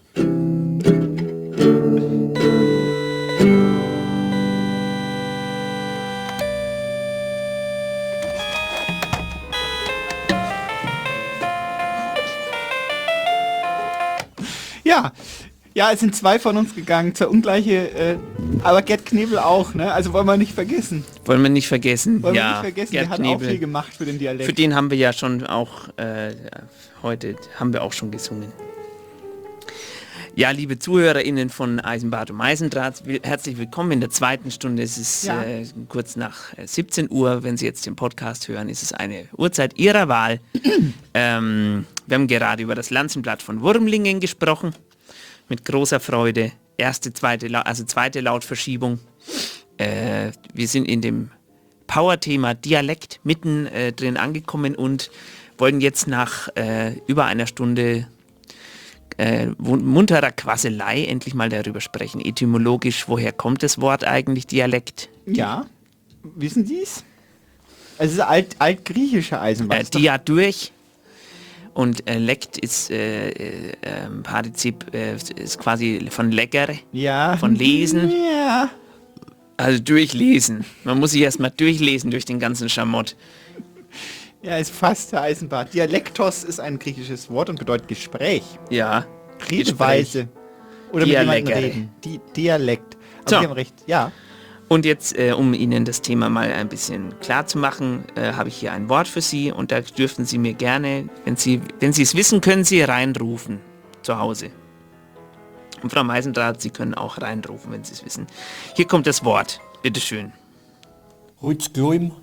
Ja, ja, es sind zwei von uns gegangen, zur ungleiche, äh, aber Gerd Knebel auch, ne? Also wollen wir nicht vergessen. Wollen wir nicht vergessen. Wollen ja, wir nicht vergessen, Gerd der hat Knebel. auch viel gemacht für den Dialekt. Für den haben wir ja schon auch, äh, heute haben wir auch schon gesungen. Ja, liebe ZuhörerInnen von Eisenbart und Eisendraht, will, herzlich willkommen in der zweiten Stunde. Es ist Ja. äh, kurz nach äh, siebzehn Uhr. Wenn Sie jetzt den Podcast hören, ist es eine Uhrzeit Ihrer Wahl. ähm, wir haben gerade über das Lanzenblatt von Wurmlingen gesprochen. Mit großer Freude. Erste, zweite, La- also zweite Lautverschiebung. Äh, wir sind in dem Power-Thema Dialekt mitten äh, drin angekommen und wollen jetzt nach äh, über einer Stunde äh, munterer Quasselei endlich mal darüber sprechen. Etymologisch, woher kommt das Wort eigentlich Dialekt? Ja, wissen Sie es? Es ist alt, altgriechische Eisenbahn. Äh, dia durch. Und äh, Lekt ist äh, äh, ähm, Partizip, äh, ist quasi von leckere, ja. von lesen. Ja. Also durchlesen. Man muss sich erstmal durchlesen durch den ganzen Schamott. Ja, ist fast der Eisenbart. Dialektos ist ein griechisches Wort und bedeutet Gespräch. Ja. Redeweise. Oder mit jemandem Dialekere. reden. Die Dialekt. Aber So. Sie haben recht, ja. Und jetzt, äh, um Ihnen das Thema mal ein bisschen klar zu machen, äh, habe ich hier ein Wort für Sie und da dürfen Sie mir gerne, wenn Sie, wenn Sie es wissen, können Sie reinrufen zu Hause. Und Frau Meisendrath, Sie können auch reinrufen, wenn Sie es wissen. Hier kommt das Wort. Bitteschön. Holzgleim.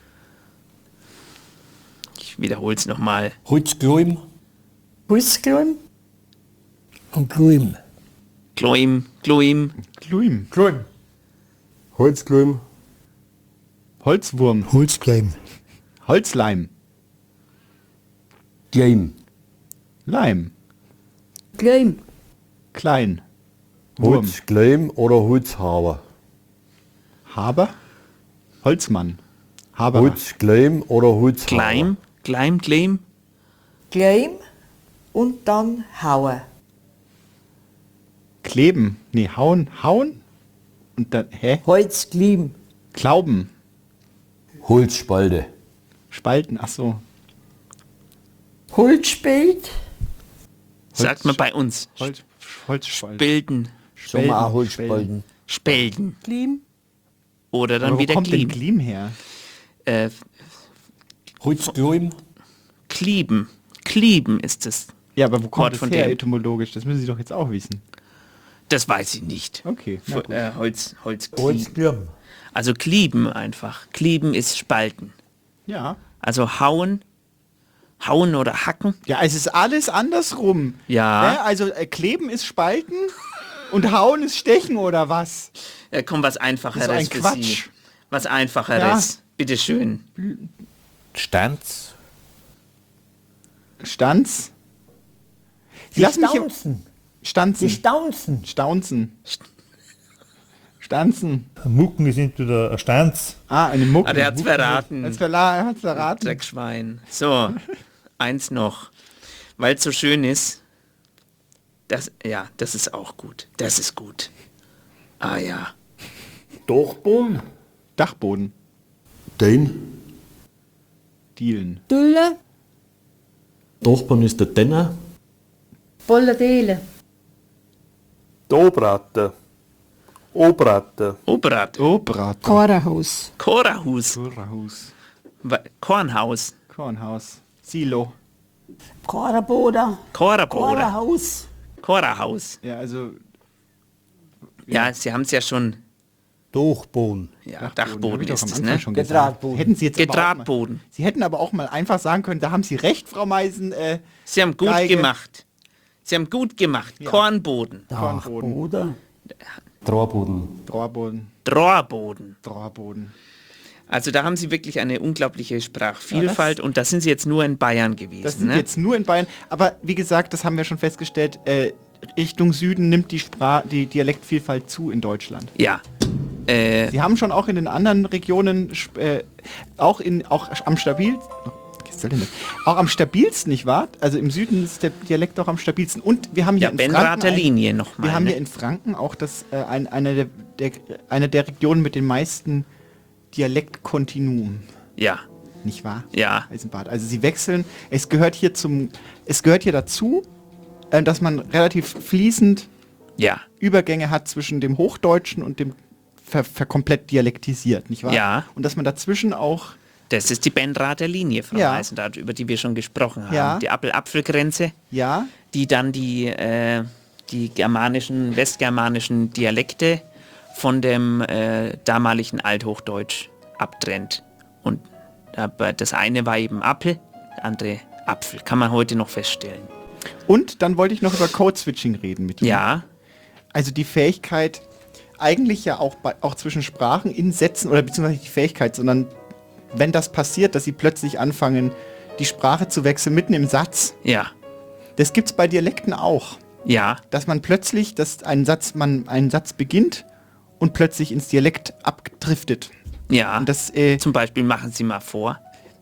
Ich wiederhole es nochmal. Holzgleim. Holzgleim. Und Gleim. Gloim, Gloim. Gluim. Gleim. Holzgleim. Holzwurm. Holzgleim. Holzleim. Gleim. Leim. Gleim. Klein. Wurm. Holzgleim oder Holzhaber. Haber. Holzmann. Haber. Holzgleim oder Holzhaber. Gleim, Gleim, Gleim. Gleim und dann hauen. Kleben. Nee, hauen. Hauen. Und dann, hä? Holzgleim. Klauben. Holzspalte. Spalten, ach so. Holzspät. Sagt man bei uns. Holz, Holzspalten. Bilden. Sagen wir auch Holzspalten. Spelden. Gleim. Oder dann Aber wo wieder kommt denn Gleim. Gleam her? Äh, Holzgleim. Klieben. Klieben ist es. Ja, aber wo kommt Wort das von her dem. etymologisch? Das müssen Sie doch jetzt auch wissen. Das weiß ich nicht. Okay, na Fu- gut. äh, Holz, Holz, Holzgleim. Also Klieben einfach. Klieben ist Spalten. Ja. Also hauen, hauen oder hacken. Ja, es ist alles andersrum. Ja. Ne? Also äh, kleben ist Spalten und hauen ist Stechen oder was? Da kommt was Einfacheres Das ist ein für Quatsch. Sie. Was Einfacheres. Bitteschön. Stanz. Stanz. Sie Die lassen mich im Staunzen. Stanzen. Die Staunzen. Staunzen. Stanzen. Mucken ist entweder ein Stanz. Ah, eine Mucke. Ah, der hat's verraten. Hat's verla hat's verraten. Dreckschwein. So, eins noch. Weil es so schön ist. Das, ja, das ist auch gut. Das ist gut. Ah ja. Dachboden. Dachboden. Den. Dielen. Dülle. Dachboden ist der Denner. Bolladele. Dobratte. Obratte. Obrat. Obrat. Korahus. Korahus. Kornhaus. Wa- Kornhaus. Kornhaus. Silo. Koraboda. Koraboda. Korahaus. Korahaus. Ja, also Ja, Sie haben es ja schon. Dachboden. Ja, hab Dachboden ich doch ist am es, Anfang ne? schon gesagt. Gedrahtboden. Hätten Sie jetzt aber auch mal, Gedrahtboden. Sie hätten aber auch mal einfach sagen können, da haben Sie recht, Frau Meisen. Äh, Sie haben gut Geige. gemacht. Sie haben gut gemacht. Kornboden. Kornboden. Oder? Trauerboden. Trauerboden. Drorboden. Trauerboden. Also da haben Sie wirklich eine unglaubliche Sprachvielfalt Ja, und da sind Sie jetzt nur in Bayern gewesen. Das sind ne? jetzt nur in Bayern. Aber wie gesagt, das haben wir schon festgestellt, äh, Richtung Süden nimmt die, Sprach die Dialektvielfalt zu in Deutschland. Ja. Äh, Sie haben schon auch in den anderen Regionen, sp- äh, auch, in, auch am stabilsten, was soll denn das? Auch am stabilsten, nicht wahr? Also im Süden ist der Dialekt auch am stabilsten. Und wir haben hier ja, in Benrather Franken ein- Linie nochmal. Wir haben ne? hier in Franken auch das, äh, ein, eine, der, der, eine der Regionen mit den meisten Dialektkontinuum. Ja. Nicht wahr? Ja. Eisenbad. Also sie wechseln. Es gehört hier zum, es gehört hier dazu, äh, dass man relativ fließend Ja. Übergänge hat zwischen dem Hochdeutschen und dem ver, ver komplett dialektisiert, nicht wahr? Ja. Und dass man dazwischen auch Das ist die Benrather Linie, Frau Ja. Meisendrath, über die wir schon gesprochen haben. Ja. Die Apfel-Apfel-Grenze, ja, die dann die, äh, die germanischen, westgermanischen Dialekte von dem äh, damaligen Althochdeutsch abtrennt. Und aber das eine war eben Apfel, das andere Apfel. Kann man heute noch feststellen. Und dann wollte ich noch über Code-Switching reden mit Ihnen. Ja. Also die Fähigkeit, eigentlich ja auch, bei, auch zwischen Sprachen in Sätzen, oder beziehungsweise nicht die Fähigkeit, sondern wenn das passiert, dass sie plötzlich anfangen, die Sprache zu wechseln mitten im Satz. Ja. Das gibt's bei Dialekten auch. Ja. Dass man plötzlich, dass ein Satz, man einen Satz beginnt und plötzlich ins Dialekt abdriftet. Ja. Und das, äh, Zum Beispiel machen Sie mal vor.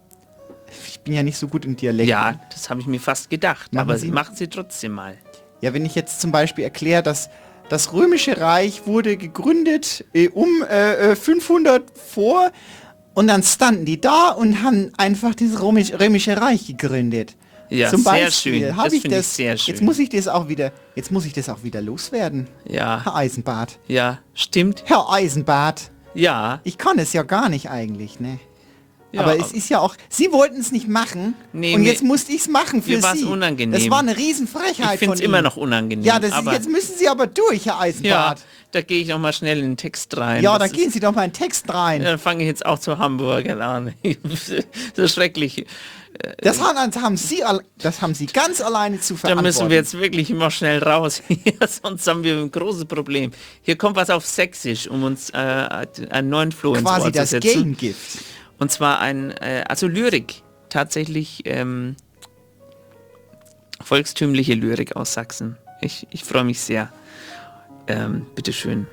Ich bin ja nicht so gut im Dialekt. Ja, das habe ich mir fast gedacht. Machen aber Sie- machen Sie trotzdem mal. Ja, wenn ich jetzt zum Beispiel erkläre, dass das Römische Reich wurde gegründet äh, um äh, äh, fünfhundert vor und dann standen die da und haben einfach dieses Römisch, Römische Reich gegründet. Ja, Zum sehr Beispiel schön. hab Das ich finde ich das, sehr schön. Jetzt muss ich das auch wieder, jetzt muss ich das auch wieder loswerden. Ja. Herr Eisenbart. Ja, stimmt. Herr Eisenbart. Ja. Ich kann es ja gar nicht eigentlich, ne? Ja, aber es ist ja auch, Sie wollten es nicht machen Nee, und mir- jetzt musste ich es machen für mir war's Sie. unangenehm. Das war eine Riesenfrechheit Ich find's von immer Ihnen. noch unangenehm, Ja, das ist, aber- jetzt müssen Sie aber durch, Herr Ja, Eisenbart. da gehe ich noch mal schnell in den Text rein. Ja, Das da gehen ist- Sie doch mal in den Text rein. Ja, dann fange ich jetzt auch zu Hamburger an. Das ist schrecklich. Das haben, das haben Sie, al- das haben Sie ganz alleine zu Da verantworten. müssen wir jetzt wirklich immer schnell raus. Ja, sonst haben wir ein großes Problem. Hier kommt was auf Sächsisch, um uns äh, einen neuen Floh ins Quasi Ohr zu das setzen. Gegengift. Und zwar ein, äh, also Lyrik. Tatsächlich ähm, volkstümliche Lyrik aus Sachsen. Ich, ich freue mich sehr. Ähm, bitteschön.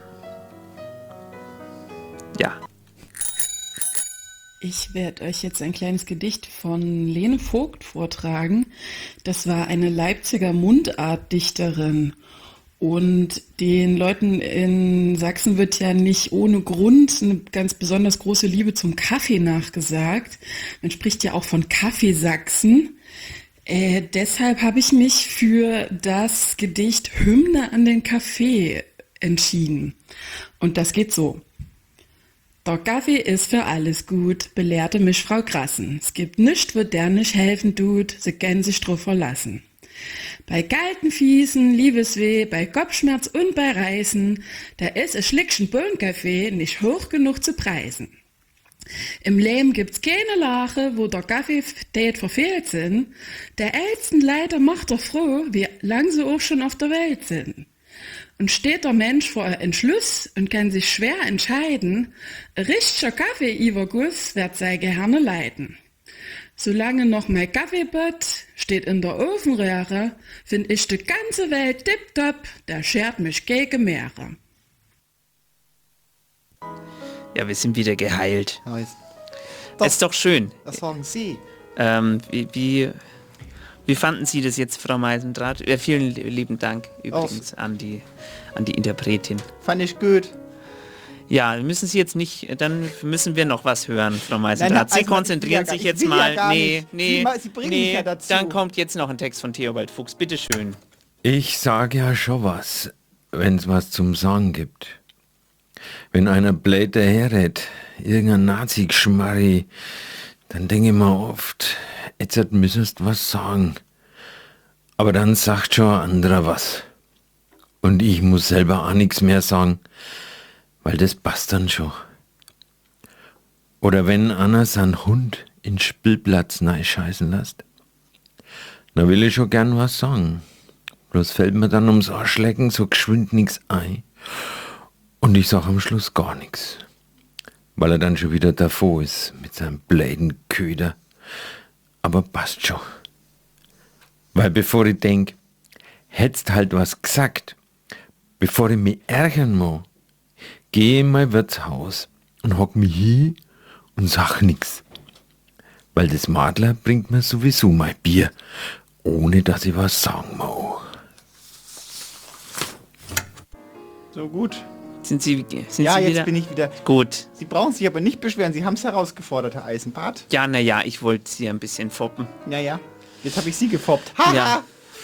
Ja. Ich werde euch jetzt ein kleines Gedicht von Lene Vogt vortragen. Das war eine Leipziger Mundartdichterin. Und den Leuten in Sachsen wird ja nicht ohne Grund eine ganz besonders große Liebe zum Kaffee nachgesagt. Man spricht ja auch von Kaffeesachsen. Äh, deshalb habe ich mich für das Gedicht Hymne an den Kaffee entschieden. Und das geht so. Der Kaffee ist für alles gut, belehrte mich Frau Grassen. Es gibt nichts, wo der nicht helfen tut, sie können sich drauf verlassen. Bei kalten Fiesen, Liebesweh, bei Kopfschmerz und bei Reisen, da ist ein Schlickchen Bohnenkaffee nicht hoch genug zu preisen. Im Leben gibt's keine Lache, wo der Kaffee tät verfehlt sind. Der ältesten Leiter macht doch froh, wie lang sie auch schon auf der Welt sind. Und steht der Mensch vor einem Entschluss und kann sich schwer entscheiden, ein richtiger Kaffee-Iverguss wird sei gerne leiden. Solange noch mein Kaffeebott steht in der Ofenröhre, find ich die ganze Welt tipptopp, der schert mich gegen Meere. Ja, wir sind wieder geheilt. Ja, jetzt- Das ist doch schön. Das sagen Sie. Ähm, wie, wie, wie fanden Sie das jetzt, Frau Meisendrath? Äh, vielen lieben Dank übrigens an die, an die Interpretin. Fand ich gut. Ja, müssen Sie jetzt nicht, dann müssen wir noch was hören, Frau Nein, Meisendrath. nein, Sie also, konzentrieren ich will ja sich gar- jetzt ich will ja mal. gar nee, nicht. nee, Sie ma- Sie bringen mich nee, ja dazu. dann kommt jetzt noch ein Text von Theobald Fuchs. Bitteschön. Ich sage ja schon was, wenn's was zum Sagen gibt. Wenn einer blöd daherredet, irgendein Nazi-Geschmarri, dann denke ich mir oft, jetzt müsstest was sagen. Aber dann sagt schon ein anderer was. Und ich muss selber auch nichts mehr sagen, weil das passt dann schon. Oder wenn einer seinen Hund in den Spielplatz scheißen lässt, dann will ich schon gern was sagen. Bloß fällt mir dann ums Arschlecken so geschwind nix ein. Und ich sag am Schluss gar nichts. Weil er dann schon wieder davor ist mit seinem bläden Köder. Aber passt schon. Weil bevor ich denk, hättest halt was gesagt, bevor ich mich ärgern muss, geh in mein Wirtshaus und hock mich hin und sag nix. Weil das Madler bringt mir sowieso mein Bier, ohne dass ich was sagen muss. So gut. Sind Sie, sind ja, Sie jetzt wieder? bin ich wieder. Gut. Sie brauchen sich aber nicht beschweren. Sie haben es herausgefordert, Herr Eisenbart. Ja, naja, ich wollte Sie ein bisschen foppen. Ja, ja. Jetzt habe ich Sie gefoppt. Haha! Ja.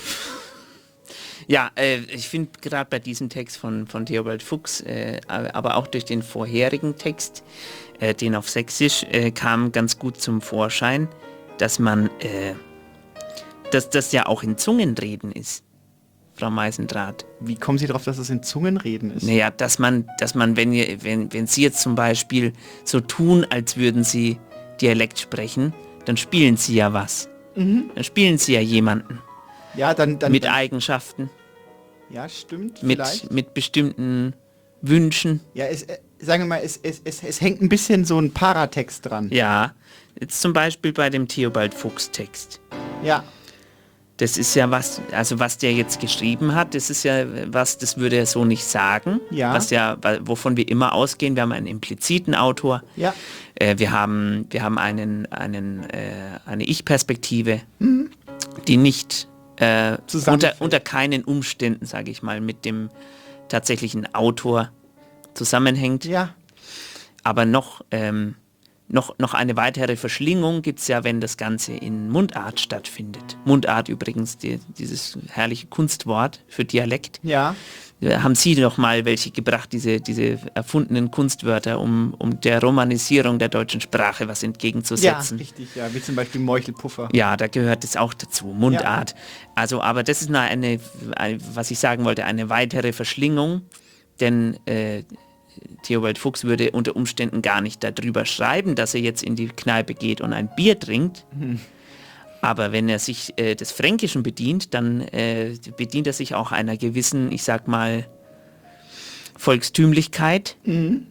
Ja, äh, ich finde gerade bei diesem Text von, von Theobald Fuchs, äh, aber auch durch den vorherigen Text, äh, den auf Sächsisch, äh, kam ganz gut zum Vorschein, dass man, äh, dass das ja auch in Zungenreden ist, Frau Meisendrath. Wie kommen Sie darauf, dass es in Zungenreden ist? Naja, dass man, dass man, wenn, ihr, wenn, wenn Sie jetzt zum Beispiel so tun, als würden Sie Dialekt sprechen, dann spielen Sie ja was. Mhm. Dann spielen Sie ja jemanden. Ja, dann, dann mit dann, Eigenschaften. Ja, stimmt. Mit, vielleicht. mit bestimmten Wünschen. Ja, es, äh, sagen wir mal, es, es, es, es hängt ein bisschen so ein Paratext dran. Ja, jetzt zum Beispiel bei dem Theobald Fuchs Text. Ja. Das ist ja was, also was der jetzt geschrieben hat, das ist ja was, das würde er so nicht sagen. Ja. Was ja, wovon wir immer ausgehen, wir haben einen impliziten Autor. Ja. Äh, wir haben, wir haben einen, einen, äh, eine Ich-Perspektive, Mhm. die nicht äh, unter, Zusammenfällt. unter keinen Umständen, sage ich mal, mit dem tatsächlichen Autor zusammenhängt. Ja. Aber noch, ähm, noch, noch eine weitere Verschlingung gibt es ja, wenn das Ganze in Mundart stattfindet. Mundart übrigens, die, dieses herrliche Kunstwort für Dialekt. Ja. Haben Sie noch mal welche gebracht, diese, diese erfundenen Kunstwörter, um, um der Romanisierung der deutschen Sprache was entgegenzusetzen? Ja, richtig, ja, wie zum Beispiel Meuchelpuffer. Ja, da gehört es auch dazu, Mundart. Ja. Also, aber das ist nur eine, eine, was ich sagen wollte, eine weitere Verschlingung, denn äh, Theobald Fuchs würde unter Umständen gar nicht darüber schreiben, dass er jetzt in die Kneipe geht und ein Bier trinkt. Hm. Aber wenn er sich äh, des Fränkischen bedient, dann äh, bedient er sich auch einer gewissen, ich sag mal, Volkstümlichkeit. Mhm.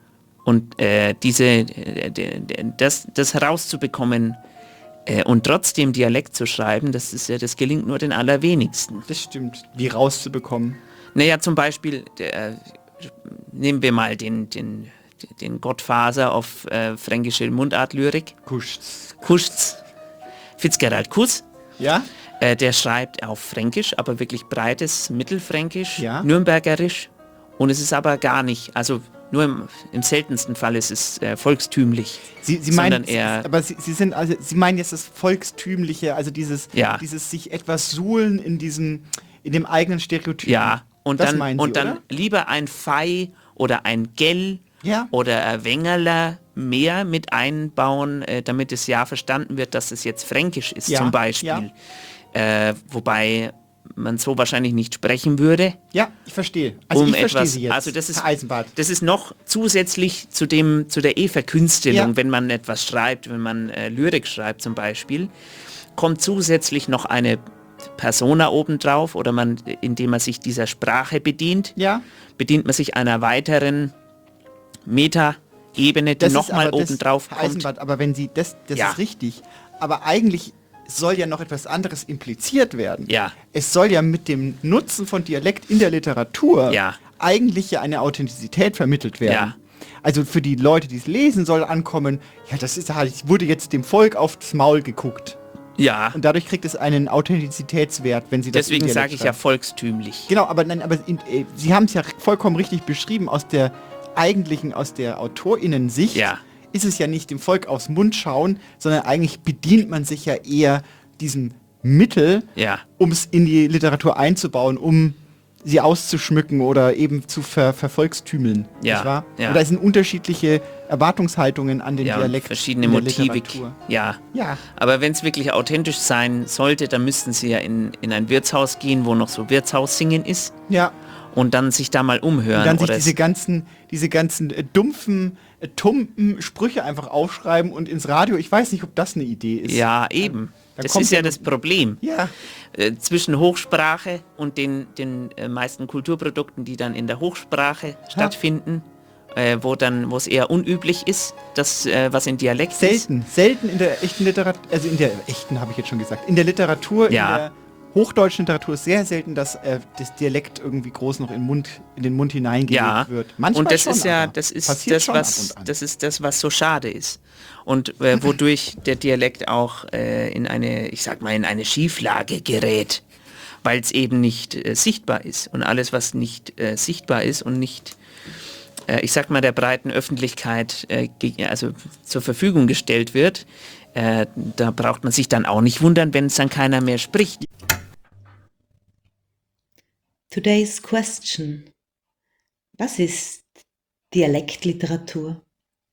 Und äh, diese, äh, das, das herauszubekommen äh, und trotzdem Dialekt zu schreiben, das ist ja, das gelingt nur den allerwenigsten. Das stimmt. Wie rauszubekommen? Naja, zum Beispiel, der, nehmen wir mal den, den, den Gottfaser auf äh, fränkische Mundartlyrik. Kuscht's. Kuscht's. Fitzgerald Kuss, ja? äh, der schreibt auf Fränkisch, aber wirklich breites Mittelfränkisch, ja? Nürnbergerisch, und es ist aber gar nicht, also nur im, im seltensten Fall ist es äh, volkstümlich. Sie, Sie meinen, eher, aber Sie, Sie sind also Sie meinen jetzt das Volkstümliche, also dieses, ja. dieses sich etwas suhlen in diesem, in dem eigenen Stereotyp. Ja, und das dann, meinen und Sie, dann oder? lieber ein Fei oder ein Gell ja? oder ein Wengerler mehr mit einbauen, äh, damit es ja verstanden wird, dass es jetzt fränkisch ist, ja, zum Beispiel. Ja. Äh, wobei man so wahrscheinlich nicht sprechen würde. Ja, ich verstehe. Also um ich verstehe etwas, Sie jetzt, also das ist, Herr Eisenbart. Das ist noch zusätzlich zu, dem, zu der E-Verkünstelung, ja. wenn man etwas schreibt, wenn man äh, Lyrik schreibt zum Beispiel, kommt zusätzlich noch eine Persona obendrauf, oder man, indem man sich dieser Sprache bedient, ja. bedient man sich einer weiteren Meta- Ebene, die nochmal oben drauf kommt. Eisenbart, aber wenn Sie, das, das ja. ist richtig, aber eigentlich soll ja noch etwas anderes impliziert werden. Ja. Es soll ja mit dem Nutzen von Dialekt in der Literatur ja. eigentlich ja eine Authentizität vermittelt werden. Ja. Also für die Leute, die es lesen, soll ankommen, ja, das ist halt, wurde jetzt dem Volk aufs Maul geguckt. Ja. Und dadurch kriegt es einen Authentizitätswert, wenn Sie das Deswegen sage ich ja volkstümlich. Genau, aber nein, aber in, äh, Sie haben es ja vollkommen richtig beschrieben, aus der eigentlichen, aus der AutorInnen-Sicht ja. ist es ja nicht dem Volk aufs Mund schauen, sondern eigentlich bedient man sich ja eher diesem Mittel, ja. um es in die Literatur einzubauen, um sie auszuschmücken oder eben zu ver vervolkstümeln. Ja. Nicht wahr? Ja. Oder es sind unterschiedliche Erwartungshaltungen an den ja, Dialekt. Verschiedene Motivik. Ja. ja. Aber wenn es wirklich authentisch sein sollte, dann müssten Sie ja in, in ein Wirtshaus gehen, wo noch so Wirtshaussingen ist. Ja. Und dann sich da mal umhören. Und dann sich oder diese ganzen, diese ganzen äh, dumpfen, äh, tumpen Sprüche einfach aufschreiben und ins Radio. Ich weiß nicht, ob das eine Idee ist. Ja, eben. Da das kommt ist ja ja das Problem. Ja. Äh, zwischen Hochsprache und den, den äh, meisten Kulturprodukten, die dann in der Hochsprache ja. stattfinden, äh, wo dann, wo es eher unüblich ist, dass äh, was in Dialekt selten, ist. Selten, selten in der echten Literatur, also in der echten habe ich jetzt schon gesagt, in der Literatur, ja. in der hochdeutschen Literatur ist sehr selten, dass äh, das Dialekt irgendwie groß noch in, Mund, in den Mund hineingelegt ja. wird. Manchmal und das schon, ist ja, das ist das, was, das ist das, was so schade ist. Und äh, wodurch der Dialekt auch äh, in eine, ich sag mal, in eine Schieflage gerät, weil es eben nicht äh, sichtbar ist. Und alles, was nicht äh, sichtbar ist und nicht, äh, ich sag mal, der breiten Öffentlichkeit äh, also zur Verfügung gestellt wird, äh, da braucht man sich dann auch nicht wundern, wenn es dann keiner mehr spricht. Today's question. Was ist Dialektliteratur?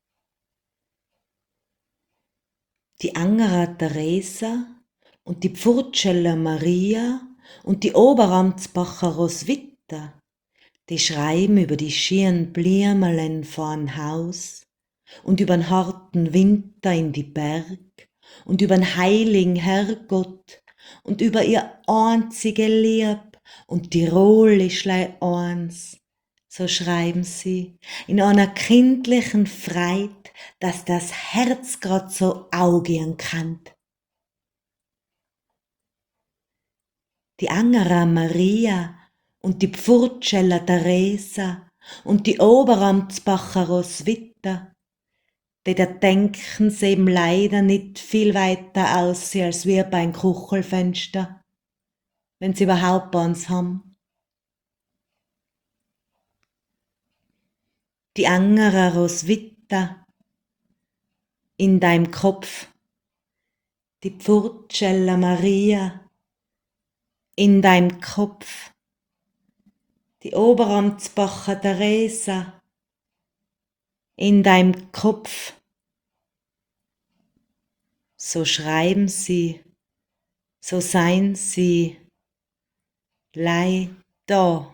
Die Angerer Theresa und die Pfurtscheller Maria und die Oberamtsbacher Roswitha, die schreiben über die schieren Bliermelen vorn Haus und übern harten Winter in die Berg und übern heiligen Herrgott und über ihr einzige Lieb und Tirol ist lei eins, so schreiben sie, in einer kindlichen Freit, dass das Herz grad so augieren kann. Die Angerer Maria und die Pfurtscheller Theresa und die Oberamtsbacher Roswitha, die da denken sie eben leider nicht viel weiter aus als wir beim Kuchelfenster, wenn sie überhaupt eins haben. Die Angerer Roswitha, in deinem Kopf, die Pfurcella Maria, in deinem Kopf, die Oberamtsbacher Theresa, in deinem Kopf. So schreiben sie, so seien sie, lei da.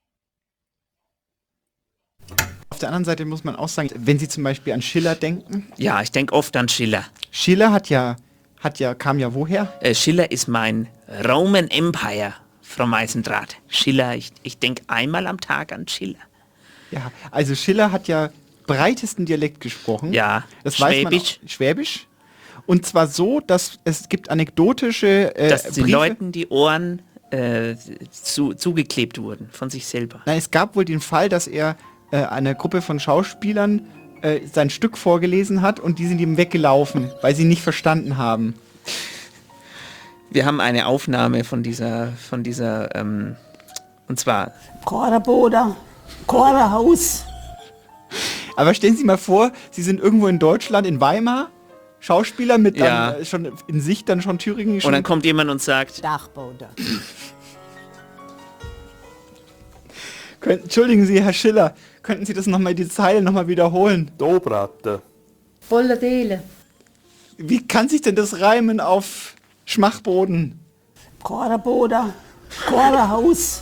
Auf der anderen Seite muss man auch sagen, wenn Sie zum Beispiel an Schiller denken. Ja, ich denke oft an Schiller. Schiller hat ja, hat ja, kam ja woher? Äh, Schiller ist mein Roman Empire, Frau Meisendrath. Schiller, ich, ich denke einmal am Tag an Schiller. Ja, also Schiller hat ja breitesten Dialekt gesprochen. Ja, das Schwäbisch. Weiß man auch, Schwäbisch. Und zwar so, dass es gibt anekdotische äh, Dass den Briefe. Leuten die Ohren äh, zu, zugeklebt wurden von sich selber. Nein, es gab wohl den Fall, dass er äh, einer Gruppe von Schauspielern äh, sein Stück vorgelesen hat und die sind ihm weggelaufen, weil sie nicht verstanden haben. Wir haben eine Aufnahme von dieser, von dieser, ähm, und zwar... Korderboda, Korderhaus. Aber stellen Sie mal vor, Sie sind irgendwo in Deutschland, in Weimar, Schauspieler mit dann Ja. äh, schon in sich dann schon Thüringen. Und dann kommt jemand und sagt... Dachboda. Könnt, Entschuldigen Sie, Herr Schiller, könnten Sie das nochmal, die Zeile nochmal wiederholen? Dobratte. Volle Dele. Wie kann sich denn das reimen auf Schmachboden? Korderboda, Korderhaus.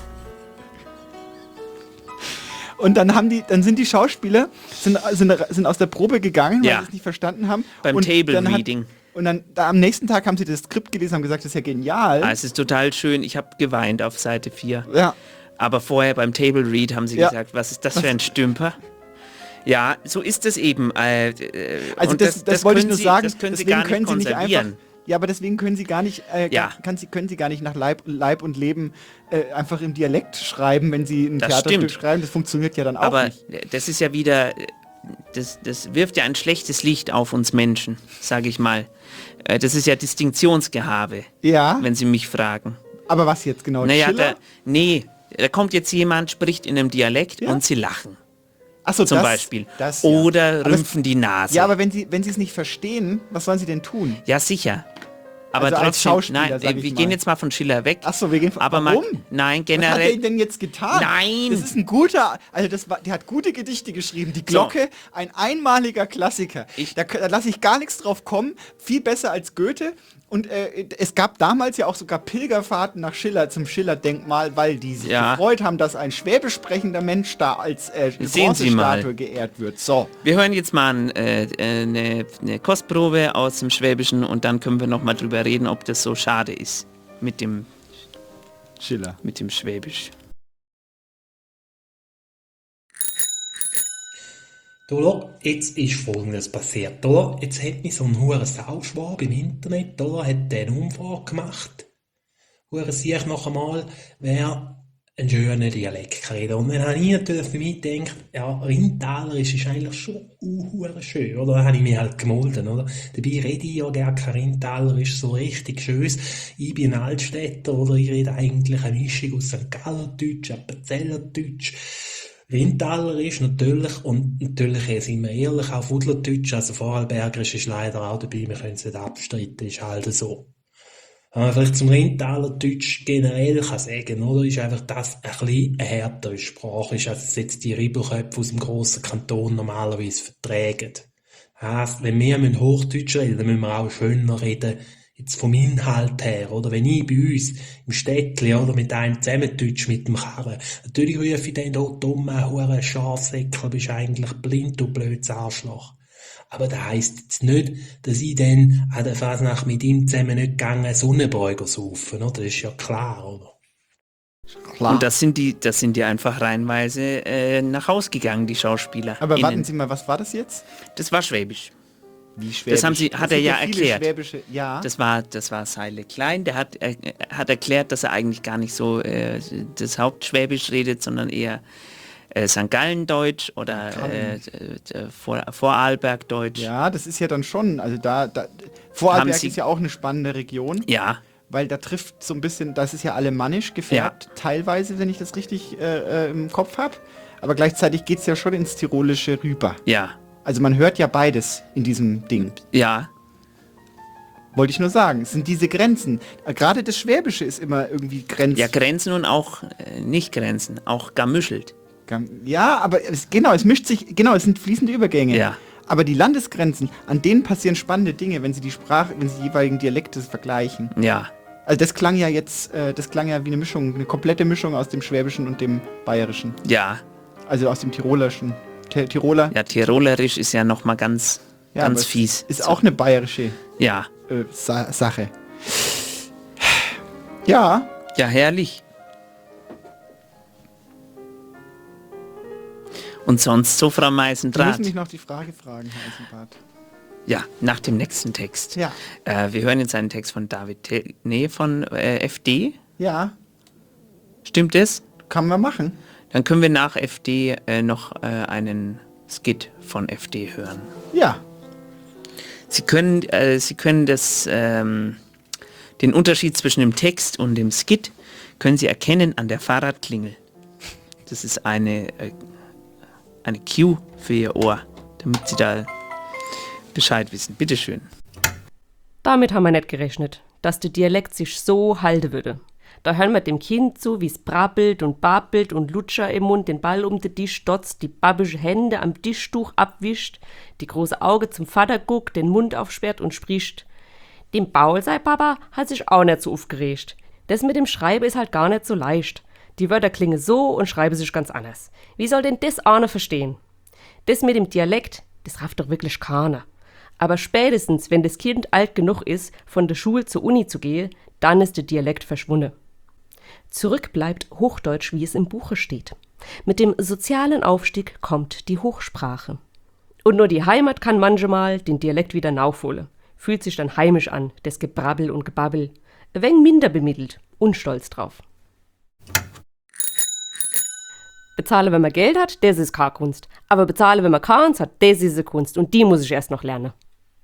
Und dann haben die, dann sind die Schauspieler sind, sind, sind aus der Probe gegangen, weil Ja. sie es nicht verstanden haben. Beim und Table dann hat- Reading. Und dann da, am nächsten Tag haben sie das Skript gelesen, haben gesagt, das ist ja genial. Ah, es ist total schön, ich habe geweint auf Seite vier. Ja. Aber vorher beim Table Read haben sie Ja. gesagt, was ist das für ein Stümper? Ja, so ist es eben. Äh, äh, Also und das, das, wollte ich können nur sie, sagen. Das können sie deswegen gar nicht können sie nicht konservieren. einfach. Ja, aber deswegen können sie gar nicht, äh, Ja. kann sie, können sie gar nicht nach Leib, Leib und Leben äh, einfach im Dialekt schreiben, wenn sie ein Das Theaterstück stimmt. schreiben. Das funktioniert ja dann auch Aber nicht. das ist ja wieder, das, das wirft ja ein schlechtes Licht auf uns Menschen, sage ich mal. Äh, Das ist ja Distinktionsgehabe, Ja. wenn Sie mich fragen. Aber was jetzt genau? Naja, Schiller? da, nee, da kommt jetzt jemand, spricht in einem Dialekt Ja. und Sie lachen. Ach so, zum das, Beispiel. Das, ja. Oder Aber es- rümpfen die Nase. Ja, aber wenn sie wenn sie es nicht verstehen, was sollen sie denn tun? Ja, sicher. Aber Also als trotzdem, Schauspieler, nein, sag äh, ich wir mal. gehen jetzt mal von Schiller weg. Ach so, wir gehen von, aber warum? Man, nein, Was hat generell. er denn jetzt getan? Nein. Das ist ein guter, also das war, der hat gute Gedichte geschrieben. Die Glocke, ein einmaliger Klassiker. da da lasse ich gar nichts drauf kommen. Viel besser als Goethe. Und äh, es gab damals ja auch sogar Pilgerfahrten nach Schiller zum Schiller-Denkmal, weil die sich Ja. gefreut haben, dass ein schwäbisch sprechender Mensch da als äh, Sehen Sie mal. Bronzestatue geehrt wird. So. Wir hören jetzt mal ein, äh, eine, eine Kostprobe aus dem Schwäbischen und dann können wir noch mal drüber reden, ob das so schade ist mit dem Schiller. Mit dem Schwäbisch. Du, schau, jetzt ist Folgendes passiert, oder? Jetzt hat mich so ein hure Sauschwab im Internet, oder? Hat der eine Umfrage gemacht. Hure sehe ich noch einmal, wer einen schönen Dialekt redet. Und dann habe ich natürlich für mich gedacht, ja, Rheintalerisch ist eigentlich schon hure schön, oder? Dann habe ich mich halt gemolden, oder? Dabei rede ich ja gar kein Rheintalerisch so richtig schönes. Ich bin ein Altstädter, oder? Ich rede eigentlich eine Mischung aus Sankt Gallerdeutsch, Appenzellerdeutsch. Rheintalerisch natürlich und natürlich, sind wir ehrlich, auch Fudlerdeutsch, also Vorarlbergerisch ist leider auch dabei, wir können es nicht abstreiten, ist halt so. Wenn man vielleicht zum Rheintalerdeutsch generell kann sagen, oder, ist einfach das ein bisschen eine härtere Sprache, ist, als es jetzt die Ribbelköpfe aus dem grossen Kanton normalerweise vertragen. Heisst, wenn wir Hochdeutsch reden, dann müssen wir auch schöner reden, jetzt vom Inhalt her, oder? Wenn ich bei uns im Städtli, oder, mit einem zusammendeutsch mit dem Karren, natürlich rufe ich dann dort um, hure Schafsäckel, bist eigentlich blind, du blödes Arschloch. Aber das heisst jetzt nicht, dass ich dann an der Fasnacht mit ihm zusammen nicht gegangen Sonnenbräuger saufen, oder? Das ist ja klar, oder? Klar. Und das sind die, das sind die einfach reihenweise äh, nach Haus gegangen, die Schauspieler. Aber innen. warten Sie mal, was war das jetzt? Das war Schwäbisch. Wie Schwäbisch? Das haben sie, Es hat er gibt ja viele erklärt. Schwäbische, ja. Das war, das war Seile Klein. Der hat, er, hat erklärt, dass er eigentlich gar nicht so äh, das Hauptschwäbisch redet, sondern eher äh, Sankt Gallendeutsch oder äh, äh, Vor, Vorarlbergdeutsch. Ja, das ist ja dann schon, also da, da Vorarlberg Sie- ist ja auch eine spannende Region. Ja. Weil da trifft so ein bisschen, das ist ja alemannisch gefärbt, teilweise, wenn ich das richtig äh, äh, im Kopf habe. Aber gleichzeitig geht es ja schon ins Tirolische rüber. Ja. Also man hört ja beides in diesem Ding. Ja. Wollte ich nur sagen. Es sind diese Grenzen. Gerade das Schwäbische ist immer irgendwie Grenzen. Ja, Grenzen und auch äh, nicht Grenzen. Auch gamischelt. Ja, aber es, genau, es mischt sich, genau, es sind fließende Übergänge. Ja. Aber die Landesgrenzen, an denen passieren spannende Dinge, wenn sie die Sprache, wenn sie die jeweiligen Dialekte vergleichen. Ja. Also das klang ja jetzt, äh, das klang ja wie eine Mischung, eine komplette Mischung aus dem Schwäbischen und dem Bayerischen. Ja. Also aus dem Tirolerischen. T Tiroler. Ja, Tirolerisch ist ja nochmal ganz, ja, ganz aber fies. Ist auch eine bayerische ja. äh, Sa Sache. Ja. Ja, herrlich. Und sonst so, Frau Sie Meisendraht? müssen mich noch die Frage fragen, Herr Eisenbart. Ja, nach dem nächsten Text. Ja. Äh, wir hören jetzt einen Text von David, Te nee, von äh, F D. Ja. Stimmt es? Kann man machen. Dann können wir nach F D äh, noch äh, einen Skit von F D hören. Ja. Sie können, äh, Sie können das, ähm, den Unterschied zwischen dem Text und dem Skit können Sie erkennen an der Fahrradklingel. Das ist eine, äh, eine Cue für Ihr Ohr, damit Sie da Bescheid wissen. Bitteschön. Damit haben wir nicht gerechnet, dass der Dialekt sich so halten würde. Da hören wir dem Kind zu, wie's brabbelt und babelt und Lutscher im Mund den Ball um den Tisch stotzt, die babische Hände am Tischtuch abwischt, die große Auge zum Vater guckt, den Mund aufsperrt und spricht. Dem Paul, sei Papa, hat sich auch nicht so aufgeregt. Das mit dem Schreiben ist halt gar nicht so leicht. Die Wörter klingen so und schreiben sich ganz anders. Wie soll denn das einer verstehen? Das mit dem Dialekt, das rafft doch wirklich keiner. Aber spätestens, wenn das Kind alt genug ist, von der Schule zur Uni zu gehen, dann ist der Dialekt verschwunden. Zurück bleibt Hochdeutsch, wie es im Buche steht. Mit dem sozialen Aufstieg kommt die Hochsprache. Und nur die Heimat kann manchmal den Dialekt wieder nachholen. Fühlt sich dann heimisch an, das Gebrabbel und Gebabbel. Ein wenig minder bemittelt und stolz drauf. Bezahle, wenn man Geld hat, das ist keine Kunst. Aber bezahle, wenn man keins hat, das ist eine Kunst. Und die muss ich erst noch lernen.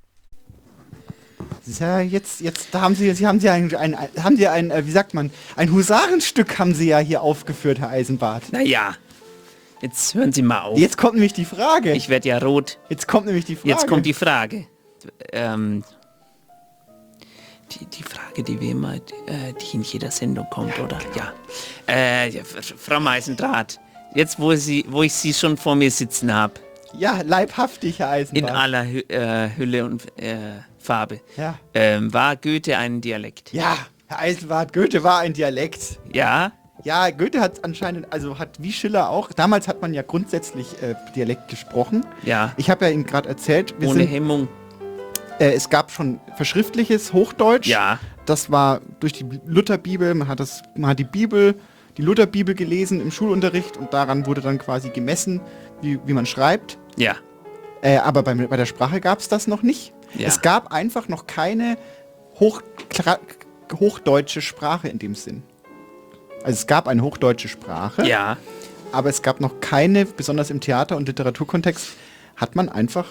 Ja, jetzt, jetzt, da haben Sie, Sie haben Sie ein, ein, haben Sie ein, wie sagt man, ein Husarenstück haben Sie ja hier aufgeführt, Herr Eisenbart. Naja, jetzt hören Sie mal auf. Jetzt kommt nämlich die Frage. Ich werde ja rot. Jetzt kommt nämlich die Frage. Jetzt kommt die Frage. Ähm, die, die Frage, die wie immer, äh, die in jeder Sendung kommt, oder? Ja. Äh, ja, Frau Meisendraht, jetzt wo, Sie, wo ich Sie schon vor mir sitzen habe. Ja, leibhaftig, Herr Eisenbart. In aller Hü äh, Hülle und äh, Farbe. Ja. Ähm, war Goethe ein Dialekt? Ja, Herr Eisenbart, Goethe war ein Dialekt. Ja? Ja, Goethe hat anscheinend, also hat wie Schiller auch, damals hat man ja grundsätzlich äh, Dialekt gesprochen. Ja. Ich habe ja Ihnen gerade erzählt, wir Ohne sind, Hemmung. Äh, es gab schon verschriftliches Hochdeutsch. Ja. Das war durch die Lutherbibel, man hat, das, man hat die Bibel, die Lutherbibel gelesen im Schulunterricht und daran wurde dann quasi gemessen, wie, wie man schreibt. Ja. Äh, aber bei, bei der Sprache gab es das noch nicht. Ja. Es gab einfach noch keine Hoch, hochdeutsche Sprache in dem Sinn. Also es gab eine hochdeutsche Sprache. Ja. Aber es gab noch keine, besonders im Theater- und Literaturkontext, hat man einfach,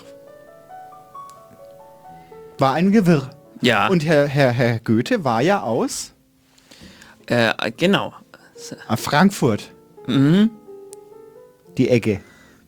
war ein Gewirr. Ja. Und Herr, Herr, Herr Goethe war ja aus? Äh, genau. Frankfurt. Mhm. Die Ecke.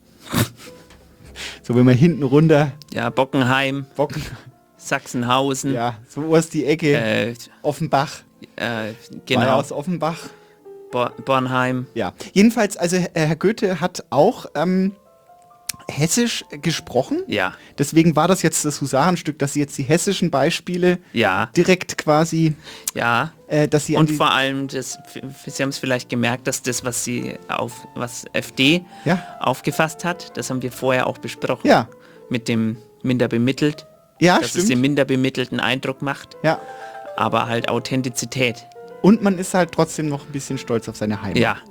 So, wenn man hinten runter... Ja, Bockenheim. Bocken. Sachsenhausen. Ja, so ist die Ecke. Äh, Offenbach. Äh, genau. War ja aus Offenbach. Bo Bornheim. Ja, jedenfalls, also Herr Goethe hat auch ähm, Hessisch gesprochen. Ja. Deswegen war das jetzt das Husarenstück, dass Sie jetzt die hessischen Beispiele ja. direkt quasi... Ja. Äh, dass Sie und vor allem, das, Sie haben es vielleicht gemerkt, dass das, was Sie auf, was F D ja. aufgefasst hat, das haben wir vorher auch besprochen. Ja. Mit dem minder bemittelt. Ja, dass stimmt. es den minder bemittelten Eindruck macht. Ja. Aber halt Authentizität. Und man ist halt trotzdem noch ein bisschen stolz auf seine Heimat. Ja.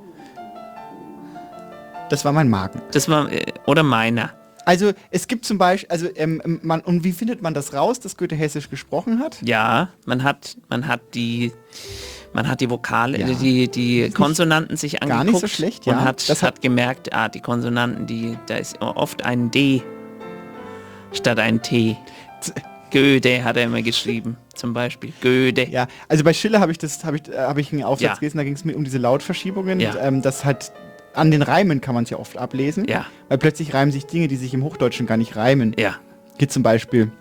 Das war mein Magen. Das war, äh, oder meiner. Also es gibt zum Beispiel, also ähm, man, und wie findet man das raus, dass Goethe Hessisch gesprochen hat? Ja, man hat, man hat die, man hat die Vokale, Ja. die, die Konsonanten sich angeguckt. Gar nicht so schlecht, ja. Und hat, Das hat gemerkt, ah, die Konsonanten, die, da ist oft ein D statt ein T. Goethe hat er immer geschrieben, zum Beispiel. Goethe. Ja, also bei Schiller habe ich das, habe ich, äh, habe ich einen Aufsatz Ja. gelesen, da ging es mir um diese Lautverschiebungen, Ja. ähm, dass halt an den Reimen kann man es ja oft ablesen. Ja. Weil plötzlich reimen sich Dinge, die sich im Hochdeutschen gar nicht reimen. Ja. Geht zum Beispiel,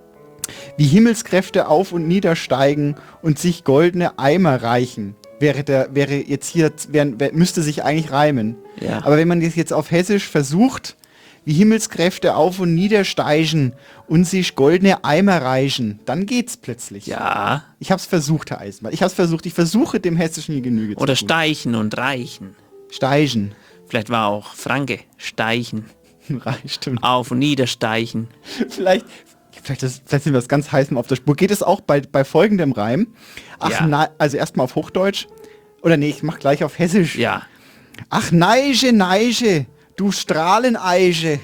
wie Himmelskräfte auf und niedersteigen und sich goldene Eimer reichen. Wäre, der, wäre jetzt hier, wär, wär, müsste sich eigentlich reimen. Ja. Aber wenn man das jetzt auf Hessisch versucht, wie Himmelskräfte auf und niedersteigen und sich goldene Eimer reichen, dann geht's plötzlich. Ja. Ich hab's versucht, Herr Eisenbart. Ich hab's versucht. Ich versuche, dem Hessischen hier Genüge Oder zu tun. steichen und reichen. Steichen. Vielleicht war auch Franke. Steichen. Stimmt. Auf und niedersteichen. Vielleicht, vielleicht, ist, vielleicht sind wir das ganz heiß auf der Spur. Geht es auch bei, bei folgendem Reim? Ach, Ja. na, also erstmal auf Hochdeutsch. Oder nee, ich mach gleich auf Hessisch. Ja. Ach, Neiche, Neiche, du Strahleneiche.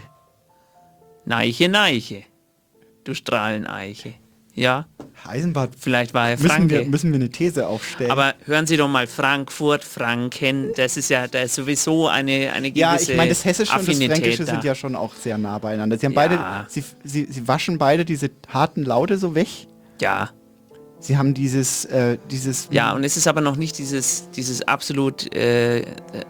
Neiche, Neiche. Du Strahleneiche. Ja. Eisenbart. Vielleicht war er Müssen Franke. wir, müssen wir eine These aufstellen. Aber hören Sie doch mal, Frankfurt, Franken, das ist ja da ist sowieso eine, eine gewisse ja, ich meine, das Hessische und das Affinität Fränkische da. sind ja schon auch sehr nah beieinander. Sie haben Ja. beide, sie, sie, sie waschen beide diese harten Laute so weg. Ja. Sie haben dieses, äh, dieses... Ja, und es ist aber noch nicht dieses, dieses absolut äh, äh,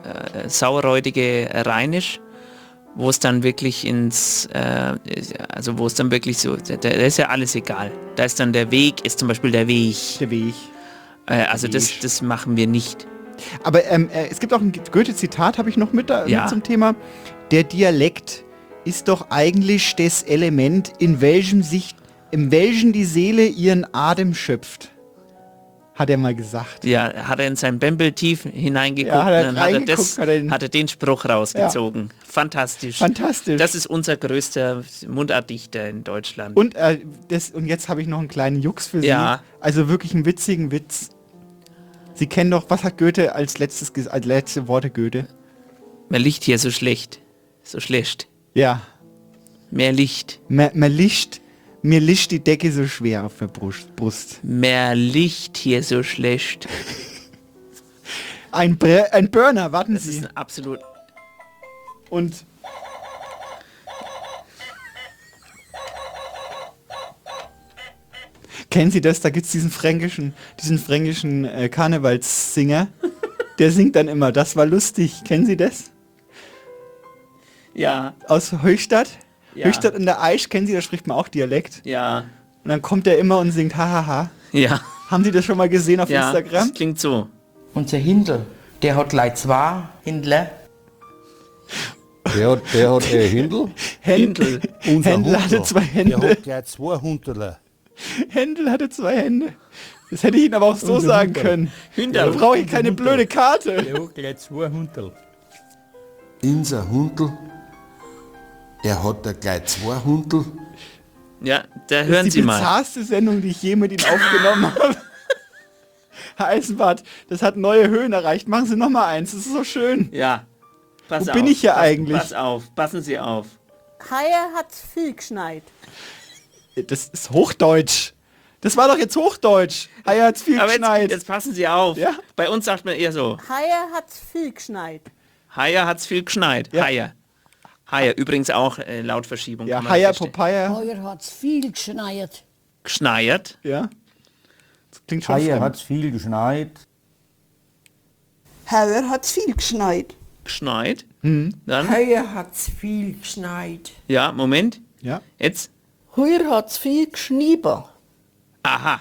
sauerräudige Rheinisch, wo es dann wirklich ins, äh, also wo es dann wirklich so, da, da ist ja alles egal. Da ist dann der Weg, ist zum Beispiel der Weg. Der Weg. Äh, also Der das, Weg. das machen wir nicht. Aber ähm, äh, es gibt auch ein Goethe-Zitat, habe ich noch mit, da, Ja. mit zum Thema. Der Dialekt ist doch eigentlich das Element, in welchem sich, in welchem die Seele ihren Atem schöpft. Hat er mal gesagt. Ja, hat er in sein Bembel tief hineingeguckt Ja, hat er und dann hat er, reingeguckt, das, hat er den- hat er den Spruch rausgezogen. Fantastisch. Fantastisch. Das ist unser größter Mundartdichter in Deutschland. Und, äh, das, und jetzt habe ich noch einen kleinen Jux für Ja. Sie. Also wirklich einen witzigen Witz. Sie kennen doch, was hat Goethe als letztes ges- als letzte Worte Goethe? Mehr Licht hier so schlecht. So schlecht. Ja. Mehr Licht. Mehr, mehr Licht. Mir liegt die Decke so schwer auf der Brust. Brust. Mehr Licht hier so schlecht. Ein, Bre ein Burner, warten Das Sie. ist ein absolut... Und kennen Sie das? Da gibt es diesen fränkischen, diesen fränkischen äh, Karnevalssinger. Der singt dann immer, das war lustig. Kennen Sie das? Ja. Aus Höchstadt? Ja. Höchstadt in der Aisch, kennen Sie, da spricht man auch Dialekt. Ja. Und dann kommt er immer und singt hahaha. Ja. Haben Sie das schon mal gesehen auf Ja, Instagram? das klingt so. Unser Hindel, der hat gleich zwei Hindler. Der hat, der hat äh, Hindel. Händel. Unser Händel hatte Hundler. zwei Hände. Der hat gleich zwei Hunderler. Händel hatte zwei Hände. Das hätte ich Ihnen aber auch so Unser sagen Hunderl. können. Hünderl. Da brauche ich keine blöde Karte. Der hat gleich zwei Hunderl. Unser Hundel, der hat da gleich zwei Hundel. Ja, da Das hören ist Sie die mal. bizarrste Sendung, die ich je mit Ihnen aufgenommen habe. Herr Eisenbart, das hat neue Höhen erreicht. Machen Sie noch mal eins, das ist so schön. Ja. Pass Wo auf. bin ich hier pass, eigentlich? Pass auf, passen Sie auf. Heuer hat's viel geschneit. Das ist Hochdeutsch. Das war doch jetzt Hochdeutsch. Heuer hat's viel Aber jetzt, geschneit. jetzt passen Sie auf. Ja? Bei uns sagt man eher so, Heuer hat's viel geschneit. Haier hat's viel geschneit. Ja. Haier. Haier, übrigens auch äh, Lautverschiebung. Ja, kann man Haier, verstehen. Popeye. Heuer hat's viel geschneit. Geschneiert. Ja. Das klingt schon Heuer fremd. hat's viel geschneit. Heuer hat's viel geschneit. Geschneit. Mhm. Dann, Heuer hat's viel geschneit. ja, Moment. Ja. Jetzt. Heuer hat's viel geschnieber. Aha.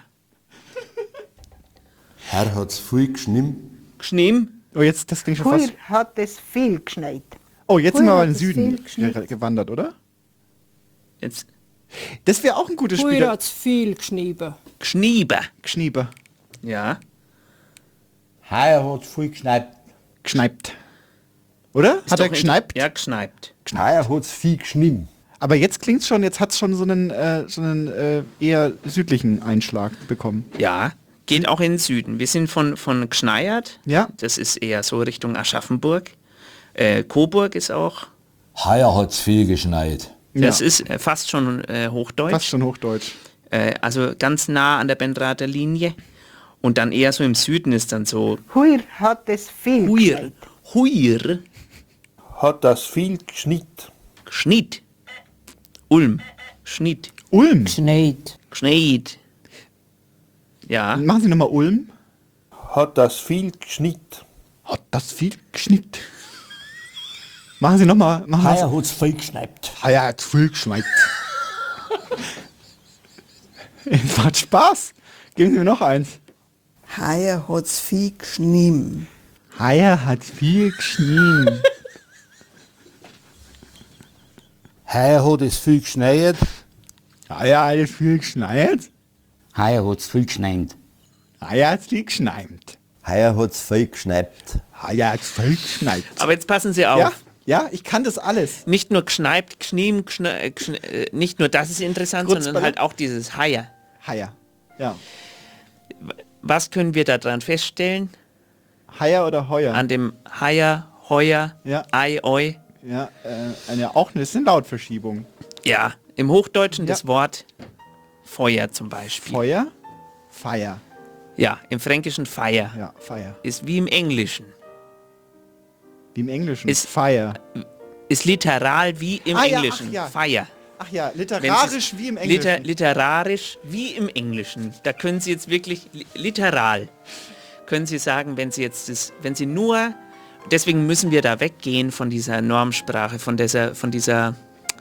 Herr hat's viel geschnimm. Geschnehm. Oh, jetzt, das klingt schon fast... Heuer hat es viel geschneit. Oh, jetzt sind wir Heuer aber in den hat es viel Süden geschneit. ge- gewandert, oder? Jetzt. Das wäre auch ein gutes Spiel. Heuer hat's viel geschnieber. Geschnieber. Geschnieber. Ja. Heuer hat's viel geschneit. Geschneipt. Oder? Ist Hat er doch in- geschneipt? Ja, geschneipt. Heuer hat's viel geschnimm. Aber jetzt klingt's schon, jetzt hat's schon so einen, äh, so einen äh, eher südlichen Einschlag bekommen. Ja. Geht auch in den Süden. Wir sind von, von Gschneiert. Ja. Das ist eher so Richtung Aschaffenburg. Äh, Coburg ist auch. Heuer hat's viel geschneit. Das Ja. ist äh, fast schon äh, Hochdeutsch. Fast schon Hochdeutsch. Äh, also ganz nah an der Benrather Linie. Und dann eher so im Süden ist dann so Heuer hat es viel Huir. geschneit. Huir. Hat das viel geschnit. Schnitt. Ulm. Schnitt. Ulm. Geschneit. Geschneit. Ja. Machen Sie nochmal Ulm. Hat das viel geschnit. Hat das viel geschnitten. Machen Sie nochmal. Heuer hat's viel geschneit. Heuer hat's viel geschneit. Es macht Spaß. Geben Sie mir noch eins. Heuer hat's viel geschnien. Heuer hat's viel geschnien. Heuer hat es viel geschneit. Heuer hat es viel geschneit. Heuer hat's viel geschneit. Heuer hat's viel geschneit. Heuer hat's viel geschneit. Heuer hat's viel geschneit. Aber jetzt passen Sie auf. Ja, ja, ich kann das alles. Nicht nur geschneipt, geschniem, geschne, äh, geschne, äh, nicht nur das ist interessant, Kurz sondern bei- halt auch dieses Haier. Haier, ja. Was können wir daran feststellen? Haier oder Heuer? An dem Haier, Heuer, Ja. Ei, Oi. Ja, äh, eine, auch eine, das sind Lautverschiebungen. Ja, im Hochdeutschen Ja. das Wort Feuer zum Beispiel. Feuer, Feier. Ja, im Fränkischen Feier. Ja, Feier. Ist wie im Englischen. Wie im Englischen. Ist- Feier. Ist literal wie im Ah, ja, Englischen. ach ja. Feier. Ach ja, Wenn literarisch Sie- wie im Englischen. Liter, literarisch wie im Englischen. Da können Sie jetzt wirklich li- literal können Sie sagen, wenn Sie jetzt das, wenn Sie nur, deswegen müssen wir da weggehen von dieser Normsprache, von dieser, von dieser,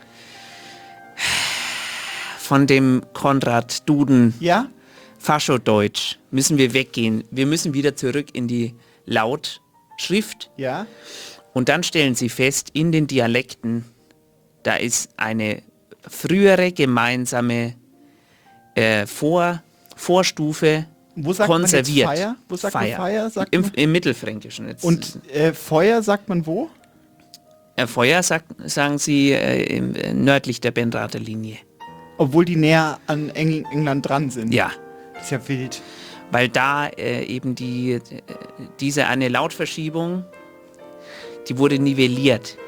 von dem Konrad Duden. Ja? Faschodeutsch müssen wir weggehen. Wir müssen wieder zurück in die Lautschrift. Ja. Und dann stellen Sie fest, in den Dialekten, da ist eine frühere gemeinsame äh, Vor, Vorstufe Wo sagt man jetzt konserviert. Feier? Wo sagt man Feier, sagt Im, man? Im Mittelfränkischen. Jetzt. Und äh, Feuer sagt man wo? äh, Feuer sagt, sagen Sie äh, im, äh, nördlich der Benrather Linie. Obwohl die näher an Engl England dran sind. Ja. Ist ja wild. Weil da äh, eben die, äh, diese eine Lautverschiebung, die wurde nivelliert.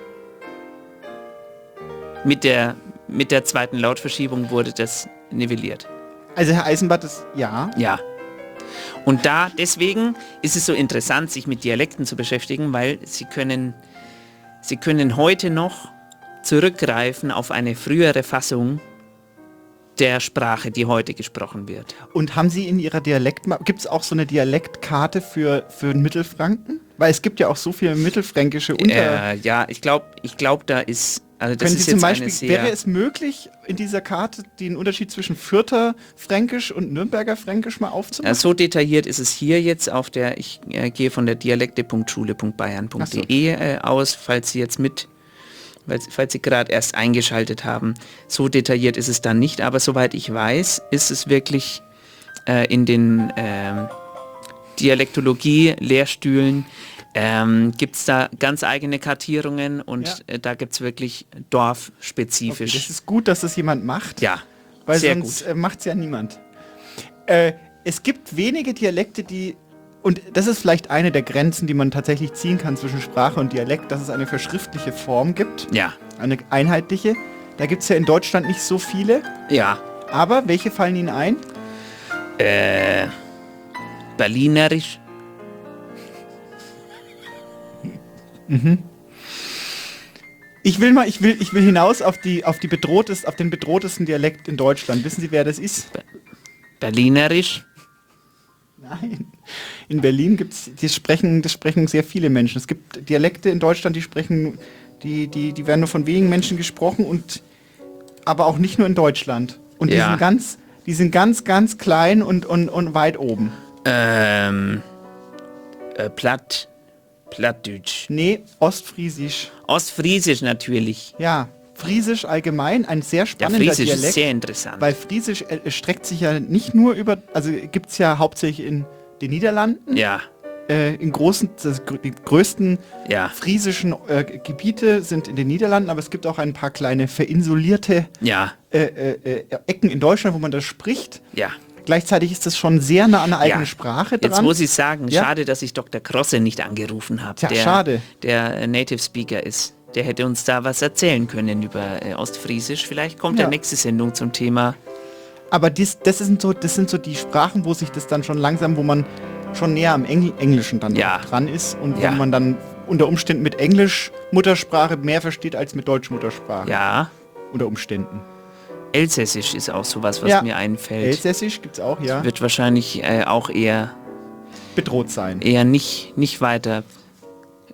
Mit der, mit der zweiten Lautverschiebung wurde das nivelliert. Also Herr Eisenbart ist, ja. Ja. Und da, deswegen ist es so interessant, sich mit Dialekten zu beschäftigen, weil sie können, sie können heute noch zurückgreifen auf eine frühere Fassung der Sprache, die heute gesprochen wird. Und haben Sie in Ihrer Dialekt, gibt es auch so eine Dialektkarte für, für den Mittelfranken? Weil es gibt ja auch so viele mittelfränkische Unter... Äh, ja, ich glaube, ich glaub, da ist, also das Können ist Sie zum jetzt Beispiel, eine sehr... wäre es möglich, in dieser Karte den Unterschied zwischen Fürther Fränkisch und Nürnberger Fränkisch mal aufzumachen? Äh, so detailliert ist es hier jetzt auf der, ich äh, gehe von der dialekte punkt schule punkt bayern punkt de äh, aus, falls Sie jetzt mit, falls, falls Sie gerade erst eingeschaltet haben. So detailliert ist es dann nicht, aber soweit ich weiß, ist es wirklich äh, in den ähm, Dialektologie-Lehrstühlen ähm, gibt es da ganz eigene Kartierungen und Ja. äh, da gibt es wirklich dorfspezifisch. Okay, das ist gut, dass das jemand macht. Ja, Weil sehr sonst gut. äh, macht es ja niemand. Äh, es gibt wenige Dialekte, die, und das ist vielleicht eine der Grenzen, die man tatsächlich ziehen kann zwischen Sprache und Dialekt, dass es eine verschriftliche Form gibt. Ja. Eine einheitliche. Da gibt es ja in Deutschland nicht so viele. Ja. Aber welche fallen Ihnen ein? Äh, Berlinerisch. Mhm. Ich will mal, ich will, ich will hinaus auf die, auf die bedrohtest, auf den bedrohtesten Dialekt in Deutschland. Wissen Sie, wer das ist? Berlinerisch. Nein. In Berlin gibt's, die sprechen, das sprechen sehr viele Menschen. Es gibt Dialekte in Deutschland, die sprechen, die, die, die werden nur von wenigen Menschen gesprochen und aber auch nicht nur in Deutschland. Und die Ja. sind ganz, die sind ganz, ganz klein und, und, und weit oben. Ähm, äh, Platt, Plattdeutsch. Nee, Ostfriesisch. Ostfriesisch natürlich. Ja, Friesisch allgemein, ein sehr Ja, spannender Friesisch Dialekt. ist sehr interessant. Weil Friesisch äh, streckt sich ja nicht nur über, also gibt es ja hauptsächlich in den Niederlanden. Ja. Äh, in großen, das, gr- die größten Ja. friesischen äh, Gebiete sind in den Niederlanden, aber es gibt auch ein paar kleine verinsulierte Ja. äh, äh, äh, Ecken in Deutschland, wo man das spricht. Ja. Gleichzeitig ist das schon sehr nah an der eigenen Ja. Sprache dran. Jetzt muss ich sagen, Ja. schade, dass ich Doktor Krosse nicht angerufen habe. Tja, der, schade. Der äh, Native Speaker ist. Der hätte uns da was erzählen können über äh, Ostfriesisch. Vielleicht kommt Ja. der nächste Sendung zum Thema. Aber dies, das, sind so, das sind so die Sprachen, wo sich das dann schon langsam, wo man schon näher am Engl Englischen dann Ja. dran ist und Ja. wo man dann unter Umständen mit Englisch Muttersprache mehr versteht als mit Deutsch Muttersprache. Ja. Unter Umständen. Elsässisch ist auch sowas, was Ja. mir einfällt. Elsässisch gibt's auch, ja. Wird wahrscheinlich äh, auch eher bedroht sein. Eher nicht, nicht weiter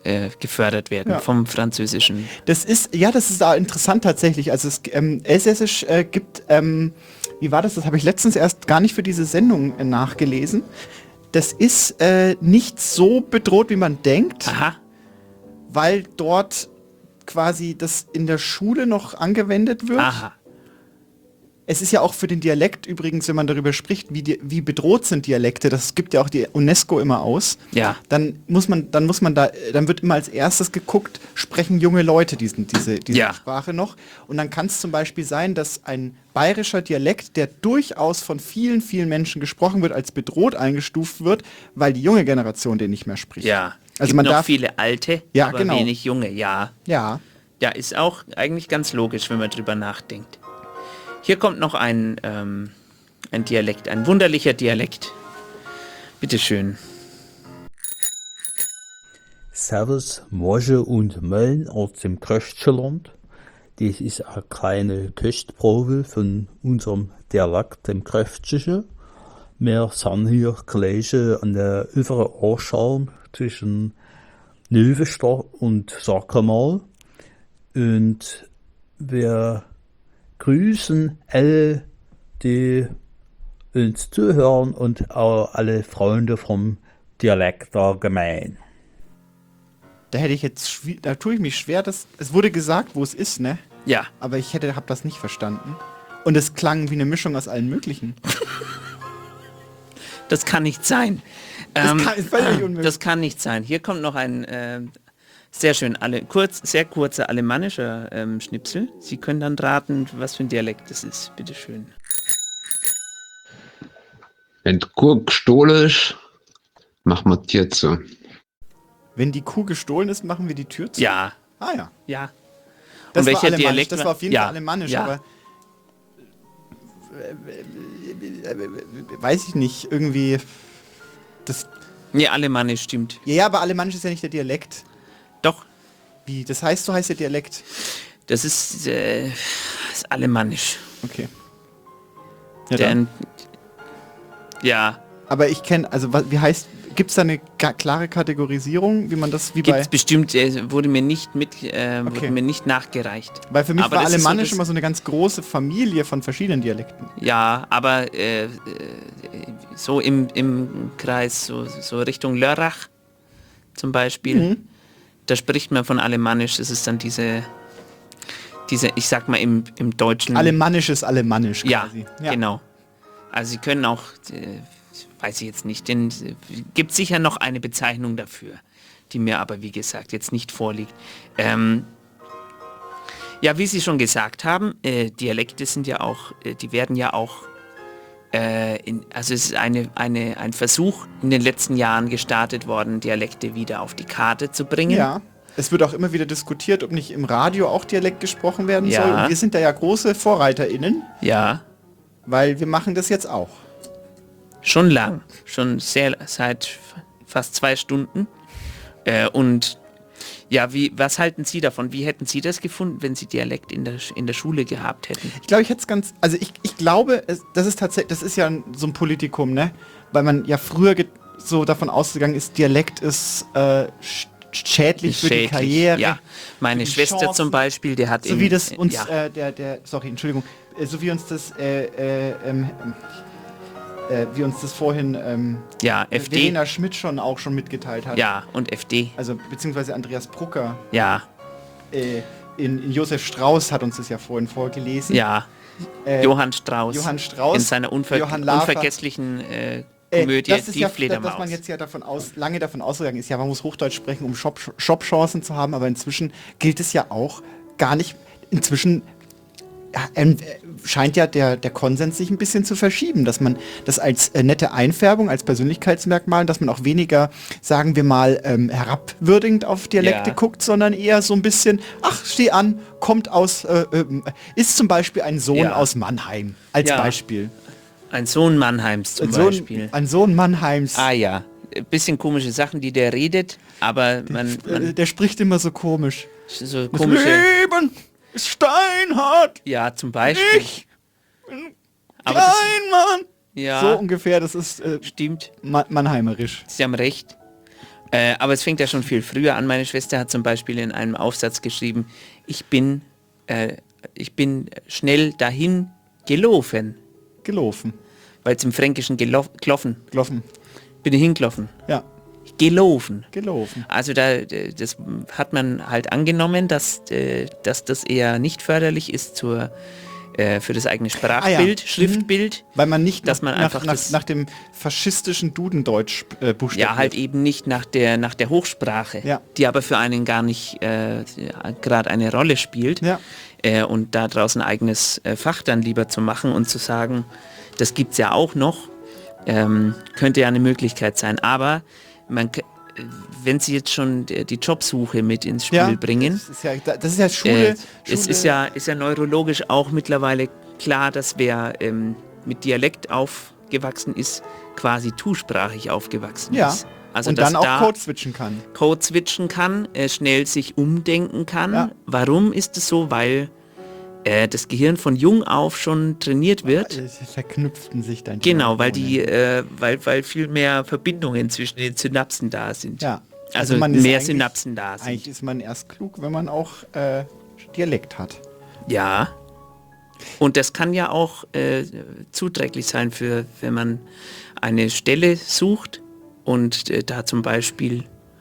äh, gefördert werden Ja. vom Französischen. Das ist, ja, das ist da interessant tatsächlich. Also es ähm, Elsässisch äh, gibt, ähm, wie war das? Das habe ich letztens erst gar nicht für diese Sendung äh, nachgelesen. Das ist äh, nicht so bedroht, wie man denkt. Aha. Weil dort quasi das in der Schule noch angewendet wird. Aha. Es ist ja auch für den Dialekt übrigens, wenn man darüber spricht, wie, die, wie bedroht sind Dialekte, das gibt ja auch die UNESCO immer aus. Ja. Dann muss man, dann muss man da, dann wird immer als erstes geguckt, sprechen junge Leute diesen, diese, diese Ja. Sprache noch. Und dann kann es zum Beispiel sein, dass ein bayerischer Dialekt, der durchaus von vielen, vielen Menschen gesprochen wird, als bedroht eingestuft wird, weil die junge Generation den nicht mehr spricht. Ja. Also Gibt man noch darf viele alte, Ja, aber genau. wenig junge, ja. Ja. Ja, ist auch eigentlich ganz logisch, wenn man drüber nachdenkt. Hier kommt noch ein, ähm, ein Dialekt, ein wunderlicher Dialekt. Bitteschön. Servus, Morgen und Mölln aus dem Köstschenland. Das ist eine kleine Köstprobe von unserem Dialekt, dem Köstischen. Wir sind hier gelegen an der oberen Ortschalm zwischen Nöwestadt und Sackermal. Und wir grüßen alle, die uns zuhören und auch alle Freunde vom Dialekt allgemein. Da hätte ich jetzt, schwi- da tue ich mich schwer, dass, es wurde gesagt, wo es ist, ne? Ja. Aber ich hätte, hab das nicht verstanden. Und es klang wie eine Mischung aus allen möglichen. Das kann nicht sein. Das Ähm, kann- ist völlig unmöglich. Das kann nicht sein. Hier kommt noch ein äh, sehr schön, alle, kurz, sehr kurzer alemannischer ähm, Schnipsel. Sie können dann raten, was für ein Dialekt das ist. Bitteschön. Wenn die Kuh gestohlen ist, machen wir die Tür zu. Wenn die Kuh gestohlen ist, machen wir die Tür zu? Ja. Ah ja. Ja. Das Und war welcher alemannisch, Dialekt das war- war auf jeden ja, Fall alemannisch, ja. aber weiß ich nicht, irgendwie das. Nee, alemannisch stimmt. Ja, ja, aber alemannisch ist ja nicht der Dialekt. Doch. Wie? Das heißt, so heißt der Dialekt. Das ist, äh, das ist alemannisch. Okay. Ja, Der, dann. ja. Aber ich kenne, also was, wie heißt, gibt es da eine ga- klare Kategorisierung, wie man das, wie bei... Gibt's bestimmt, äh, wurde mir nicht mit, äh, Okay. wurde mir nicht nachgereicht. Weil für mich Aber war das ist so alemannisch das- immer so eine ganz große Familie von verschiedenen Dialekten. Ja, aber äh, äh, so im, im Kreis, so, so Richtung Lörrach zum Beispiel, Mhm. da spricht man von Alemannisch, das ist dann diese, diese ich sag mal im, im Deutschen... Alemannisch ist alemannisch ja, quasi. genau. Also sie können auch, äh, weiß ich jetzt nicht, denn äh, gibt sicher noch eine Bezeichnung dafür, die mir aber wie gesagt jetzt nicht vorliegt. Ähm, ja, wie Sie schon gesagt haben, äh, Dialekte sind ja auch, äh, die werden ja auch, äh, in, also es ist eine, eine, ein Versuch in den letzten Jahren gestartet worden, Dialekte wieder auf die Karte zu bringen. Ja. Es wird auch immer wieder diskutiert, ob nicht im Radio auch Dialekt gesprochen werden Ja. soll. Und wir sind da ja große VorreiterInnen. Ja. Weil wir machen das jetzt auch. Schon lang, schon sehr seit f- fast zwei Stunden. Äh, und ja, wie, was halten Sie davon? Wie hätten Sie das gefunden, wenn Sie Dialekt in der, Sch- in der Schule gehabt hätten? Ich glaube, ich hätte es ganz, also ich, ich glaube, es, das ist tatsächlich, das ist ja ein, so ein Politikum, ne? Weil man ja früher ge- so davon ausgegangen ist, Dialekt ist äh, sch- schädlich für die Schädlich, Karriere. ja. Meine für die Schwester Chancen. zum Beispiel, die hat So in- wie das in- uns, ja. äh, der, der, sorry, Entschuldigung, äh, so wie uns das, äh, äh, ähm, äh, wie uns das vorhin ähm, Ja, F D. Verena Schmidt schon auch schon mitgeteilt hat. Ja, und F D. Also beziehungsweise Andreas Brucker. Ja. Äh, in, in Josef Strauß hat uns das ja vorhin vorgelesen. Ja. Äh, Johann Strauß. Johann Strauß. In seiner unver Johann Lafer. unvergesslichen äh, Äh, Komödie das ist Die ja, Fledermaus. dass man jetzt ja davon aus, lange davon ausgegangen ist, ja, man muss Hochdeutsch sprechen, um Shop, Shop-Chancen zu haben, aber inzwischen gilt es ja auch gar nicht, inzwischen ja, ähm, äh, scheint ja der, der Konsens sich ein bisschen zu verschieben, dass man das als äh, nette Einfärbung, als Persönlichkeitsmerkmal, dass man auch weniger, sagen wir mal, ähm, herabwürdigend auf Dialekte Ja. guckt, sondern eher so ein bisschen, ach, steh an, kommt aus, äh, äh, ist zum Beispiel ein Sohn Ja. aus Mannheim, als Ja. Beispiel. Ein Sohn Mannheims zum Ein Sohn- Beispiel. Ein Sohn Mannheims. Ah ja, ein bisschen komische Sachen, die der redet, aber man, Äh, man der spricht immer so komisch. so Das komische, Leben ist steinhart. ja zum Beispiel. Ich aber das, Klein, Mann. ja, So ungefähr, das ist äh, stimmt. Ma Mannheimerisch. Sie haben recht. Äh, aber es fängt ja schon viel früher an. Meine Schwester hat zum Beispiel in einem Aufsatz geschrieben, ich bin, äh, ich bin schnell dahin gelaufen. Gelaufen. Weil es im Fränkischen gelof- gelaufen. Gelaufen. Bin ich hingelaufen. Ja. Gelaufen. Gelaufen. Also da, das hat man halt angenommen, dass, dass das eher nicht förderlich ist zur, äh, für das eigene Sprachbild, Ah, ja. Schriftbild. Mhm. Weil man nicht dass nach, man einfach nach, das, nach dem faschistischen Dudendeutsch äh, buchstabiert. ja, halt eben nicht nach der, nach der Hochsprache, ja. die aber für einen gar nicht äh, gerade eine Rolle spielt. Ja. Äh, und da draußen ein eigenes äh, Fach dann lieber zu machen und zu sagen, das gibt es ja auch noch, ähm, könnte ja eine Möglichkeit sein. Aber man, wenn Sie jetzt schon die Jobsuche mit ins Spiel ja, bringen, das ist ja, das ist ja Schule, äh, es Schule. ist ja, ist ja neurologisch auch mittlerweile klar, dass wer ähm, mit Dialekt aufgewachsen ist, quasi tuschsprachig aufgewachsen ja. ist. Also und dass dann auch da Code switchen kann. Code switchen kann, äh, schnell sich umdenken kann. Ja. Warum ist es so? Weil äh, das Gehirn von jung auf schon trainiert wird. Sie verknüpften sich dann. Genau, weil die, äh, weil, weil viel mehr Verbindungen zwischen den Synapsen da sind. Ja. Also, man ist mehr eigentlich- Synapsen da sind. Eigentlich ist man erst klug, wenn man auch äh, Dialekt hat. Ja. Und das kann ja auch äh, zuträglich sein, für wenn man eine Stelle sucht und äh, da zum Beispiel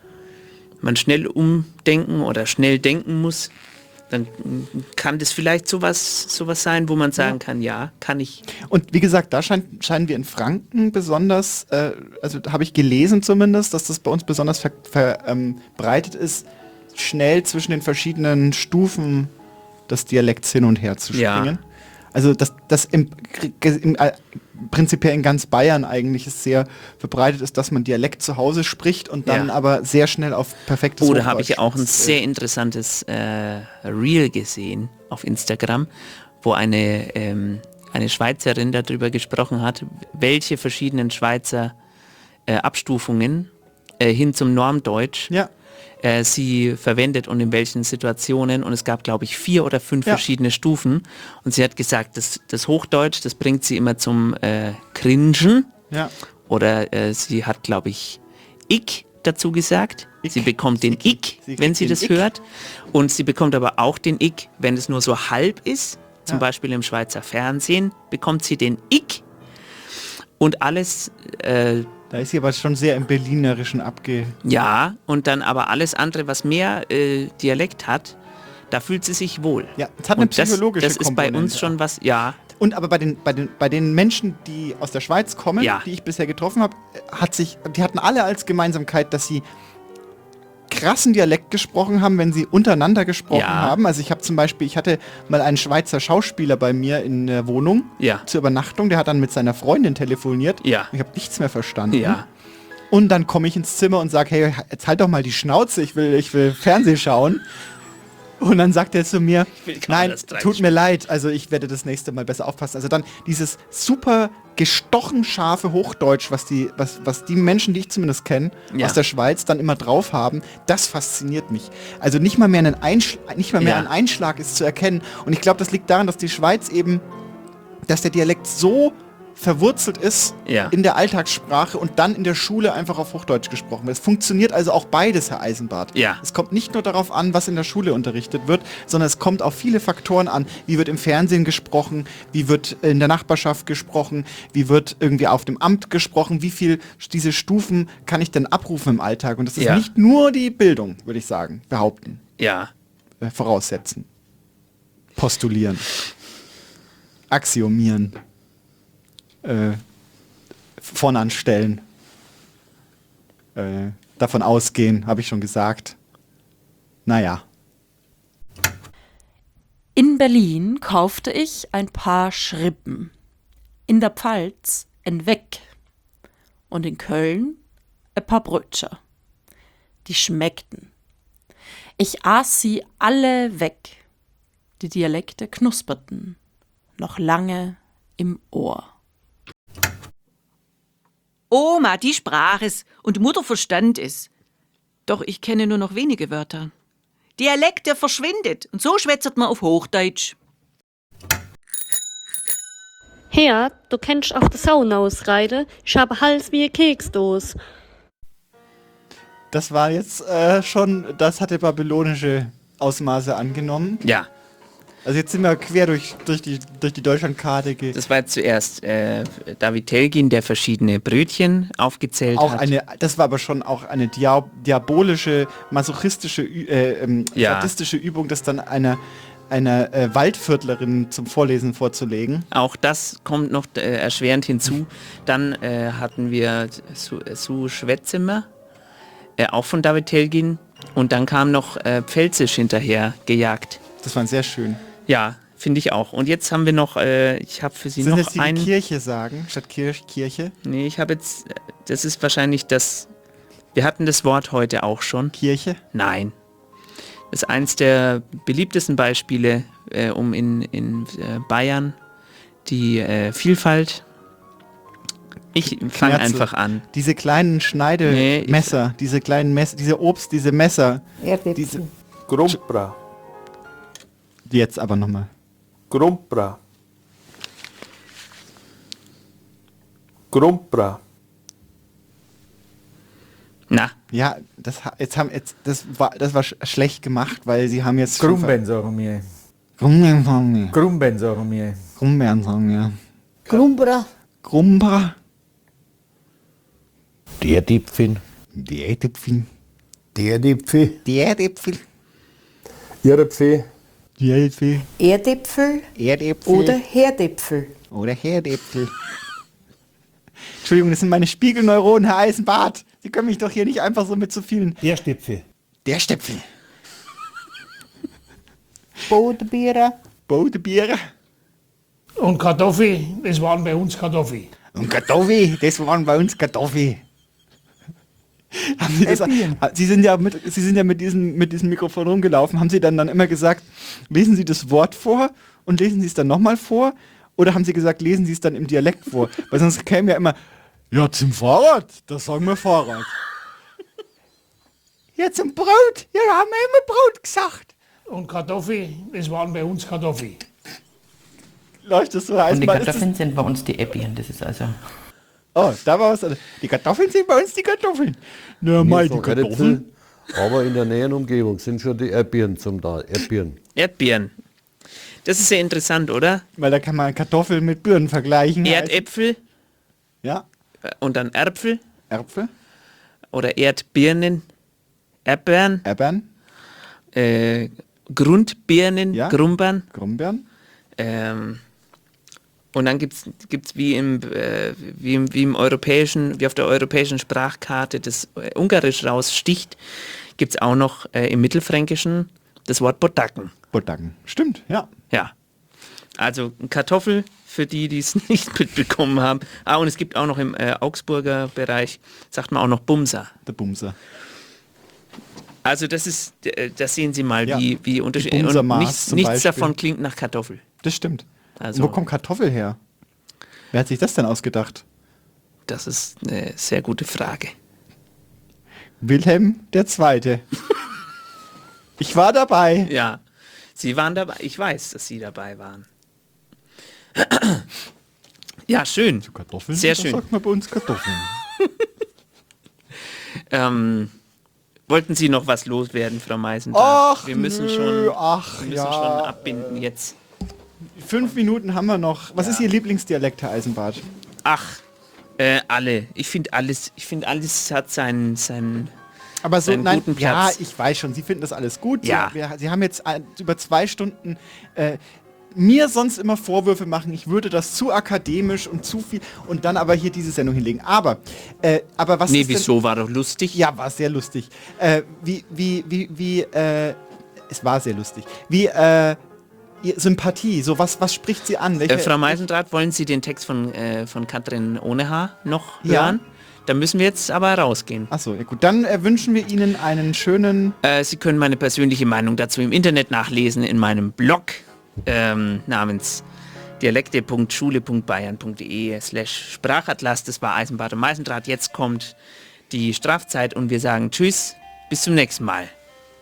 man schnell umdenken oder schnell denken muss, dann mm, kann das vielleicht sowas, sowas sein, wo man sagen kann, ja, kann ich. Und wie gesagt, da scheint, scheinen wir in Franken besonders, äh, also habe ich gelesen zumindest, dass das bei uns besonders verbreitet ver, ähm, breitet ist, schnell zwischen den verschiedenen Stufen des Dialekts hin und her zu Ja. springen. Also das, das im, im, äh, prinzipiell in ganz Bayern eigentlich ist sehr verbreitet ist, dass man Dialekt zu Hause spricht und dann Ja. aber sehr schnell auf perfektes Oder habe Hochdeutsch ich auch ein schwitzt. sehr interessantes äh, Reel gesehen auf Instagram, wo eine, ähm, eine Schweizerin darüber gesprochen hat, welche verschiedenen Schweizer äh, Abstufungen äh, hin zum Normdeutsch ja. äh, sie verwendet und in welchen Situationen. Und es gab, glaube ich, vier oder fünf Ja. verschiedene Stufen. Und sie hat gesagt, das, das Hochdeutsch, das bringt sie immer zum äh, Cringen. Ja. Oder äh, sie hat, glaube ich, ich dazu gesagt. Sie bekommt den ich, Sie wenn kriegt sie den das Ich. hört. Und sie bekommt aber auch den ich, wenn es nur so halb ist. Zum Ja. Beispiel im Schweizer Fernsehen bekommt sie den ich. Und alles, äh, Da ist sie aber schon sehr im Berlinerischen abge... ja, und dann aber alles andere, was mehr äh, Dialekt hat, da fühlt sie sich wohl. Ja, es hat eine Und psychologische Das, das ist bei Komponente uns schon was, ja. Und aber bei den, bei den, bei den Menschen, die aus der Schweiz kommen, Ja. die ich bisher getroffen habe, hat sich, die hatten alle als Gemeinsamkeit, dass sie krassen Dialekt gesprochen haben, wenn sie untereinander gesprochen Ja. haben. Also ich habe zum Beispiel, ich hatte mal einen Schweizer Schauspieler bei mir in der Wohnung Ja. zur Übernachtung, der hat dann mit seiner Freundin telefoniert. Ja. Ich habe nichts mehr verstanden. Ja. Und dann komme ich ins Zimmer und sage, hey, jetzt halt doch mal die Schnauze, ich will, ich will Fernsehen schauen. Und dann sagt er zu mir, nein, tut mir leid, also ich werde das nächste Mal besser aufpassen. Also dann dieses super gestochen scharfe Hochdeutsch, was die, was, was die Menschen, die ich zumindest kenne, Ja. aus der Schweiz dann immer drauf haben, das fasziniert mich. Also nicht mal mehr, einen Einschlag, nicht mal mehr Ja. ein Einschlag ist zu erkennen. Und ich glaube, das liegt daran, dass die Schweiz eben, dass der Dialekt so verwurzelt ist Ja. in der Alltagssprache und dann in der Schule einfach auf Hochdeutsch gesprochen wird. Es funktioniert also auch beides, Herr Eisenbart. Ja. Es kommt nicht nur darauf an, was in der Schule unterrichtet wird, sondern es kommt auf viele Faktoren an. Wie wird im Fernsehen gesprochen? Wie wird in der Nachbarschaft gesprochen? Wie wird irgendwie auf dem Amt gesprochen? Wie viel diese Stufen kann ich denn abrufen im Alltag? Und das ist Ja. nicht nur die Bildung, würde ich sagen, behaupten, Ja. äh, voraussetzen, postulieren, axiomieren. Äh, vorne anstellen. Äh, davon ausgehen, habe ich schon gesagt. Naja. In Berlin kaufte ich ein paar Schrippen, in der Pfalz ein Weck und in Köln ein paar Brötchen. Die schmeckten. Ich aß sie alle weg. Die Dialekte knusperten, noch lange im Ohr. Oma, die sprach es und Mutter verstand es. Doch ich kenne nur noch wenige Wörter. Dialekt, der verschwindet und so schwätzert man auf Hochdeutsch. Herr, du kennst auf der Sauna ausreiten, ich habe Hals wie eine Keksdose. Das war jetzt äh, schon, das hatte babylonische Ausmaße angenommen. Ja. Also jetzt sind wir quer durch, durch, die, durch die Deutschlandkarte ge... Das war jetzt zuerst äh, David Telgin, der verschiedene Brötchen aufgezählt auch hat. eine, das war aber schon auch eine dia diabolische, masochistische, Ü- äh, ähm, Ja. sadistische Übung, das dann einer, einer äh, Waldviertlerin zum Vorlesen vorzulegen. Auch das kommt noch äh, erschwerend hinzu. Dann äh, hatten wir Su, äh, Su Schwetzimer, äh, auch von David Telgin. Und dann kam noch äh, Pfälzisch hinterher gejagt. Das war sehr schön. Ja, finde ich auch. Und jetzt haben wir noch, äh, ich habe für Sie Sind noch das die, die einen... Kirche sagen, statt Kirch, Kirche? Nee, ich habe jetzt, äh, das ist wahrscheinlich das, wir hatten das Wort heute auch schon. Kirche? Nein. Das ist eins der beliebtesten Beispiele, äh, um in, in äh, Bayern die äh, Vielfalt. Ich fange Knerzel. einfach an. Diese kleinen Schneidemesser, Nee, diese kleinen Messer, diese Obst, diese Messer. Diese Grumpra. Jetzt aber nochmal. Grumpra. Grumpra. Na. Ja, das, ha- jetzt haben, jetzt, das, war, das war sch schlecht gemacht, weil sie haben jetzt... schon Grumben ver- sagen wir. Grumben sagen wir. Grumben sagen wir. Grumbeeren sagen wir. Grumbra. Grumbra. Der Dipfin. Der Dipfin. Der Dipfel. Der Dipfel. Erdäpfel. Der Dipfel. Erdäpfel Erdäpfel. oder Herdäpfel. Oder Herdäpfel. Entschuldigung, das sind meine Spiegelneuronen, Herr Eisenbart. Sie können mich doch hier nicht einfach so mit so vielen... Der Stipfel. Der Stipfel. Bodebiere. Bodebiere. Und Kartoffel, das waren bei uns Kartoffel. Und Kartoffel, das waren bei uns Kartoffel. Haben Sie, das, Sie sind ja mit, Sie sind ja mit diesem, mit diesem Mikrofon rumgelaufen. Haben Sie dann, dann immer gesagt, lesen Sie das Wort vor und lesen Sie es dann nochmal vor? Oder haben Sie gesagt, lesen Sie es dann im Dialekt vor? Weil sonst käme ja immer, ja, zum Fahrrad, da sagen wir Fahrrad. Ja, zum Brot, ja, da haben wir immer Brot gesagt. Und Kartoffel, das waren bei uns Kartoffel. Läuft das so? Und die Eisenbahn? Ist das- Kartoffeln sind bei uns die Äppien. Das ist also... Oh, da war was. Die Kartoffeln sind bei uns die Kartoffeln. Na, mal die Kartoffeln. Aber in der näheren Umgebung sind schon die Erdbeeren zum da. Erdbeeren. Erdbeeren. Das ist sehr interessant, oder? Weil da kann man Kartoffeln mit Birnen vergleichen. Erdäpfel. Ja. Und dann Äpfel. Äpfel. Oder Erdbirnen. Erdbeeren. Erdbeeren. Äh, Grundbirnen. Ja. Grumbern. Grumbeeren. Ähm, und dann gibt es wie im, äh, wie, im, wie im europäischen, wie auf der europäischen Sprachkarte das äh, Ungarisch raussticht, gibt es auch noch äh, im Mittelfränkischen das Wort Bodacken. Bodacken, stimmt, ja. Ja. Also Kartoffel, für die, die es nicht mitbekommen haben. Ah, und es gibt auch noch im äh, Augsburger Bereich, sagt man auch noch Bumser. Der Bumser. Also das ist, äh, das sehen Sie mal, Ja. wie, wie unterschiedlich. Und Bumsermaß nichts, zum nichts Beispiel. davon klingt nach Kartoffel. Das stimmt. Also, Wo kommt Kartoffel her? Wer hat sich das denn ausgedacht? Das ist eine sehr gute Frage. Wilhelm der Zweite. Ich war dabei. Ja, Sie waren dabei. Ich weiß, dass Sie dabei waren. Ja, schön. Kartoffeln? Sehr Da schön. sagt man bei uns Kartoffeln. Ähm, wollten Sie noch was loswerden, Frau Meisenthal? Ach, wir müssen nö, schon, ach, wir müssen ja. schon abbinden jetzt. Fünf Minuten haben wir noch. Was ist Ihr Lieblingsdialekt, Herr Eisenbart? Ach, äh, alle. Ich finde alles, ich finde alles hat seinen, seinen, Aber so, seinen nein, guten ja, Platz. ich weiß schon, Sie finden das alles gut. Ja. Sie, wir, Sie haben jetzt ein, über zwei Stunden äh, mir sonst immer Vorwürfe machen, ich würde das zu akademisch und zu viel und dann aber hier diese Sendung hinlegen. Aber, äh, aber was Nee, ist denn, wieso? War doch lustig. Ja, war sehr lustig. Äh, wie, wie, wie, wie, äh, es war sehr lustig. Wie, äh, Ihr Sympathie, so was, was spricht Sie an? Welche, Äh, Frau Meisendrath, wollen Sie den Text von, äh, von Katrin Ohnehaar noch Ja. hören? Da müssen wir jetzt aber rausgehen. Achso, ja gut. Dann äh, wünschen wir Ihnen einen schönen... Äh, Sie können meine persönliche Meinung dazu im Internet nachlesen in meinem Blog ähm, namens dialekte punkt schule punkt bayern punkt de slash Sprachatlas. Das war Eisenbart und Meisendrath. Jetzt kommt die Strafzeit und wir sagen Tschüss, bis zum nächsten Mal.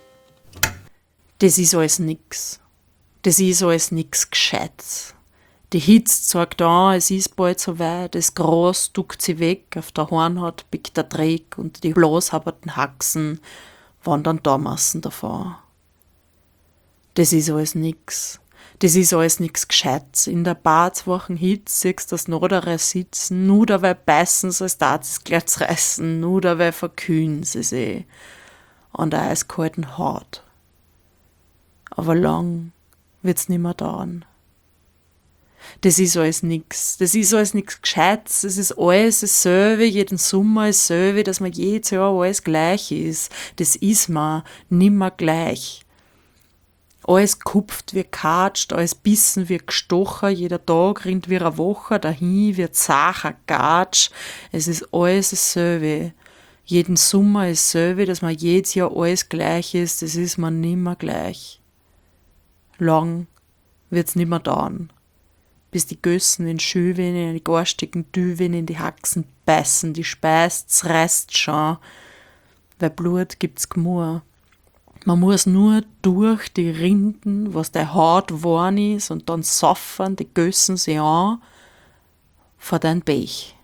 Das ist alles nix. Das ist alles nix Gescheites. Die Hitze zeigt an, es ist bald so weit, das Gras duckt sie weg, auf der Hornhaut biegt der Dreck und die bloßhaberten Haxen wandern Dormassen davon. Das ist alles nix. Das ist alles nix Gescheites. In der Barzwochen Hitze siehst du das Nordere sitzen, nur dabei beißen sie, als darf es gleich zerreißen, nur dabei verkühlen sie sich an der eiskalten Haut. Aber lang wird's nimmer dauern. Das ist alles nix. Das ist alles nix Gescheites. Das ist alles dasselbe, jeden Sommer dasselbe, dass man jedes Jahr alles gleich ist. Das ist man nimmer gleich. Alles kupft wie katscht, alles bissen wie gestochen, jeder Tag rinnt wie eine Woche, dahin wird Sacher Gatsch. Es ist alles dasselbe. Jeden Sommer dasselbe, dass man jedes Jahr alles gleich ist, das ist man nimmer gleich. Lang wird's nimmer dauern, bis die Gössen in Schüwen, in die garstigen Düwen, in die Haxen beißen, die Speis zerreißt schon, weil Blut gibt's gmur. Man muss nur durch die Rinden, was der Haut warn ist, und dann soffern die Gössen sie an vor dein Bech.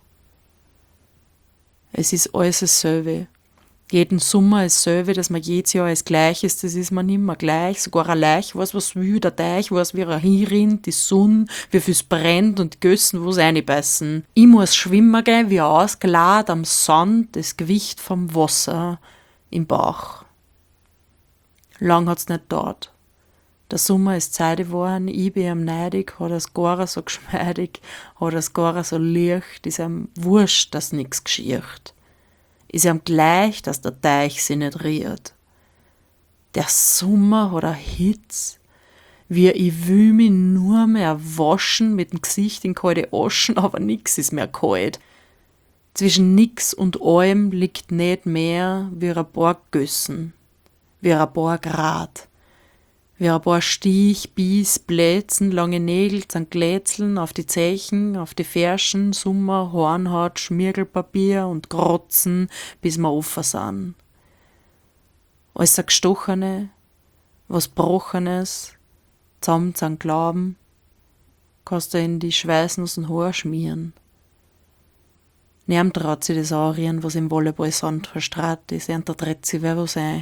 Es ist alles dasselbe. Jeden Sommer dasselbe, dass man jedes Jahr alles gleich ist, das ist man nimmer gleich. Sogar ein Leich, was was will, der Teich, was wie er hinrinnt, die Sonne, wie viel's brennt und die Gössen, wo's reinbeißen. Ich muss schwimmen gehen, wie ausgelad am Sand, das Gewicht vom Wasser im Bauch. Lang hat's nicht dauert. Der Sommer ist Zeit geworden, ich bin am neidig, hat es gar so geschmeidig, hat es gar so leicht, ist ihm wurscht, dass nix geschieht. Ist ihm gleich, dass der Teich sich nicht rührt. Der Sommer hat eine Hitze, wie ich will mich nur mehr waschen mit dem Gesicht in kalte Aschen, aber nix ist mehr kalt. Zwischen nix und allem liegt nicht mehr wie ein paar Gössen, wie ein paar Grad. Wie ein paar Stich, Bies, Blätzen, lange Nägel, zum Glätzeln auf die Zechen, auf die Ferschen, Sommer, Hornhaut, Schmirgelpapier und Grotzen, bis wir offen sind. Alles ein Gestochene, was Brochenes, zusammen zum Glauben, kannst du in die Schweißen aus dem Haar schmieren. Niemand traut sich das anrühren, was im Volleyballsand verstrahlt ist, und da dreht sich wer was ein.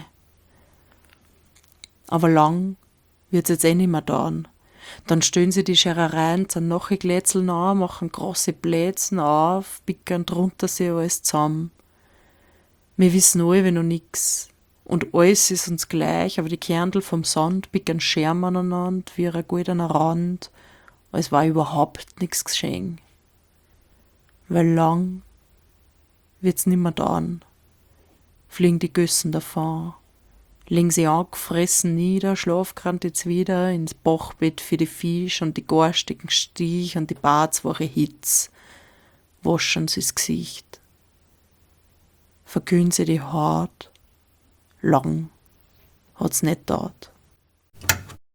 Aber lang wird's jetzt eh nicht mehr dauern. Dann stellen sie die Scherereien zum Nachglätzeln an, machen große Plätzen auf, pickern drunter sie alles zusammen. Wir wissen alle noch nix. Und alles ist uns gleich, aber die Kerntel vom Sand pickern Schermen aneinander, wie ein goldener Rand, als war überhaupt nix geschehen. Weil lang wird's nimmer dauern. Fliegen die Gössen davon. Legen sie angefressen nieder, schlafkrannt jetzt wieder ins Bachbett für die Fisch und die garstigen Stich und die Barzwoche Hitz. Waschen sie das Gesicht. Verkühlen sie die Haut. Lang hat's nicht dauert.